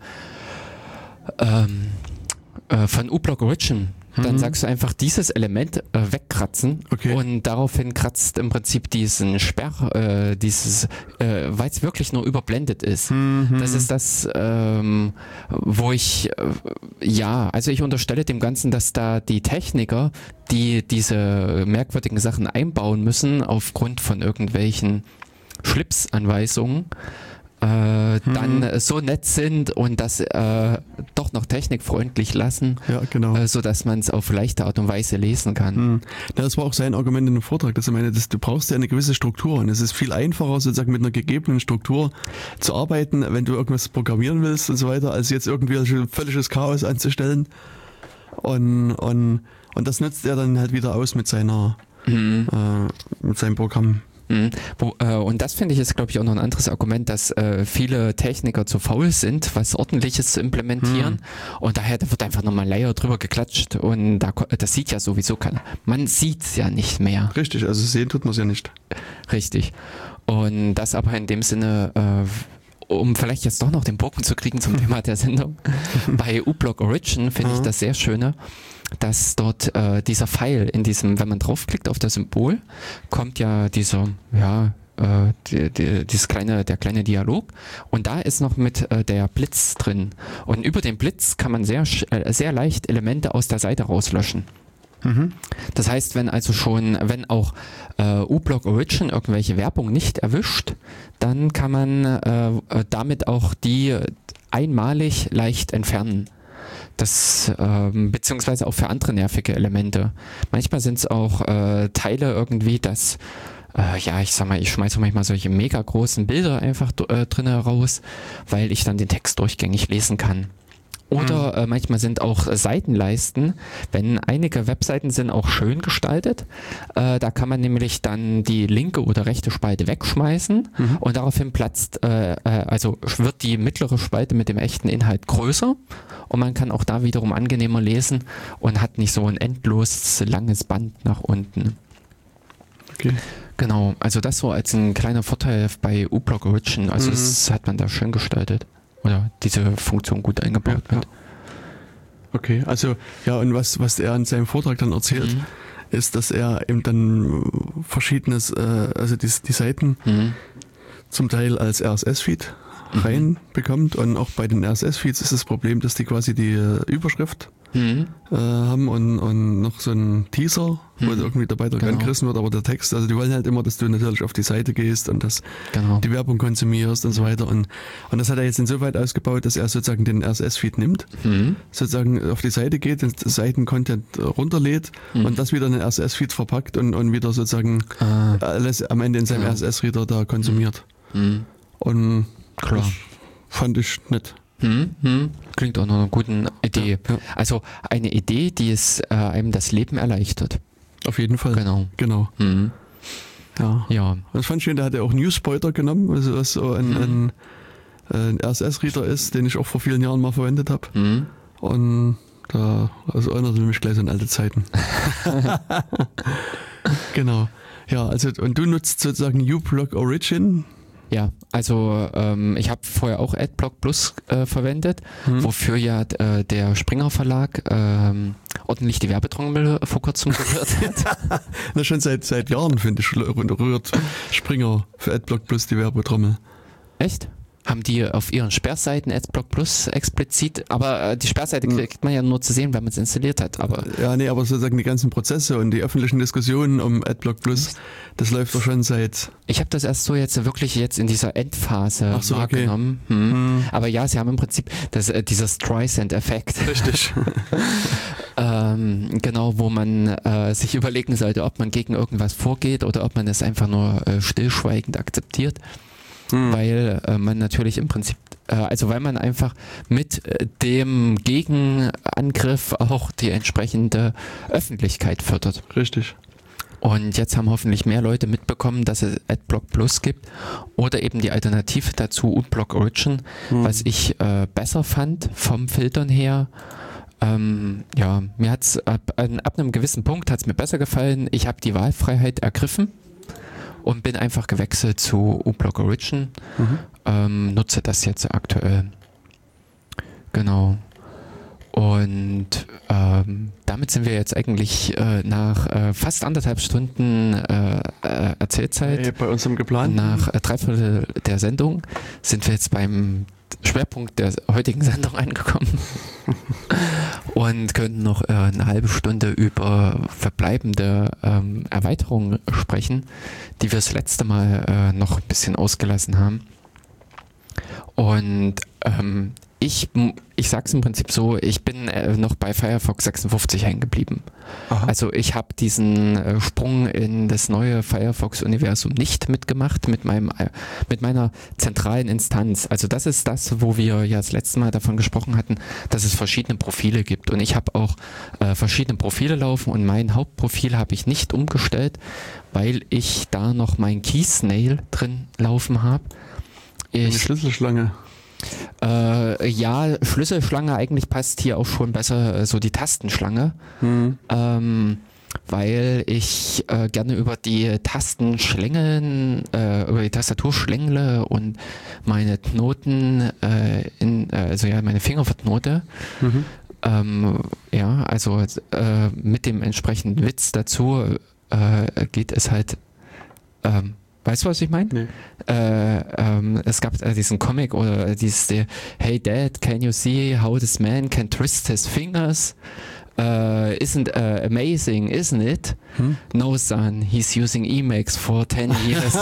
Speaker 1: ähm, äh, von uBlock Origin. Dann mhm. sagst du einfach dieses Element äh, wegkratzen okay. und daraufhin kratzt im Prinzip diesen Sperr, äh, dieses, äh, weil es wirklich nur überblendet ist. Mhm. Das ist das, ähm, wo ich, äh, ja, also ich unterstelle dem Ganzen, dass da die Techniker, die diese merkwürdigen Sachen einbauen müssen, aufgrund von irgendwelchen Schlipsanweisungen, Äh, hm. dann so nett sind und das äh, doch noch technikfreundlich lassen,
Speaker 2: ja, genau.
Speaker 1: äh, sodass man es auf leichte Art und Weise lesen kann.
Speaker 2: Hm. Ja, das war auch sein Argument in dem Vortrag, dass er meinte, dass du brauchst ja eine gewisse Struktur und es ist viel einfacher, sozusagen mit einer gegebenen Struktur zu arbeiten, wenn du irgendwas programmieren willst und so weiter, als jetzt irgendwie ein völliges Chaos anzustellen. Und, und, und das nutzt er dann halt wieder aus mit seiner hm. äh, mit seinem Programm.
Speaker 1: Mhm. Wo, äh, und das finde ich ist, glaube ich, auch noch ein anderes Argument, dass äh, viele Techniker zu faul sind, was Ordentliches zu implementieren. Mhm. Und daher da wird einfach nochmal ein Layer drüber geklatscht und da, das sieht ja sowieso keiner. Man sieht es ja nicht mehr.
Speaker 2: Richtig, also sehen tut man es ja nicht.
Speaker 1: Richtig. Und das aber in dem Sinne äh, um vielleicht jetzt doch noch den Bogen zu kriegen zum Thema der Sendung, bei uBlock Origin finde ich das sehr Schöne, dass dort äh, dieser Pfeil in diesem, wenn man draufklickt auf das Symbol, kommt ja dieser, ja, äh, die, die, dieses kleine, der kleine Dialog und da ist noch mit äh, der Blitz drin und über den Blitz kann man sehr, äh, sehr leicht Elemente aus der Seite rauslöschen. Mhm. Das heißt, wenn also schon, wenn auch äh, uBlock Origin irgendwelche Werbung nicht erwischt, dann kann man äh, damit auch die einmalig leicht entfernen. Das, ähm, beziehungsweise auch für andere nervige Elemente. Manchmal sind es auch äh, Teile irgendwie, dass, äh, ja, ich sag mal, ich schmeiße manchmal solche mega großen Bilder einfach äh, drin raus, weil ich dann den Text durchgängig lesen kann. Oder äh, manchmal sind auch äh, Seitenleisten, wenn einige Webseiten sind auch schön gestaltet, äh, da kann man nämlich dann die linke oder rechte Spalte wegschmeißen mhm. und daraufhin platzt, äh, äh, also wird die mittlere Spalte mit dem echten Inhalt größer und man kann auch da wiederum angenehmer lesen und hat nicht so ein endlos langes Band nach unten.
Speaker 2: Okay.
Speaker 1: Genau, also das so als ein kleiner Vorteil bei uBlock Origin, also mhm. das hat man da schön gestaltet. Oder diese Funktion gut eingebaut ja, wird. Ja.
Speaker 2: Okay, also ja, und was, was er in seinem Vortrag dann erzählt, mhm. ist, dass er eben dann verschiedenes, äh, also die, die Seiten mhm. zum Teil als R S S-Feed mhm. reinbekommt und auch bei den R S S-Feeds ist das Problem, dass die quasi die äh, Überschrift mhm. äh, haben und, und noch so einen Teaser, wo mhm. irgendwie der Beitrag genau. angerissen wird, aber der Text, also die wollen halt immer, dass du natürlich auf die Seite gehst und dass genau. die Werbung konsumierst und so weiter und, und das hat er jetzt insoweit ausgebaut, dass er sozusagen den R S S-Feed nimmt, mhm. sozusagen auf die Seite geht, den Seiten-Content runterlädt mhm. und das wieder in den R S S-Feed verpackt und, und wieder sozusagen ah. alles am Ende in seinem genau. R S S-Reader da konsumiert. Mhm. Und
Speaker 1: klar.
Speaker 2: Das fand ich nett.
Speaker 1: Hm, hm. Klingt auch noch eine gute Idee. Ja, ja. Also eine Idee, die es äh, einem das Leben erleichtert.
Speaker 2: Auf jeden Fall.
Speaker 1: Genau.
Speaker 2: genau.
Speaker 1: Hm.
Speaker 2: Ja. ja. Das fand ich schön, der hat ja auch Newspointer genommen, also was so ein, hm. ein, ein R S S-Reader ist, den ich auch vor vielen Jahren mal verwendet habe. Hm. Und da also erinnerte mich gleich an alte Zeiten. Genau. Ja, also und du nutzt sozusagen uBlock Origin.
Speaker 1: Ja, also ähm, ich habe vorher auch Adblock Plus äh, verwendet, hm. wofür ja äh, der Springer Verlag ähm, ordentlich die Werbetrommel vor kurzem gerührt hat.
Speaker 2: Na, schon seit seit Jahren, finde ich, rührt Springer für Adblock Plus die Werbetrommel.
Speaker 1: Echt? Haben die auf ihren Sperrseiten Adblock Plus explizit, aber äh, die Sperrseite kriegt man ja nur zu sehen, wenn man es installiert hat. Aber
Speaker 2: ja, nee, aber sozusagen die ganzen Prozesse und die öffentlichen Diskussionen um Adblock Plus, das läuft doch schon seit...
Speaker 1: Ich habe das erst so jetzt wirklich jetzt in dieser Endphase
Speaker 2: Ach so,
Speaker 1: wahrgenommen.
Speaker 2: Okay.
Speaker 1: Hm.
Speaker 2: Hm.
Speaker 1: Aber ja, sie haben im Prinzip das, äh, dieser Streisand-Effekt.
Speaker 2: Richtig.
Speaker 1: ähm, genau, wo man äh, sich überlegen sollte, ob man gegen irgendwas vorgeht oder ob man es einfach nur äh, stillschweigend akzeptiert. Hm. Weil äh, man natürlich im Prinzip, äh, also weil man einfach mit äh, dem Gegenangriff auch die entsprechende Öffentlichkeit fördert.
Speaker 2: Richtig.
Speaker 1: Und jetzt haben hoffentlich mehr Leute mitbekommen, dass es Adblock Plus gibt oder eben die Alternative dazu uBlock Origin, hm. was ich äh, besser fand vom Filtern her. Ähm, ja, mir hat's ab, ab einem gewissen Punkt hat's mir besser gefallen. Ich habe die Wahlfreiheit ergriffen. Und bin einfach gewechselt zu uBlock Origin, mhm. ähm, nutze das jetzt aktuell. Genau. Und ähm, damit sind wir jetzt eigentlich äh, nach äh, fast anderthalb Stunden äh, äh, Erzählzeit,
Speaker 2: hey, bei unserem geplanten.
Speaker 1: Nach äh, drei Viertel der Sendung, sind wir jetzt beim Schwerpunkt der heutigen Sendung angekommen und können noch äh, eine halbe Stunde über verbleibende ähm, Erweiterungen sprechen, die wir das letzte Mal äh, noch ein bisschen ausgelassen haben. Und ähm, ich, ich sag's im Prinzip so, ich bin äh, noch bei Firefox sechsundfünfzig hängen geblieben. Aha. Also ich habe diesen äh, Sprung in das neue Firefox-Universum nicht mitgemacht mit meinem äh, mit meiner zentralen Instanz. Also das ist das, wo wir ja das letzte Mal davon gesprochen hatten, dass es verschiedene Profile gibt. Und ich habe auch äh, verschiedene Profile laufen und mein Hauptprofil habe ich nicht umgestellt, weil ich da noch mein Keysnail drin laufen habe.
Speaker 2: Eine Schlüsselschlange.
Speaker 1: Äh, ja, Schlüsselschlange eigentlich passt hier auch schon besser, so die Tastenschlange. Mhm. Ähm, weil ich äh, gerne über die Tasten schlängeln, äh, über die Tastatur schlängle und meine Knoten, äh, in, äh, also ja, meine Finger verknote. Mhm. Ähm, ja, also äh, mit dem entsprechenden Witz dazu äh, geht es halt, ähm, weißt du, was ich meine? Nee. Äh, ähm, es gab äh, diesen Comic oder dieses äh, Hey Dad, can you see how this man can twist his fingers? Uh, isn't uh, amazing, isn't it? Hm? No, son, he's using Emacs for ten years.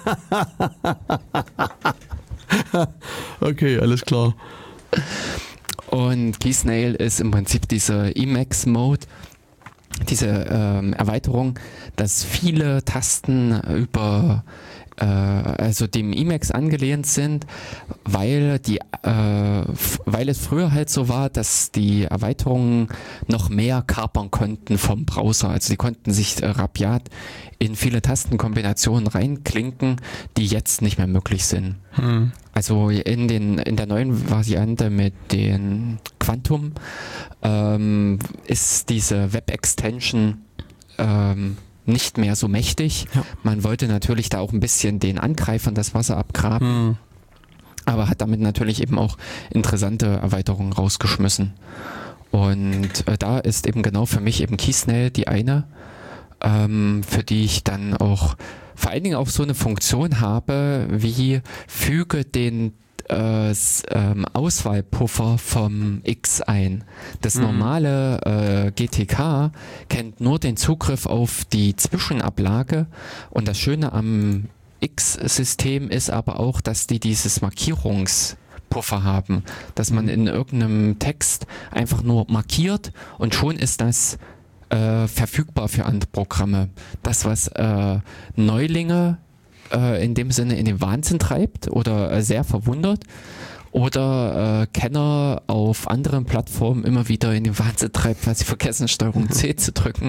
Speaker 2: Okay, alles klar.
Speaker 1: Und Keysnail ist im Prinzip dieser Emacs-Mode, diese ähm, Erweiterung, dass viele Tasten über äh, also dem Emacs angelehnt sind, weil die äh, f- weil es früher halt so war, dass die Erweiterungen noch mehr kapern konnten vom Browser. Also die konnten sich äh, rabiat in viele Tastenkombinationen reinklinken, die jetzt nicht mehr möglich sind. Hm. Also in den in der neuen Variante mit den Quantum ähm, ist diese Web-Extension ähm, nicht mehr so mächtig. Ja. Man wollte natürlich da auch ein bisschen den Angreifern das Wasser abgraben, hm. aber hat damit natürlich eben auch interessante Erweiterungen rausgeschmissen. Und äh, da ist eben genau für mich eben Keysnail die eine, ähm, für die ich dann auch vor allen Dingen auch so eine Funktion habe, wie füge den äh, ähm, Auswahlpuffer vom X ein. Das normale äh, G T K kennt nur den Zugriff auf die Zwischenablage und das Schöne am X-System ist aber auch, dass die dieses Markierungspuffer haben, dass man in irgendeinem Text einfach nur markiert und schon ist das äh, verfügbar für andere Programme. Das, was äh, Neulinge in dem Sinne in den Wahnsinn treibt oder äh, sehr verwundert oder äh, Kenner auf anderen Plattformen immer wieder in den Wahnsinn treibt, weil sie vergessen, Steuerung C zu drücken.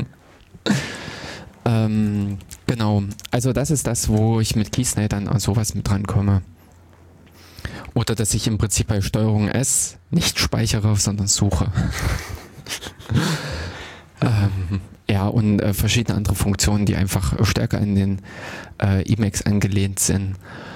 Speaker 1: Ähm, genau, also das ist das, wo ich mit Keysnail dann an sowas mit drankomme. Oder dass ich im Prinzip bei Steuerung S nicht speichere, sondern suche. ähm, Ja, und äh, verschiedene andere Funktionen, die einfach stärker in den äh, Emacs angelehnt sind.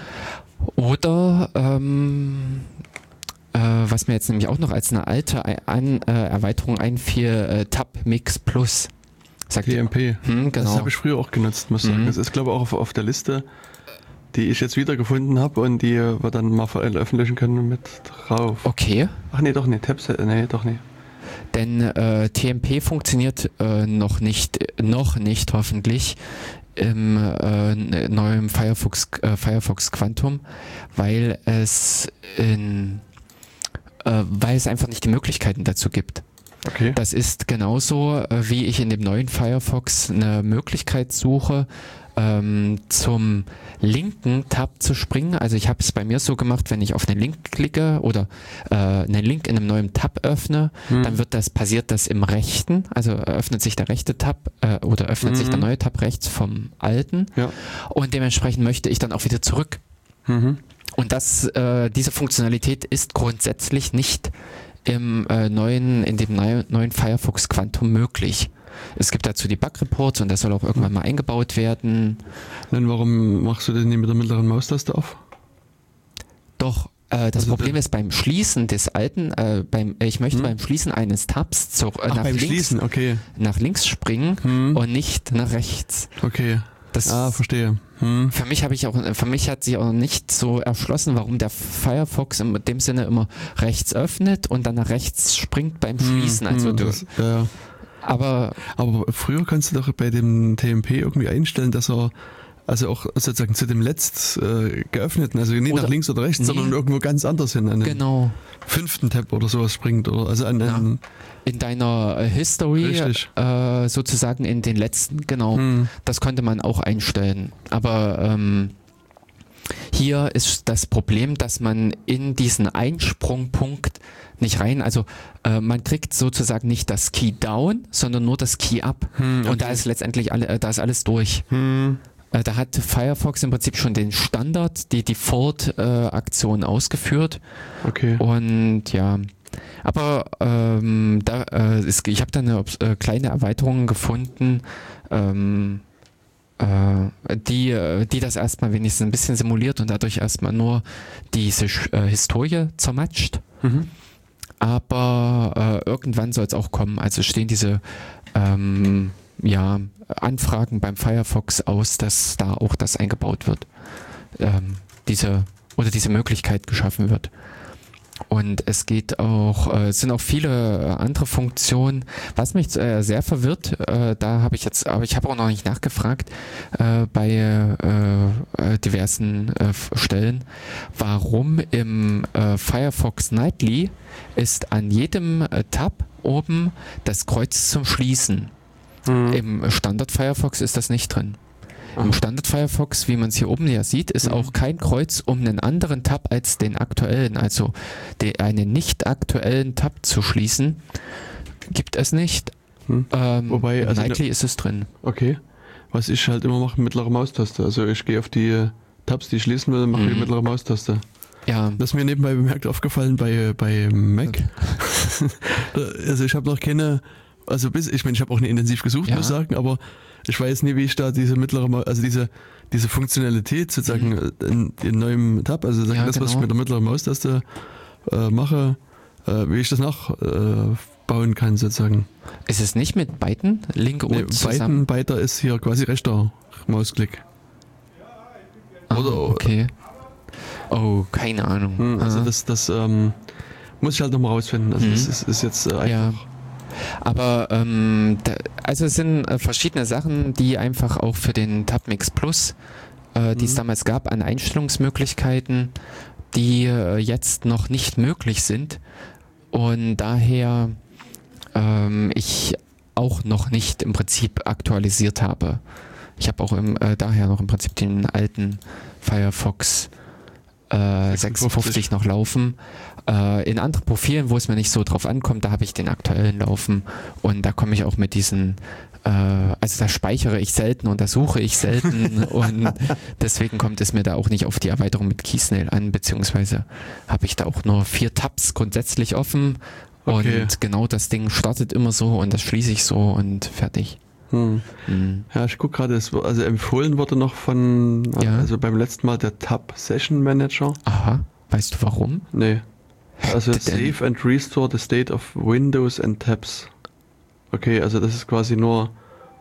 Speaker 1: Oder, ähm, äh, was mir jetzt nämlich auch noch als eine alte Ein- äh, Erweiterung einfiel, äh, Tab-Mix Plus.
Speaker 2: Sagt T M P.
Speaker 1: Hm, genau.
Speaker 2: Das habe ich früher auch genutzt, muss ich mhm. sagen. Das ist, glaube ich, auch auf, auf der Liste, die ich jetzt wiedergefunden habe und die wir dann mal veröffentlichen können mit drauf.
Speaker 1: Okay.
Speaker 2: Ach nee, doch nicht. Tabs, nee, doch nicht.
Speaker 1: Denn äh, T M P funktioniert äh, noch nicht, noch nicht hoffentlich im äh, neuen Firefox, äh, Firefox Quantum, weil es in, äh, weil es einfach nicht die Möglichkeiten dazu gibt.
Speaker 2: Okay.
Speaker 1: Das ist genauso, äh, wie ich in dem neuen Firefox eine Möglichkeit suche, ähm, zum linken Tab zu springen. Also ich habe es bei mir so gemacht, wenn ich auf einen Link klicke oder äh, einen Link in einem neuen Tab öffne, hm. dann wird das, passiert das im rechten, also öffnet sich der rechte Tab äh, oder öffnet mhm. sich der neue Tab rechts vom alten
Speaker 2: ja.
Speaker 1: und dementsprechend möchte ich dann auch wieder zurück.
Speaker 2: Mhm.
Speaker 1: Und das, äh, diese Funktionalität ist grundsätzlich nicht im äh, neuen, in dem neu, neuen Firefox Quantum möglich. Es gibt dazu die Bug-Reports und das soll auch irgendwann mal eingebaut werden.
Speaker 2: Dann warum machst du das nicht mit der mittleren Maustaste auf?
Speaker 1: Doch, äh, das also Problem ist beim Schließen des alten, äh, beim, ich möchte hm? beim Schließen eines Tabs zu, äh, Ach, nach,
Speaker 2: beim
Speaker 1: links,
Speaker 2: Schließen, okay.
Speaker 1: nach links springen hm. und nicht nach rechts.
Speaker 2: Okay.
Speaker 1: Das
Speaker 2: ah, verstehe. Hm.
Speaker 1: Für mich habe ich auch, für mich hat sich auch nicht so erschlossen, warum der Firefox in dem Sinne immer rechts öffnet und dann nach rechts springt beim Schließen.
Speaker 2: Hm,
Speaker 1: also du,
Speaker 2: das, ja.
Speaker 1: aber,
Speaker 2: aber früher kannst du doch bei dem T M P irgendwie einstellen, dass er also auch sozusagen zu dem letzt äh, geöffneten, also nicht oder, nach links oder rechts, nee, sondern irgendwo ganz anders hin, an den
Speaker 1: genau.
Speaker 2: fünften Tab oder sowas springt oder also an,
Speaker 1: ja.
Speaker 2: an
Speaker 1: in deiner äh, History äh, sozusagen in den letzten, genau, hm. das konnte man auch einstellen. Aber ähm, hier ist das Problem, dass man in diesen Einsprungpunkt nicht rein, also äh, man kriegt sozusagen nicht das Key down, sondern nur das Key up. Hm, okay. Und da ist letztendlich alle, äh, da ist alles durch.
Speaker 2: Hm.
Speaker 1: Äh, da hat Firefox im Prinzip schon den Standard, die Default-Aktion äh, ausgeführt.
Speaker 2: Okay.
Speaker 1: Und ja, Aber ähm, da, äh, ist, ich habe da eine äh, kleine Erweiterung gefunden, ähm, äh, die, die das erstmal wenigstens ein bisschen simuliert und dadurch erstmal nur diese äh, Historie zermatscht. Mhm. Aber äh, irgendwann soll es auch kommen. Also stehen diese ähm, ja, Anfragen beim Firefox aus, dass da auch das eingebaut wird. Ähm, diese oder diese Möglichkeit geschaffen wird. Und es geht auch, äh, es sind auch viele andere Funktionen. Was mich äh, sehr verwirrt, äh, da habe ich jetzt, aber ich habe auch noch nicht nachgefragt äh, bei äh, diversen äh, Stellen, warum im äh, Firefox Nightly ist an jedem äh, Tab oben das Kreuz zum Schließen. Mhm. Im Standard Firefox ist das nicht drin. Im Standard Firefox, wie man es hier oben ja sieht, ist mhm. auch kein Kreuz, um einen anderen Tab als den aktuellen, also de, einen nicht aktuellen Tab zu schließen, gibt es nicht. Hm. Ähm,
Speaker 2: Wobei, also
Speaker 1: Nightly ne, ist es drin.
Speaker 2: Okay. Was ich halt immer mache, mittlere Maustaste. Also ich gehe auf die Tabs, die ich schließen will, mache mhm. die mittlere Maustaste.
Speaker 1: Ja.
Speaker 2: Das ist mir nebenbei bemerkt aufgefallen bei, bei Mac. Also ich habe noch keine, also bis, ich meine, ich habe auch nicht intensiv gesucht, ja. muss ich sagen, aber ich weiß nie, wie ich da diese mittlere, also diese, diese Funktionalität sozusagen mhm. in, in neuem Tab, also ja, das, genau. was ich mit der mittleren Maustaste äh, mache, äh, wie ich das nachbauen äh, kann sozusagen.
Speaker 1: Ist es nicht mit Byten, Link und
Speaker 2: nee,
Speaker 1: zusammen?
Speaker 2: Byten, Byter ist hier quasi rechter Mausklick.
Speaker 1: Oder, oh, okay. Oh, keine Ahnung.
Speaker 2: Hm, also das, das ähm, muss ich halt nochmal rausfinden. Also mhm. das ist, ist jetzt äh, einfach... Ja.
Speaker 1: Aber ähm, da, also es sind äh, verschiedene Sachen, die einfach auch für den TabMix Plus, äh, die mhm. es damals gab, an Einstellungsmöglichkeiten, die äh, jetzt noch nicht möglich sind und daher ähm, ich auch noch nicht im Prinzip aktualisiert habe. Ich habe auch im, äh, daher noch im Prinzip den alten Firefox äh, sechsundfünfzig noch laufen. Äh, in anderen Profilen, wo es mir nicht so drauf ankommt, da habe ich den aktuellen laufen und da komme ich auch mit diesen, äh, also da speichere ich selten und da suche ich selten und deswegen kommt es mir da auch nicht auf die Erweiterung mit Keysnail an, beziehungsweise habe ich da auch nur vier Tabs grundsätzlich offen okay. und genau das Ding startet immer so und das schließe ich so und fertig.
Speaker 2: Hm. Hm. Ja, ich gucke gerade, also empfohlen wurde noch von, ja. also beim letzten Mal der Tab Session Manager.
Speaker 1: Aha, weißt du warum?
Speaker 2: Nee. Also Save and Restore the State of Windows and Tabs. Okay, also das ist quasi nur...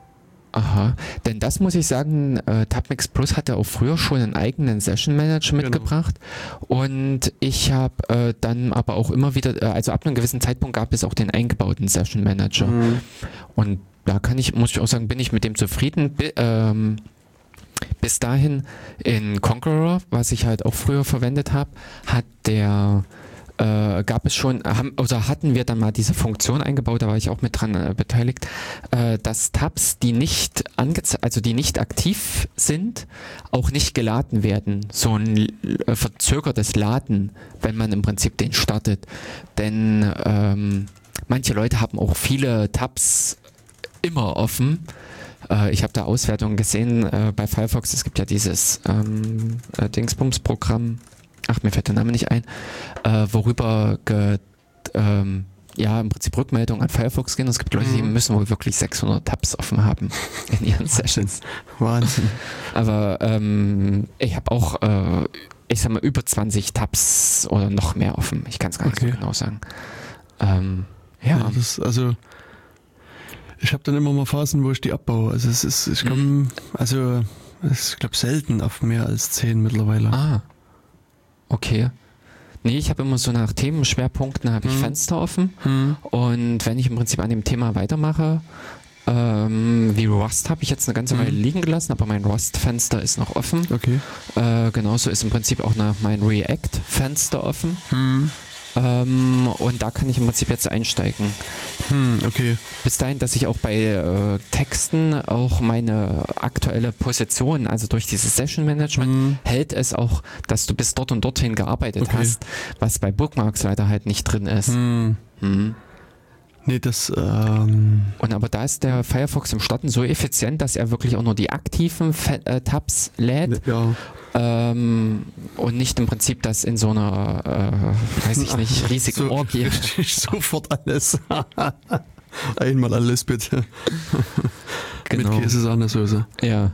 Speaker 1: Aha, denn das muss ich sagen, äh, TabMix Plus hatte auch früher schon einen eigenen Session Manager mitgebracht genau. und ich habe äh, dann aber auch immer wieder, äh, also ab einem gewissen Zeitpunkt gab es auch den eingebauten Session Manager mhm. und da kann ich, muss ich auch sagen, bin ich mit dem zufrieden. Bi- ähm, bis dahin in Conqueror, was ich halt auch früher verwendet habe, hat der Äh, gab es schon, haben, oder hatten wir dann mal diese Funktion eingebaut, da war ich auch mit dran äh, beteiligt, äh, dass Tabs, die nicht angezeigt, also die nicht aktiv sind, auch nicht geladen werden. So ein äh, verzögertes Laden, wenn man im Prinzip den startet. Denn ähm, manche Leute haben auch viele Tabs immer offen. Äh, ich habe da Auswertungen gesehen äh, bei Firefox, es gibt ja dieses ähm, äh, Dingsbums-Programm, ach, mir fällt der Name nicht ein, äh, worüber ge, ähm, ja, im Prinzip Rückmeldungen an Firefox gehen. Und es gibt Leute, die müssen wohl wirklich sechshundert Tabs offen haben in ihren Sessions.
Speaker 2: Wahnsinn.
Speaker 1: Aber ähm, ich habe auch, äh, ich sag mal, über zwanzig Tabs oder noch mehr offen. Ich kann es gar nicht okay. so genau sagen. Ähm, ja. ja
Speaker 2: das, also ich habe dann immer mal Phasen, wo ich die abbaue. Also es ist, ich komme, mhm. also ich glaube selten auf mehr als zehn mittlerweile.
Speaker 1: Ah. Okay. Nee, ich habe immer so nach Themenschwerpunkten habe ich hm. Fenster offen hm. und wenn ich im Prinzip an dem Thema weitermache, ähm, wie Rust habe ich jetzt eine ganze hm. Weile liegen gelassen, aber mein Rust-Fenster ist noch offen.
Speaker 2: Okay.
Speaker 1: Äh, genauso ist im Prinzip auch noch mein React-Fenster offen.
Speaker 2: Hm.
Speaker 1: Ähm, und da kann ich im Prinzip jetzt einsteigen.
Speaker 2: Hm, okay.
Speaker 1: Bis dahin, dass ich auch bei äh, Texten auch meine aktuelle Position, also durch dieses Session Management, hm. hält es auch, dass du bis dort und dorthin gearbeitet okay. hast, was bei Bookmarks leider halt nicht drin ist.
Speaker 2: Hm.
Speaker 1: Hm.
Speaker 2: Nee, das, ähm
Speaker 1: Und aber da ist der Firefox im Starten so effizient, dass er wirklich auch nur die aktiven Fe- äh, Tabs lädt.
Speaker 2: Ja.
Speaker 1: ähm, und nicht im Prinzip das in so einer, äh, weiß ich nicht, riesigen
Speaker 2: so,
Speaker 1: Orgie.
Speaker 2: Richtig, sofort alles. Einmal alles bitte.
Speaker 1: Genau.
Speaker 2: Mit Käse-Sahnesoße.
Speaker 1: Ja.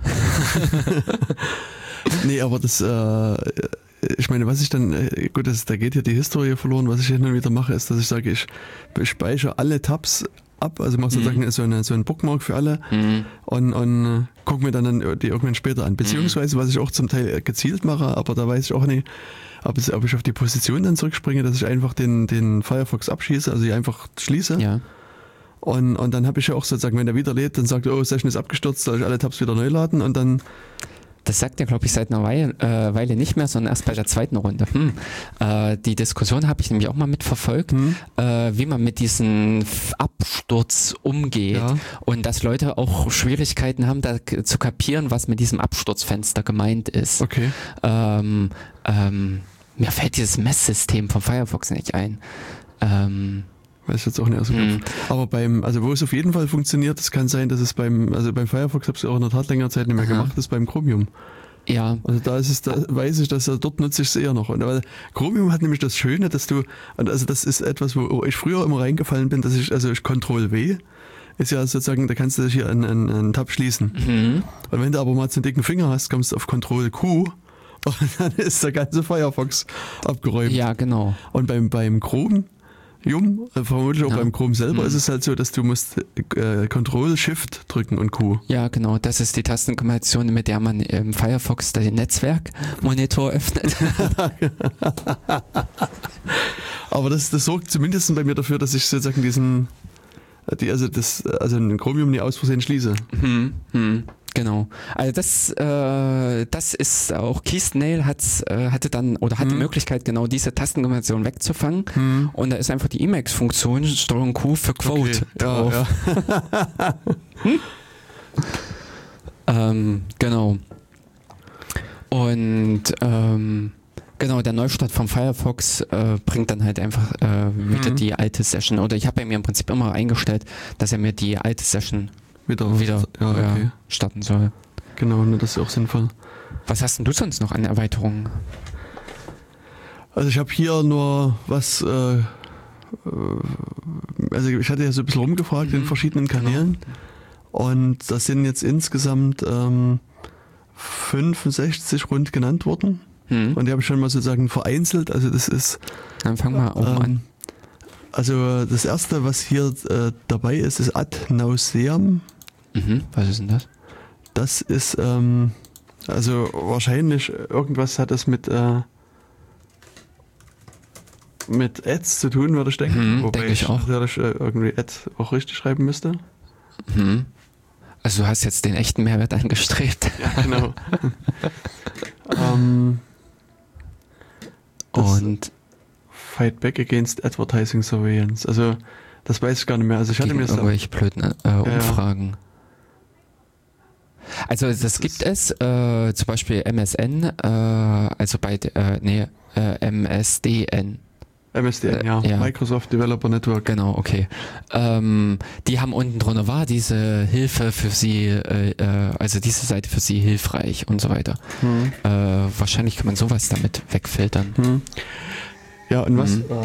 Speaker 2: Nee, aber das, äh, ich meine, was ich dann, äh, gut, das, da geht ja die Historie verloren. Was ich hin und wieder mache, ist, dass ich sage, ich speichere alle Tabs ab, also mache sozusagen mhm. so, eine, so einen Bookmark für alle mhm. und, und äh, gucke mir dann, dann die irgendwann später an. Beziehungsweise, was ich auch zum Teil gezielt mache, aber da weiß ich auch nicht, ob, es, ob ich auf die Position dann zurückspringe, dass ich einfach den, den Firefox abschieße, also ich einfach schließe.
Speaker 1: Ja.
Speaker 2: Und, und dann habe ich ja auch sozusagen, wenn der wieder lädt, dann sagt er, oh, Session ist abgestürzt, soll ich alle Tabs wieder neu laden und dann...
Speaker 1: Das sagt er, glaube ich, seit einer Weile, äh, Weile nicht mehr, sondern erst bei der zweiten Runde. Hm. Äh, die Diskussion habe ich nämlich auch mal mitverfolgt, hm. äh, wie man mit diesem Absturz umgeht ja. und dass Leute auch Schwierigkeiten haben, da k- zu kapieren, was mit diesem Absturzfenster gemeint ist.
Speaker 2: Okay.
Speaker 1: Ähm, ähm, mir fällt dieses Messsystem von Firefox nicht ein. Ähm,
Speaker 2: Weiß ich jetzt auch nicht aus dem Kopf.
Speaker 1: Hm.
Speaker 2: Aber beim, also wo es auf jeden Fall funktioniert, es kann sein, dass es beim, also beim Firefox habe ich es auch in der Tat länger Zeit nicht mehr
Speaker 1: Aha.
Speaker 2: gemacht, ist beim Chromium.
Speaker 1: Ja.
Speaker 2: Also da ist es, da weiß ich, dass dort nutze ich es eher noch. Und aber Chromium hat nämlich das Schöne, dass du, und also das ist etwas, wo ich früher immer reingefallen bin, dass ich, also ich Ctrl-W ist ja sozusagen, da kannst du hier einen, einen, einen Tab schließen.
Speaker 1: Mhm.
Speaker 2: Und wenn du aber mal so einen dicken Finger hast, kommst du auf Ctrl-Q und dann ist der ganze Firefox abgeräumt.
Speaker 1: Ja, genau.
Speaker 2: Und beim, beim Chrome Jum, vermutlich auch ja. beim Chrome selber mhm. ist es halt so, dass du musst äh, Control Shift drücken und Q.
Speaker 1: Ja, genau. Das ist die Tastenkombination, mit der man im Firefox den Netzwerkmonitor öffnet.
Speaker 2: Aber das, das sorgt zumindest bei mir dafür, dass ich sozusagen diesen, die, also das, also ein Chromium nie aus Versehen schließe.
Speaker 1: Hm, hm. Genau. Also das, äh, das ist auch Keysnail hat's, äh, hatte dann oder hat hm. die Möglichkeit, genau diese Tastenkombination wegzufangen. Hm. Und da ist einfach die Emacs-Funktion Steuerung Q für Quote
Speaker 2: okay.
Speaker 1: drauf.
Speaker 2: Ja, ja.
Speaker 1: hm? ähm, genau. Und ähm, genau, der Neustart von Firefox äh, bringt dann halt einfach äh, wieder hm. die alte Session. Oder ich habe bei mir im Prinzip immer eingestellt, dass er mir die alte Session wieder, wieder
Speaker 2: ja, okay.
Speaker 1: ja, starten soll.
Speaker 2: Genau, ne, das ist auch sinnvoll.
Speaker 1: Was hast denn du sonst noch an Erweiterungen?
Speaker 2: Also ich habe hier nur was, äh, also ich hatte ja so ein bisschen rumgefragt mhm. in verschiedenen Kanälen genau. und das sind jetzt insgesamt ähm, fünfundsechzig rund genannt worden mhm. und die habe ich schon mal sozusagen vereinzelt, also das ist...
Speaker 1: Dann fangen wir oben
Speaker 2: ähm,
Speaker 1: an.
Speaker 2: Also das erste, was hier äh, dabei ist, ist Ad Nauseam.
Speaker 1: Mhm, was ist denn das?
Speaker 2: Das ist, ähm, also wahrscheinlich irgendwas hat das mit, äh, mit Ads zu tun, würde ich denken.
Speaker 1: Mhm,
Speaker 2: Wobei
Speaker 1: denke ich, ich auch.
Speaker 2: Ich, äh, irgendwie Ad auch richtig schreiben müsste.
Speaker 1: Mhm. Also du hast jetzt den echten Mehrwert angestrebt.
Speaker 2: Ja, genau. ähm,
Speaker 1: Und
Speaker 2: Fight Back Against Advertising Surveillance. Also das weiß ich gar nicht mehr. Also ich hatte mir das
Speaker 1: irgendwelche blöden äh, Umfragen. Ja. Also das, das gibt es, äh, zum Beispiel M S N, äh, also bei, äh, nee, äh, M S D N.
Speaker 2: M S D N, äh, ja. ja. Microsoft Developer Network.
Speaker 1: Genau, okay. Ähm, die haben unten drunter, war diese Hilfe für sie, äh, äh, also diese Seite für sie hilfreich und so weiter. Hm. Äh, wahrscheinlich kann man sowas damit wegfiltern.
Speaker 2: Hm. Ja, und was?
Speaker 1: Mhm.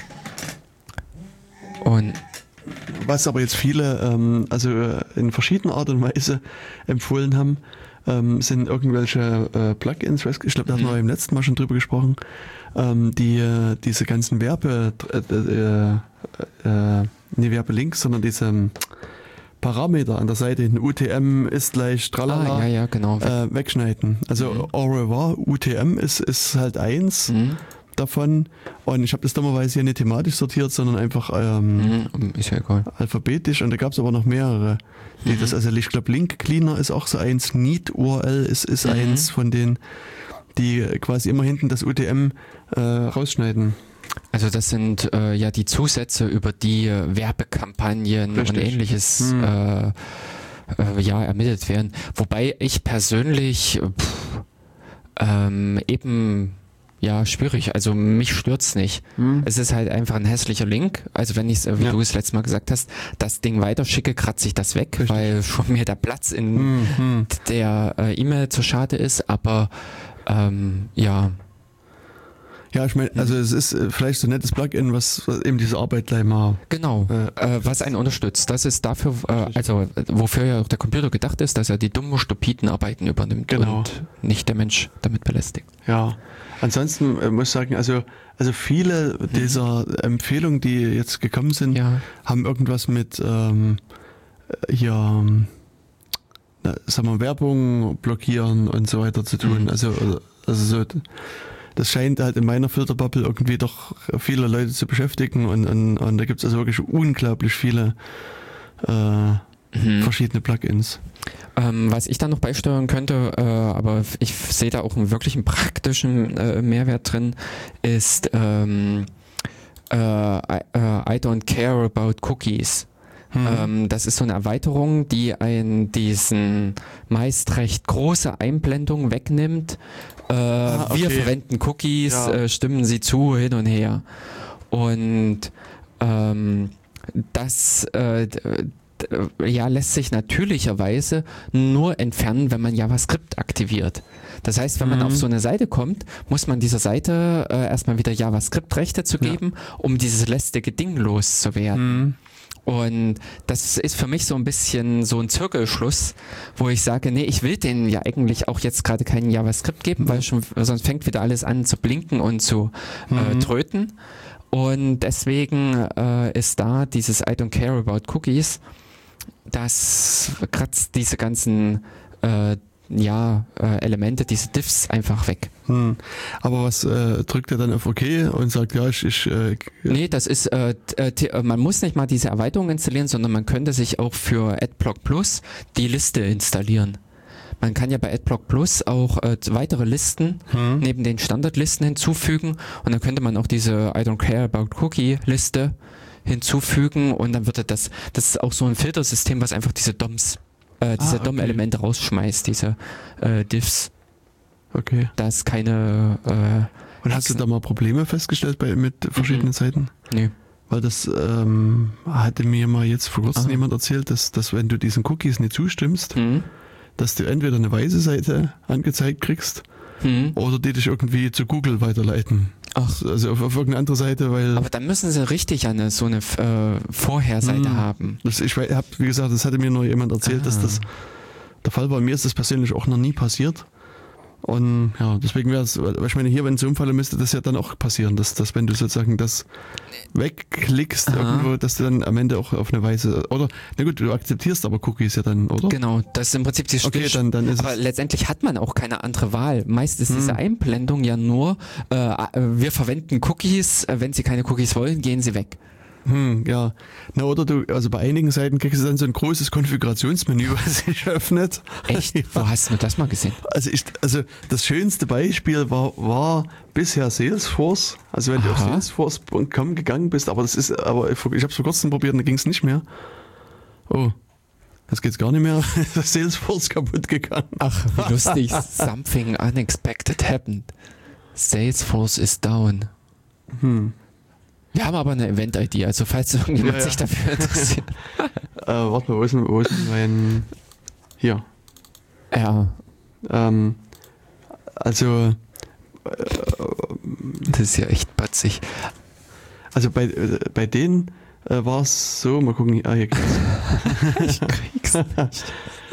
Speaker 1: Und
Speaker 2: was aber jetzt viele, ähm, also in verschiedener Art und Weise empfohlen haben, ähm, sind irgendwelche äh, Plugins, ich glaube, da haben wir mhm. im letzten Mal schon drüber gesprochen, ähm, die äh, diese ganzen Werbe, äh, äh, äh, nicht Werbelinks, sondern diese Parameter an der Seite, U T M ist gleich tralala,
Speaker 1: ah, ja, ja, genau.
Speaker 2: äh, wegschneiden. Also mhm. au revoir, U T M ist, ist halt eins. Mhm. davon und ich habe das dummerweise hier nicht thematisch sortiert, sondern einfach ähm,
Speaker 1: mhm, ist ja egal.
Speaker 2: alphabetisch und da gab es aber noch mehrere, die mhm. das, also ich glaube Link Cleaner ist auch so eins, Neat U R L ist, ist mhm. eins von denen, die quasi immer hinten das U T M äh, rausschneiden.
Speaker 1: Also das sind äh, ja die Zusätze, über die äh, Werbekampagnen Richtig. und ähnliches mhm. äh, äh, ja, ermittelt werden. Wobei ich persönlich pff, ähm, eben ja, schwierig. Also mich stört's nicht. Hm. Es ist halt einfach ein hässlicher Link. Also wenn ich wie ja. du es letztes Mal gesagt hast, das Ding weiterschicke, kratze ich das weg, Richtig. weil schon mir der Platz in hm, hm. der äh, E-Mail zu schade ist. Aber ähm, ja.
Speaker 2: Ja, ich meine, also es ist vielleicht so ein nettes Plugin, was, was eben diese Arbeit gleich mal...
Speaker 1: Genau, äh, äh, was einen unterstützt. Das ist dafür, äh, also wofür ja auch der Computer gedacht ist, dass er die dummen, stupiden Arbeiten übernimmt
Speaker 2: genau.
Speaker 1: und nicht der Mensch damit belästigt.
Speaker 2: Ja, ansonsten äh, muss ich sagen, also, also viele mhm. dieser Empfehlungen, die jetzt gekommen sind, ja. haben irgendwas mit ähm, hier, na, sagen wir, Werbung blockieren und so weiter zu tun. Mhm. Also, also so... Das scheint halt in meiner Filterbubble irgendwie doch viele Leute zu beschäftigen und, und, und da gibt es also wirklich unglaublich viele äh, mhm. verschiedene Plugins.
Speaker 1: Ähm, was ich da noch beisteuern könnte, äh, aber ich sehe da auch einen wirklichen praktischen äh, Mehrwert drin, ist ähm, äh, I, uh, I don't care about cookies. Hm. Ähm, das ist so eine Erweiterung, die einen diesen meist recht große Einblendung wegnimmt. Äh, ah, okay. Wir verwenden Cookies, ja. äh, stimmen sie zu, hin und her. Und ähm, das äh, ja, lässt sich natürlicherweise nur entfernen, wenn man JavaScript aktiviert. Das heißt, wenn mhm. man auf so eine Seite kommt, muss man dieser Seite äh, erstmal wieder JavaScript-Rechte zu geben, ja. um dieses lästige Ding loszuwerden. Mhm. Und das ist für mich so ein bisschen so ein Zirkelschluss, wo ich sage, nee, ich will denen ja eigentlich auch jetzt gerade keinen JavaScript geben, weil schon, sonst fängt wieder alles an zu blinken und zu äh, mhm. tröten. Und deswegen äh, ist da dieses I don't care about cookies, das kratzt diese ganzen äh, ja, äh, Elemente, diese Diffs einfach weg.
Speaker 2: Hm. Aber was äh, drückt er dann auf OK und sagt, ja, ich... ich äh,
Speaker 1: nee, das ist, äh, äh, man muss nicht mal diese Erweiterung installieren, sondern man könnte sich auch für Adblock Plus die Liste installieren. Man kann ja bei Adblock Plus auch äh, weitere Listen hm. neben den Standardlisten hinzufügen und dann könnte man auch diese I don't care about cookie Liste hinzufügen und dann würde das, das ist auch so ein Filtersystem, was einfach diese D O Ms Äh, diese ah, okay. D O M-Elemente rausschmeißt, diese äh, Diffs.
Speaker 2: Okay.
Speaker 1: Da ist keine... Äh,
Speaker 2: Und hast du da mal Probleme festgestellt bei mit verschiedenen mhm. Seiten?
Speaker 1: Nee.
Speaker 2: Weil das ähm, hatte mir mal jetzt vor kurzem jemand erzählt, dass, dass wenn du diesen Cookies nicht zustimmst, mhm. dass du entweder eine weiße Seite angezeigt kriegst mhm. oder die dich irgendwie zu Google weiterleiten. Ach. Also auf, auf irgendeine andere Seite, weil...
Speaker 1: Aber dann müssen sie richtig eine so eine äh, Vorherseite mh, haben.
Speaker 2: Das, ich hab, wie gesagt, das hatte mir nur jemand erzählt, ah. dass das der Fall war. Mir ist das persönlich auch noch nie passiert. Und ja, deswegen wäre es, ich meine, hier, wenn es so umfallen müsste, das ja dann auch passieren, dass, dass wenn du sozusagen das wegklickst, aha. irgendwo, dass du dann am Ende auch auf eine Weise, oder, na gut, du akzeptierst aber Cookies ja dann, oder?
Speaker 1: Genau, das ist im Prinzip die
Speaker 2: okay, dann, dann ist
Speaker 1: aber letztendlich hat man auch keine andere Wahl. Meist ist hm. diese Einblendung ja nur, äh, wir verwenden Cookies, wenn Sie keine Cookies wollen, gehen Sie weg.
Speaker 2: Hm, ja. Na, oder du, also bei einigen Seiten kriegst du dann so ein großes Konfigurationsmenü, was sich öffnet.
Speaker 1: Echt?
Speaker 2: Ja.
Speaker 1: Wo hast du das mal gesehen?
Speaker 2: Also ich, also das schönste Beispiel war, war bisher Salesforce. Also wenn Aha. du auf salesforce punkt com gegangen bist, aber das ist, aber ich, ich habe es vor kurzem probiert und da ging es nicht mehr. Oh. Jetzt geht's gar nicht mehr. Salesforce kaputt gegangen.
Speaker 1: Ach, wie lustig. Something unexpected happened. Salesforce is down. Hm. Wir haben aber eine Event-I D, also falls irgendjemand ja, ja. sich dafür interessiert.
Speaker 2: äh, warte mal, wo ist denn, wo ist denn mein... Hier.
Speaker 1: Ja.
Speaker 2: Ähm, also... Äh,
Speaker 1: das ist ja echt batzig.
Speaker 2: Also bei, äh, bei denen äh, war es so, mal gucken, ah, hier geht's.
Speaker 1: Ich krieg's nicht.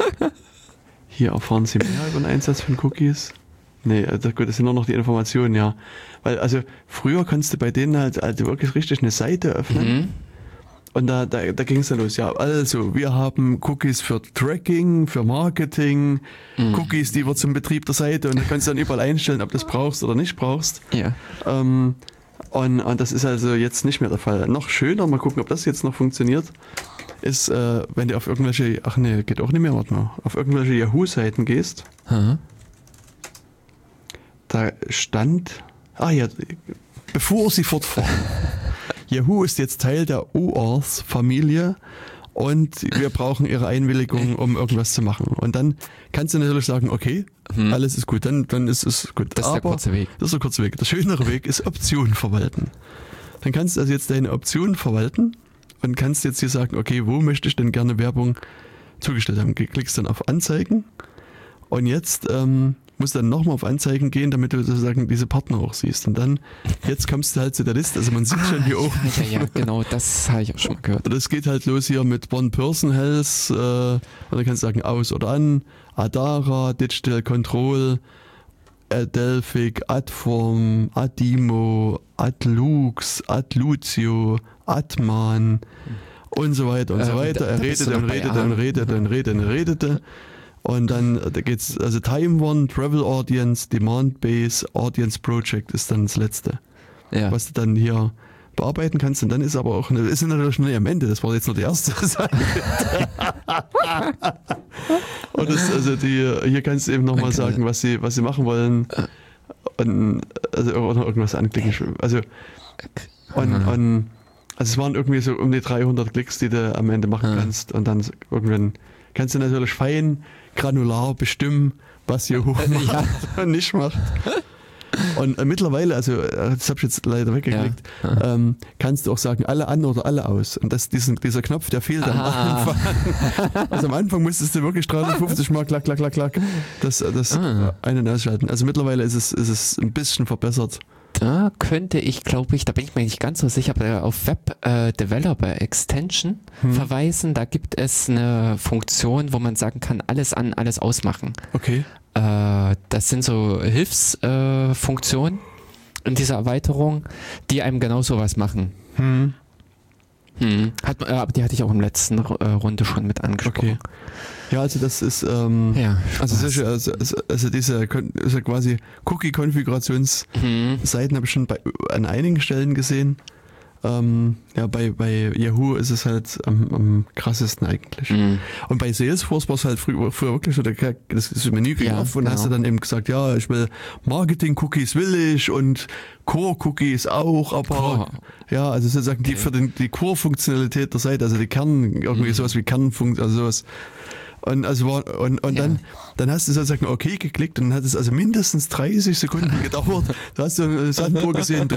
Speaker 2: Hier erfahren Sie mehr über den Einsatz von Cookies. Nee, das, gut, das sind nur noch die Informationen, ja. Weil, also, früher konntest du bei denen halt, halt wirklich richtig eine Seite öffnen. Mhm. Und da, da, da ging es dann los. Ja, also, wir haben Cookies für Tracking, für Marketing, mhm. Cookies, die wir zum Betrieb der Seite und da kannst du dann überall einstellen, ob du das brauchst oder nicht brauchst.
Speaker 1: Ja.
Speaker 2: Ähm, und, und das ist also jetzt nicht mehr der Fall. Noch schöner, mal gucken, ob das jetzt noch funktioniert, ist, äh, wenn du auf irgendwelche, ach nee, geht auch nicht mehr, warte mal, auf irgendwelche Yahoo-Seiten gehst. Mhm. Da stand, ah ja, bevor Sie fortfahren, Yahoo ist jetzt Teil der OAuth-Familie und wir brauchen Ihre Einwilligung, um irgendwas zu machen. Und dann kannst du natürlich sagen, okay, hm. alles ist gut, dann, dann ist es gut.
Speaker 1: Das ist
Speaker 2: Aber
Speaker 1: der kurze Weg.
Speaker 2: Das ist der kurze Weg. Der schönere Weg ist Optionen verwalten. Dann kannst du also jetzt deine Optionen verwalten und kannst jetzt hier sagen, okay, wo möchte ich denn gerne Werbung zugestellt haben? Du klickst dann auf Anzeigen und jetzt... Ähm, musst dann nochmal auf Anzeigen gehen, damit du sozusagen diese Partner auch siehst. Und dann, jetzt kommst du halt zu der Liste, also man sieht ah, schon hier oben.
Speaker 1: Ja, ja, ja, genau, das habe ich auch schon mal gehört.
Speaker 2: Das geht halt los hier mit One-Person Health, äh, und dann kannst du sagen aus oder an, Adara, Digital Control, Adelphic, Adform, Adimo, Adlux, Adlucio, Adman und so weiter und äh, so weiter. Er redete und redete und redete und redete und redete. Und dann da geht's, also Time One, Travel Audience, Demand Base, Audience Project ist dann das letzte, ja. was du dann hier bearbeiten kannst. Und dann ist aber auch, eine, ist natürlich schon am Ende, das war jetzt nur die erste Seite. Und das, also die, hier kannst du eben nochmal okay. sagen, was sie, was sie machen wollen. Und, also, oder irgendwas anklicken. Also, und, und, also es waren irgendwie so um die dreihundert Klicks, die du am Ende machen kannst. Und dann irgendwann kannst du natürlich fein, granular bestimmen, was hier hoch macht ja. und nicht macht. Und äh, mittlerweile, also das habe ich jetzt leider weggeklickt, ja. ähm, kannst du auch sagen, alle an oder alle aus. Und das, diesen, dieser Knopf, der fehlt am ah. Anfang. Also am Anfang musstest du wirklich dreihundertfünfzig Mal klack, klack, klack, klack, das, das ah. ein- und ausschalten. Also mittlerweile ist es, ist es ein bisschen verbessert.
Speaker 1: Da könnte ich, glaube ich, da bin ich mir nicht ganz so sicher, aber auf Web äh, Developer Extension hm. verweisen. Da gibt es eine Funktion, wo man sagen kann, alles an, alles ausmachen.
Speaker 2: Okay.
Speaker 1: Äh, das sind so Hilfsfunktionen äh, in dieser Erweiterung, die einem genau sowas machen. Hm. Hm. Hat, äh, aber die hatte ich auch im letzten äh, Runde schon mit angesprochen. Okay.
Speaker 2: Ja, also das ist, ähm, ja, also, solche, also, also diese also quasi Cookie-Konfigurationsseiten mhm. habe ich schon bei, an einigen Stellen gesehen. Ähm, ja, bei, bei Yahoo ist es halt am, am krassesten eigentlich. Mhm. Und bei Salesforce war es halt früher, früher wirklich so, der, das ist Menü ging ja, auf und genau. hast du dann eben gesagt, ja, ich will Marketing-Cookies will ich und Core-Cookies auch, aber Core. ja, also sozusagen okay. die für den, die Core-Funktionalität der Seite, also die Kern, irgendwie mhm. sowas wie Kernfunktion, also sowas. Und, also war, und, und ja. dann, dann hast du sozusagen okay geklickt und dann hat es also mindestens dreißig Sekunden gedauert. Da hast du ein Sandbohr gesehen,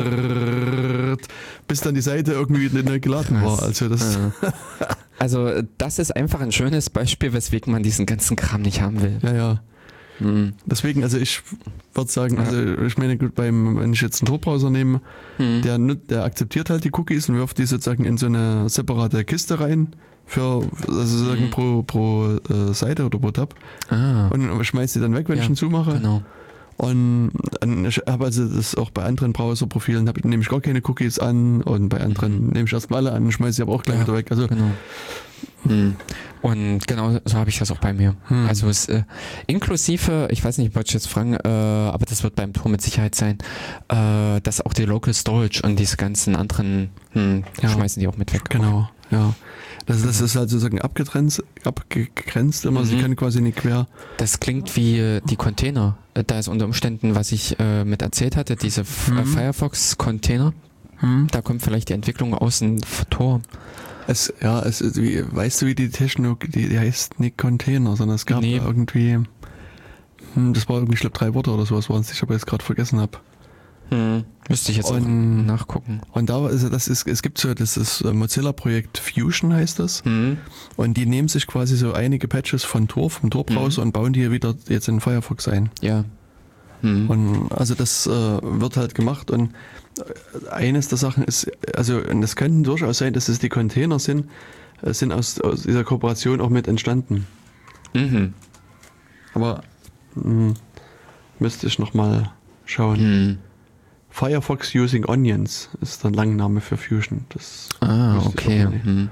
Speaker 2: bis dann die Seite irgendwie neu geladen war. Also das,
Speaker 1: ja. also das ist einfach ein schönes Beispiel, weswegen man diesen ganzen Kram nicht haben will.
Speaker 2: Ja, ja. Hm. Deswegen, also ich würde sagen, also ich meine, gut, beim, wenn ich jetzt einen Tor-Browser nehme, hm. der, der akzeptiert halt die Cookies und wirft die sozusagen in so eine separate Kiste rein. Für, also sozusagen mhm. pro, pro äh, Seite oder pro Tab. Ah. Und schmeißt die dann weg, wenn ja, ich ihn zumache.
Speaker 1: Genau.
Speaker 2: Und, und ich habe also das auch bei anderen Browser-Profilen, hab, nehme ich gar keine Cookies an und bei anderen mhm. nehme ich erstmal alle an, schmeiße sie aber auch gleich ja, wieder weg. Also,
Speaker 1: genau. Mhm. Und genau so habe ich das auch bei mir. Mhm. Also es äh, inklusive, ich weiß nicht, wollte ich jetzt fragen, äh, aber das wird beim Tor mit Sicherheit sein, äh, dass auch die Local Storage und diese ganzen anderen, hm, ja. schmeißen die auch mit weg.
Speaker 2: Genau, ja. Das, das ist halt sozusagen abgetrennt, abgegrenzt immer, mhm. sie können quasi nicht quer.
Speaker 1: Das klingt wie die Container. Da ist unter Umständen, was ich äh, mit erzählt hatte, diese mhm. Firefox-Container. Mhm. Da kommt vielleicht die Entwicklung aus dem Tor.
Speaker 2: Es, ja, es ist wie, weißt du, wie die Technologie, die, die heißt nicht Container, sondern es gab nee. irgendwie, hm, das war irgendwie, ich glaube, drei Worte oder sowas waren es, ich aber jetzt gerade vergessen habe.
Speaker 1: Hm. Müsste ich jetzt und, auch nachgucken.
Speaker 2: Und da also das ist, es gibt so, das ist Mozilla-Projekt Fusion heißt das. Hm. Und die nehmen sich quasi so einige Patches von Tor, vom Tor-Browser hm. und bauen die hier wieder jetzt in Firefox ein.
Speaker 1: Ja. Hm.
Speaker 2: Und also das äh, wird halt gemacht und eines der Sachen ist, also und das könnte durchaus sein, dass es die Container sind, sind aus, aus dieser Kooperation auch mit entstanden. Mhm. Aber mh, müsste ich nochmal schauen. Mhm. Firefox Using Onions ist der Langname für Fusion. Das
Speaker 1: ah, okay. Mhm.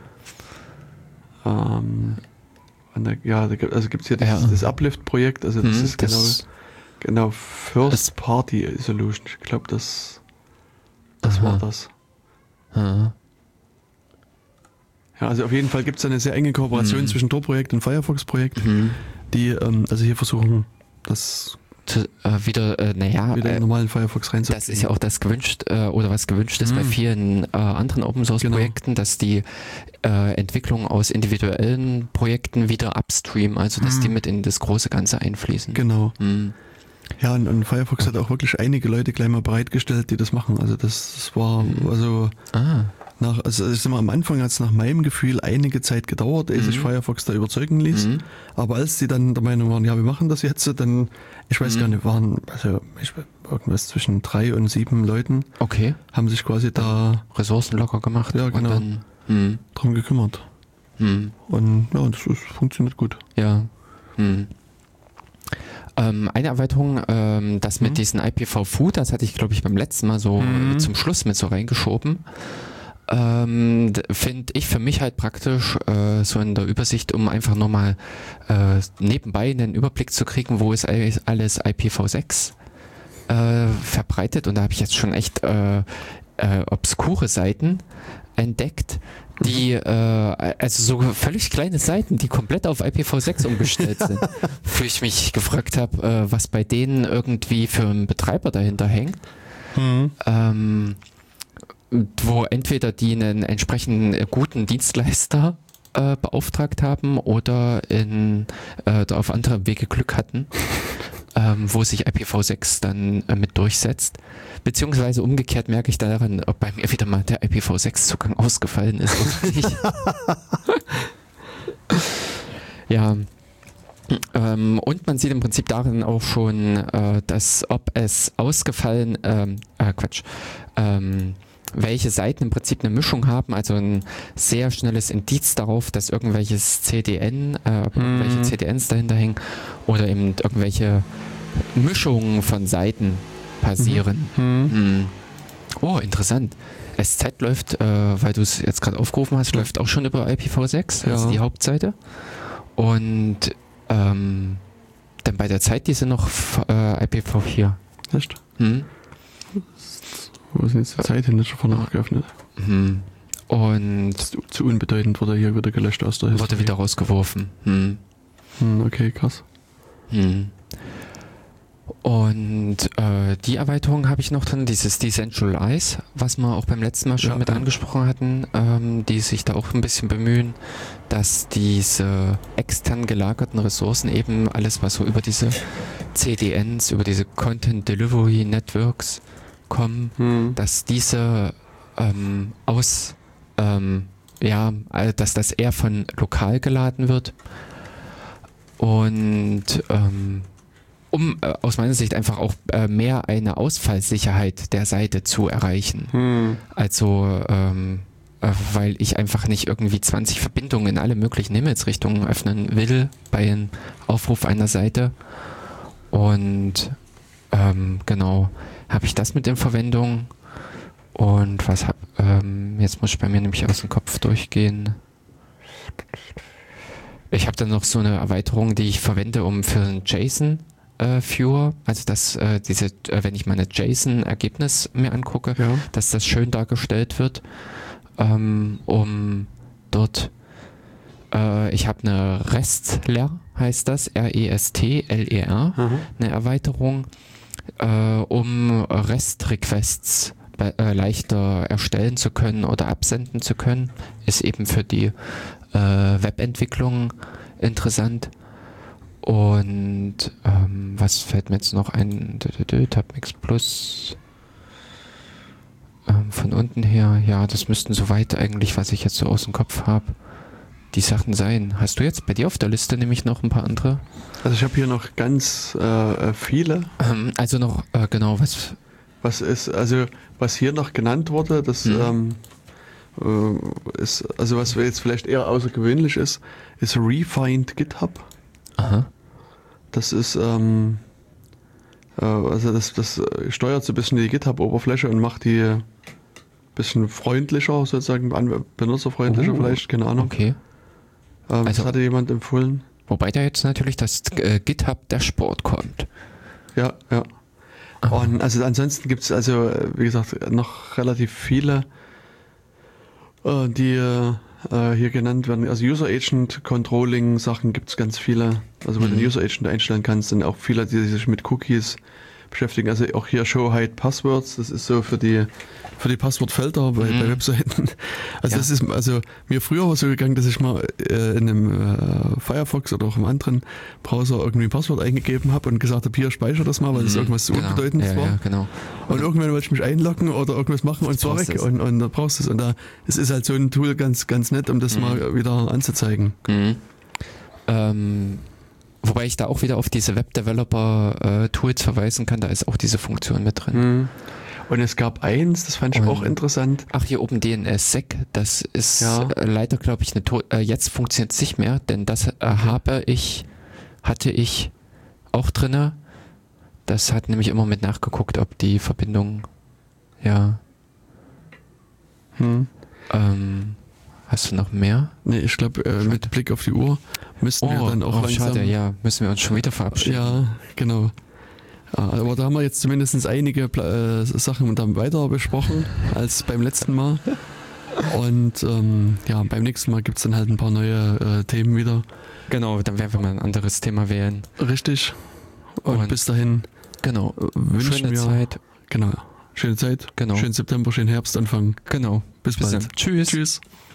Speaker 2: Ähm, da, ja, da, also gibt es hier das, ja. das Uplift-Projekt, also das mhm, ist genau, das genau First Party Solution. Ich glaube, das, das war das. Aha. Ja, also auf jeden Fall gibt es eine sehr enge Kooperation mhm. zwischen Tor-Projekt und Firefox-Projekt, mhm. die ähm, also hier versuchen, das
Speaker 1: Zu, äh, wieder, äh, naja,
Speaker 2: wieder in den normalen Firefox reinzubringen.
Speaker 1: Das ist ja auch das gewünscht, äh, oder was gewünscht ist mhm. bei vielen äh, anderen Open-Source-Projekten, genau. dass die äh, Entwicklung aus individuellen Projekten wieder upstream, also dass mhm. die mit in das große Ganze einfließen.
Speaker 2: Genau. Mhm. Ja, und, und Firefox ja. hat auch wirklich einige Leute gleich mal bereitgestellt, die das machen. Also das, das war, also
Speaker 1: ah.
Speaker 2: nach, also ich sag mal, am Anfang hat es nach meinem Gefühl einige Zeit gedauert, ehe
Speaker 1: Mhm.
Speaker 2: sich Firefox da überzeugen ließ.
Speaker 1: Mhm.
Speaker 2: Aber als die dann der Meinung waren, ja, wir machen das jetzt, dann, ich weiß
Speaker 1: Mhm.
Speaker 2: gar nicht, waren also ich, irgendwas zwischen drei und sieben Leuten,
Speaker 1: Okay.
Speaker 2: haben sich quasi da
Speaker 1: Ressourcen locker gemacht.
Speaker 2: Ja, genau.
Speaker 1: Und dann, hm,
Speaker 2: drum gekümmert.
Speaker 1: hm,
Speaker 2: Und ja, das ist, funktioniert gut.
Speaker 1: ja. Hm. Ähm, eine Erweiterung, ähm, das mit
Speaker 2: Mhm.
Speaker 1: diesen I P v four, das hatte ich, glaube ich, beim letzten Mal so
Speaker 2: Mhm.
Speaker 1: äh, zum Schluss mit so reingeschoben. Ähm, finde ich für mich halt praktisch äh, so in der Übersicht, um einfach nochmal äh, nebenbei einen Überblick zu kriegen, wo ist alles, alles I P v six äh, verbreitet. Und da habe ich jetzt schon echt äh, äh, obskure Seiten entdeckt, die, äh, also so völlig kleine Seiten, die komplett auf I P v six umgestellt sind. Wo ich mich gefragt habe, äh, was bei denen irgendwie für ein Betreiber dahinter hängt.
Speaker 2: Mhm.
Speaker 1: Ähm, wo entweder die einen entsprechend guten Dienstleister äh, beauftragt haben oder in, äh, auf anderem Wege Glück hatten, ähm, wo sich I P v six dann äh, mit durchsetzt. Beziehungsweise umgekehrt merke ich daran, ob bei mir wieder mal der I P v six Zugang ausgefallen ist oder nicht. Ja. Ähm, und man sieht im Prinzip darin auch schon, äh, dass ob es ausgefallen, ähm, äh, Quatsch, ähm, welche Seiten im Prinzip eine Mischung haben, also ein sehr schnelles Indiz darauf, dass irgendwelches C D N, äh, ob
Speaker 2: Mhm.
Speaker 1: irgendwelche C D Ns dahinter hängen oder eben irgendwelche Mischungen von Seiten passieren.
Speaker 2: Mhm.
Speaker 1: Hm. Oh, interessant. S Z läuft, äh, weil du es jetzt gerade aufgerufen hast, läuft auch schon über I P v six, also
Speaker 2: Ja.
Speaker 1: die Hauptseite. Und ähm, dann bei der Zeit, die sind noch äh, I P v vier.
Speaker 2: Echt?
Speaker 1: Hm?
Speaker 2: Wo ist denn jetzt die Zeit hin? Das ist schon vorne noch geöffnet.
Speaker 1: Hm. Und
Speaker 2: Zu, zu unbedeutend wurde hier wieder gelöscht aus der Historie.
Speaker 1: wurde wieder rausgeworfen. Hm.
Speaker 2: Hm, okay, krass.
Speaker 1: Hm. Und äh, die Erweiterung habe ich noch drin, dieses Decentralize, was wir auch beim letzten Mal schon
Speaker 2: Ja,
Speaker 1: mit
Speaker 2: ja.
Speaker 1: angesprochen hatten, ähm, die sich da auch ein bisschen bemühen, dass diese extern gelagerten Ressourcen eben alles, was so über diese C D Ns, über diese Content Delivery Networks kommen,
Speaker 2: Hm.
Speaker 1: dass diese ähm, aus, ähm, ja, äh, dass das eher von lokal geladen wird und ähm, um äh, aus meiner Sicht einfach auch äh, mehr eine Ausfallsicherheit der Seite zu erreichen.
Speaker 2: Hm.
Speaker 1: Also, ähm, äh, weil ich einfach nicht irgendwie zwanzig Verbindungen in alle möglichen Himmelsrichtungen öffnen will bei einem Aufruf einer Seite. Und ähm, genau, habe ich das mit in Verwendung. Und was hab, ähm, jetzt muss ich bei mir nämlich aus dem Kopf durchgehen. Ich habe dann noch so eine Erweiterung, die ich verwende, um für einen JSON äh, Viewer, also dass äh, diese, äh, wenn ich meine JSON-Ergebnis mir angucke,
Speaker 2: Ja.
Speaker 1: dass das schön dargestellt wird, ähm, um dort, äh, ich habe eine REST-Ler, heißt das, R E S T L E R,
Speaker 2: Aha.
Speaker 1: eine Erweiterung, äh, um REST-Requests be- äh, leichter erstellen zu können oder absenden zu können, ist eben für die äh, Webentwicklung interessant. Und ähm, was fällt mir jetzt noch ein? Tabmix Plus ähm, von unten her, ja, das müssten soweit eigentlich, was ich jetzt so aus dem Kopf habe, die Sachen sein. Hast du jetzt bei dir auf der Liste nämlich noch ein paar andere?
Speaker 2: Also ich habe hier noch ganz äh, viele.
Speaker 1: Ähm, also noch, äh, genau, was...
Speaker 2: Was ist, also was hier noch genannt wurde, das
Speaker 1: Mhm.
Speaker 2: ähm, äh, ist, also was jetzt vielleicht eher außergewöhnlich ist, ist Refined GitHub.
Speaker 1: Aha.
Speaker 2: Das ist, ähm, äh, also das, das äh, steuert so ein bisschen die GitHub-Oberfläche und macht die ein bisschen freundlicher, sozusagen, an- benutzerfreundlicher
Speaker 1: Oh,
Speaker 2: vielleicht, keine Ahnung.
Speaker 1: Okay.
Speaker 2: Ähm,
Speaker 1: also-
Speaker 2: das hatte jemand empfohlen.
Speaker 1: Wobei da jetzt natürlich das äh, GitHub Dashboard kommt.
Speaker 2: Ja, ja.
Speaker 1: Aha.
Speaker 2: Und also ansonsten gibt es also, äh, wie gesagt, noch relativ viele, äh, die äh, hier genannt werden. Also User Agent Controlling Sachen gibt es ganz viele. Also wo du
Speaker 1: Mhm.
Speaker 2: den User Agent einstellen kannst, und auch viele, die sich mit Cookies beschäftigen. Also auch hier Show Hide Passwords, das ist so für die für die Passwortfelder bei, mhm. bei Webseiten. Also ja. das ist also mir früher war so gegangen, dass ich mal äh, in einem äh, Firefox oder auch im anderen Browser irgendwie ein Passwort eingegeben habe und gesagt habe, hier speichere das mal, weil das mhm. irgendwas so
Speaker 1: genau.
Speaker 2: Unbedeutendes
Speaker 1: ja,
Speaker 2: war.
Speaker 1: Ja, genau.
Speaker 2: Und, und irgendwann wollte ich mich einloggen oder irgendwas machen und es war weg und, und da brauchst du es. Und da es ist halt so ein Tool ganz, ganz nett, um das mhm. mal wieder anzuzeigen.
Speaker 1: Mhm. Ähm, wobei ich da auch wieder auf diese Web-Developer-Tools verweisen kann, da ist auch diese Funktion mit drin.
Speaker 2: Mhm. Und es gab eins, das fand ich und, auch interessant.
Speaker 1: Ach, hier oben D N S S E C, das ist
Speaker 2: ja.
Speaker 1: äh, leider, glaube ich, eine to- äh, jetzt funktioniert es nicht mehr, denn das äh, habe ich, hatte ich auch drinne. Das hat nämlich immer mit nachgeguckt, ob die Verbindung, ja.
Speaker 2: Hm.
Speaker 1: Ähm, hast du noch mehr?
Speaker 2: Nee, ich glaube, äh, mit Blick auf die Uhr müssten
Speaker 1: oh,
Speaker 2: wir dann auch
Speaker 1: oh,
Speaker 2: langsam...
Speaker 1: schade, ja, müssen wir uns schon wieder verabschieden.
Speaker 2: Ja, genau. Aber da haben wir jetzt zumindest einige äh, Sachen dann weiter besprochen als beim letzten Mal. Und ähm, ja, beim nächsten Mal gibt es dann halt ein paar neue äh, Themen wieder.
Speaker 1: Genau, dann werden wir mal ein anderes Thema wählen.
Speaker 2: Richtig. Und, Und bis dahin
Speaker 1: genau.
Speaker 2: wünschen
Speaker 1: schöne
Speaker 2: wir...
Speaker 1: Zeit.
Speaker 2: Genau. Schöne Zeit.
Speaker 1: Genau.
Speaker 2: Schönen September, schönen Herbstanfang.
Speaker 1: Genau.
Speaker 2: Bis,
Speaker 1: bis
Speaker 2: bald.
Speaker 1: Dann. Tschüss.
Speaker 2: Tschüss.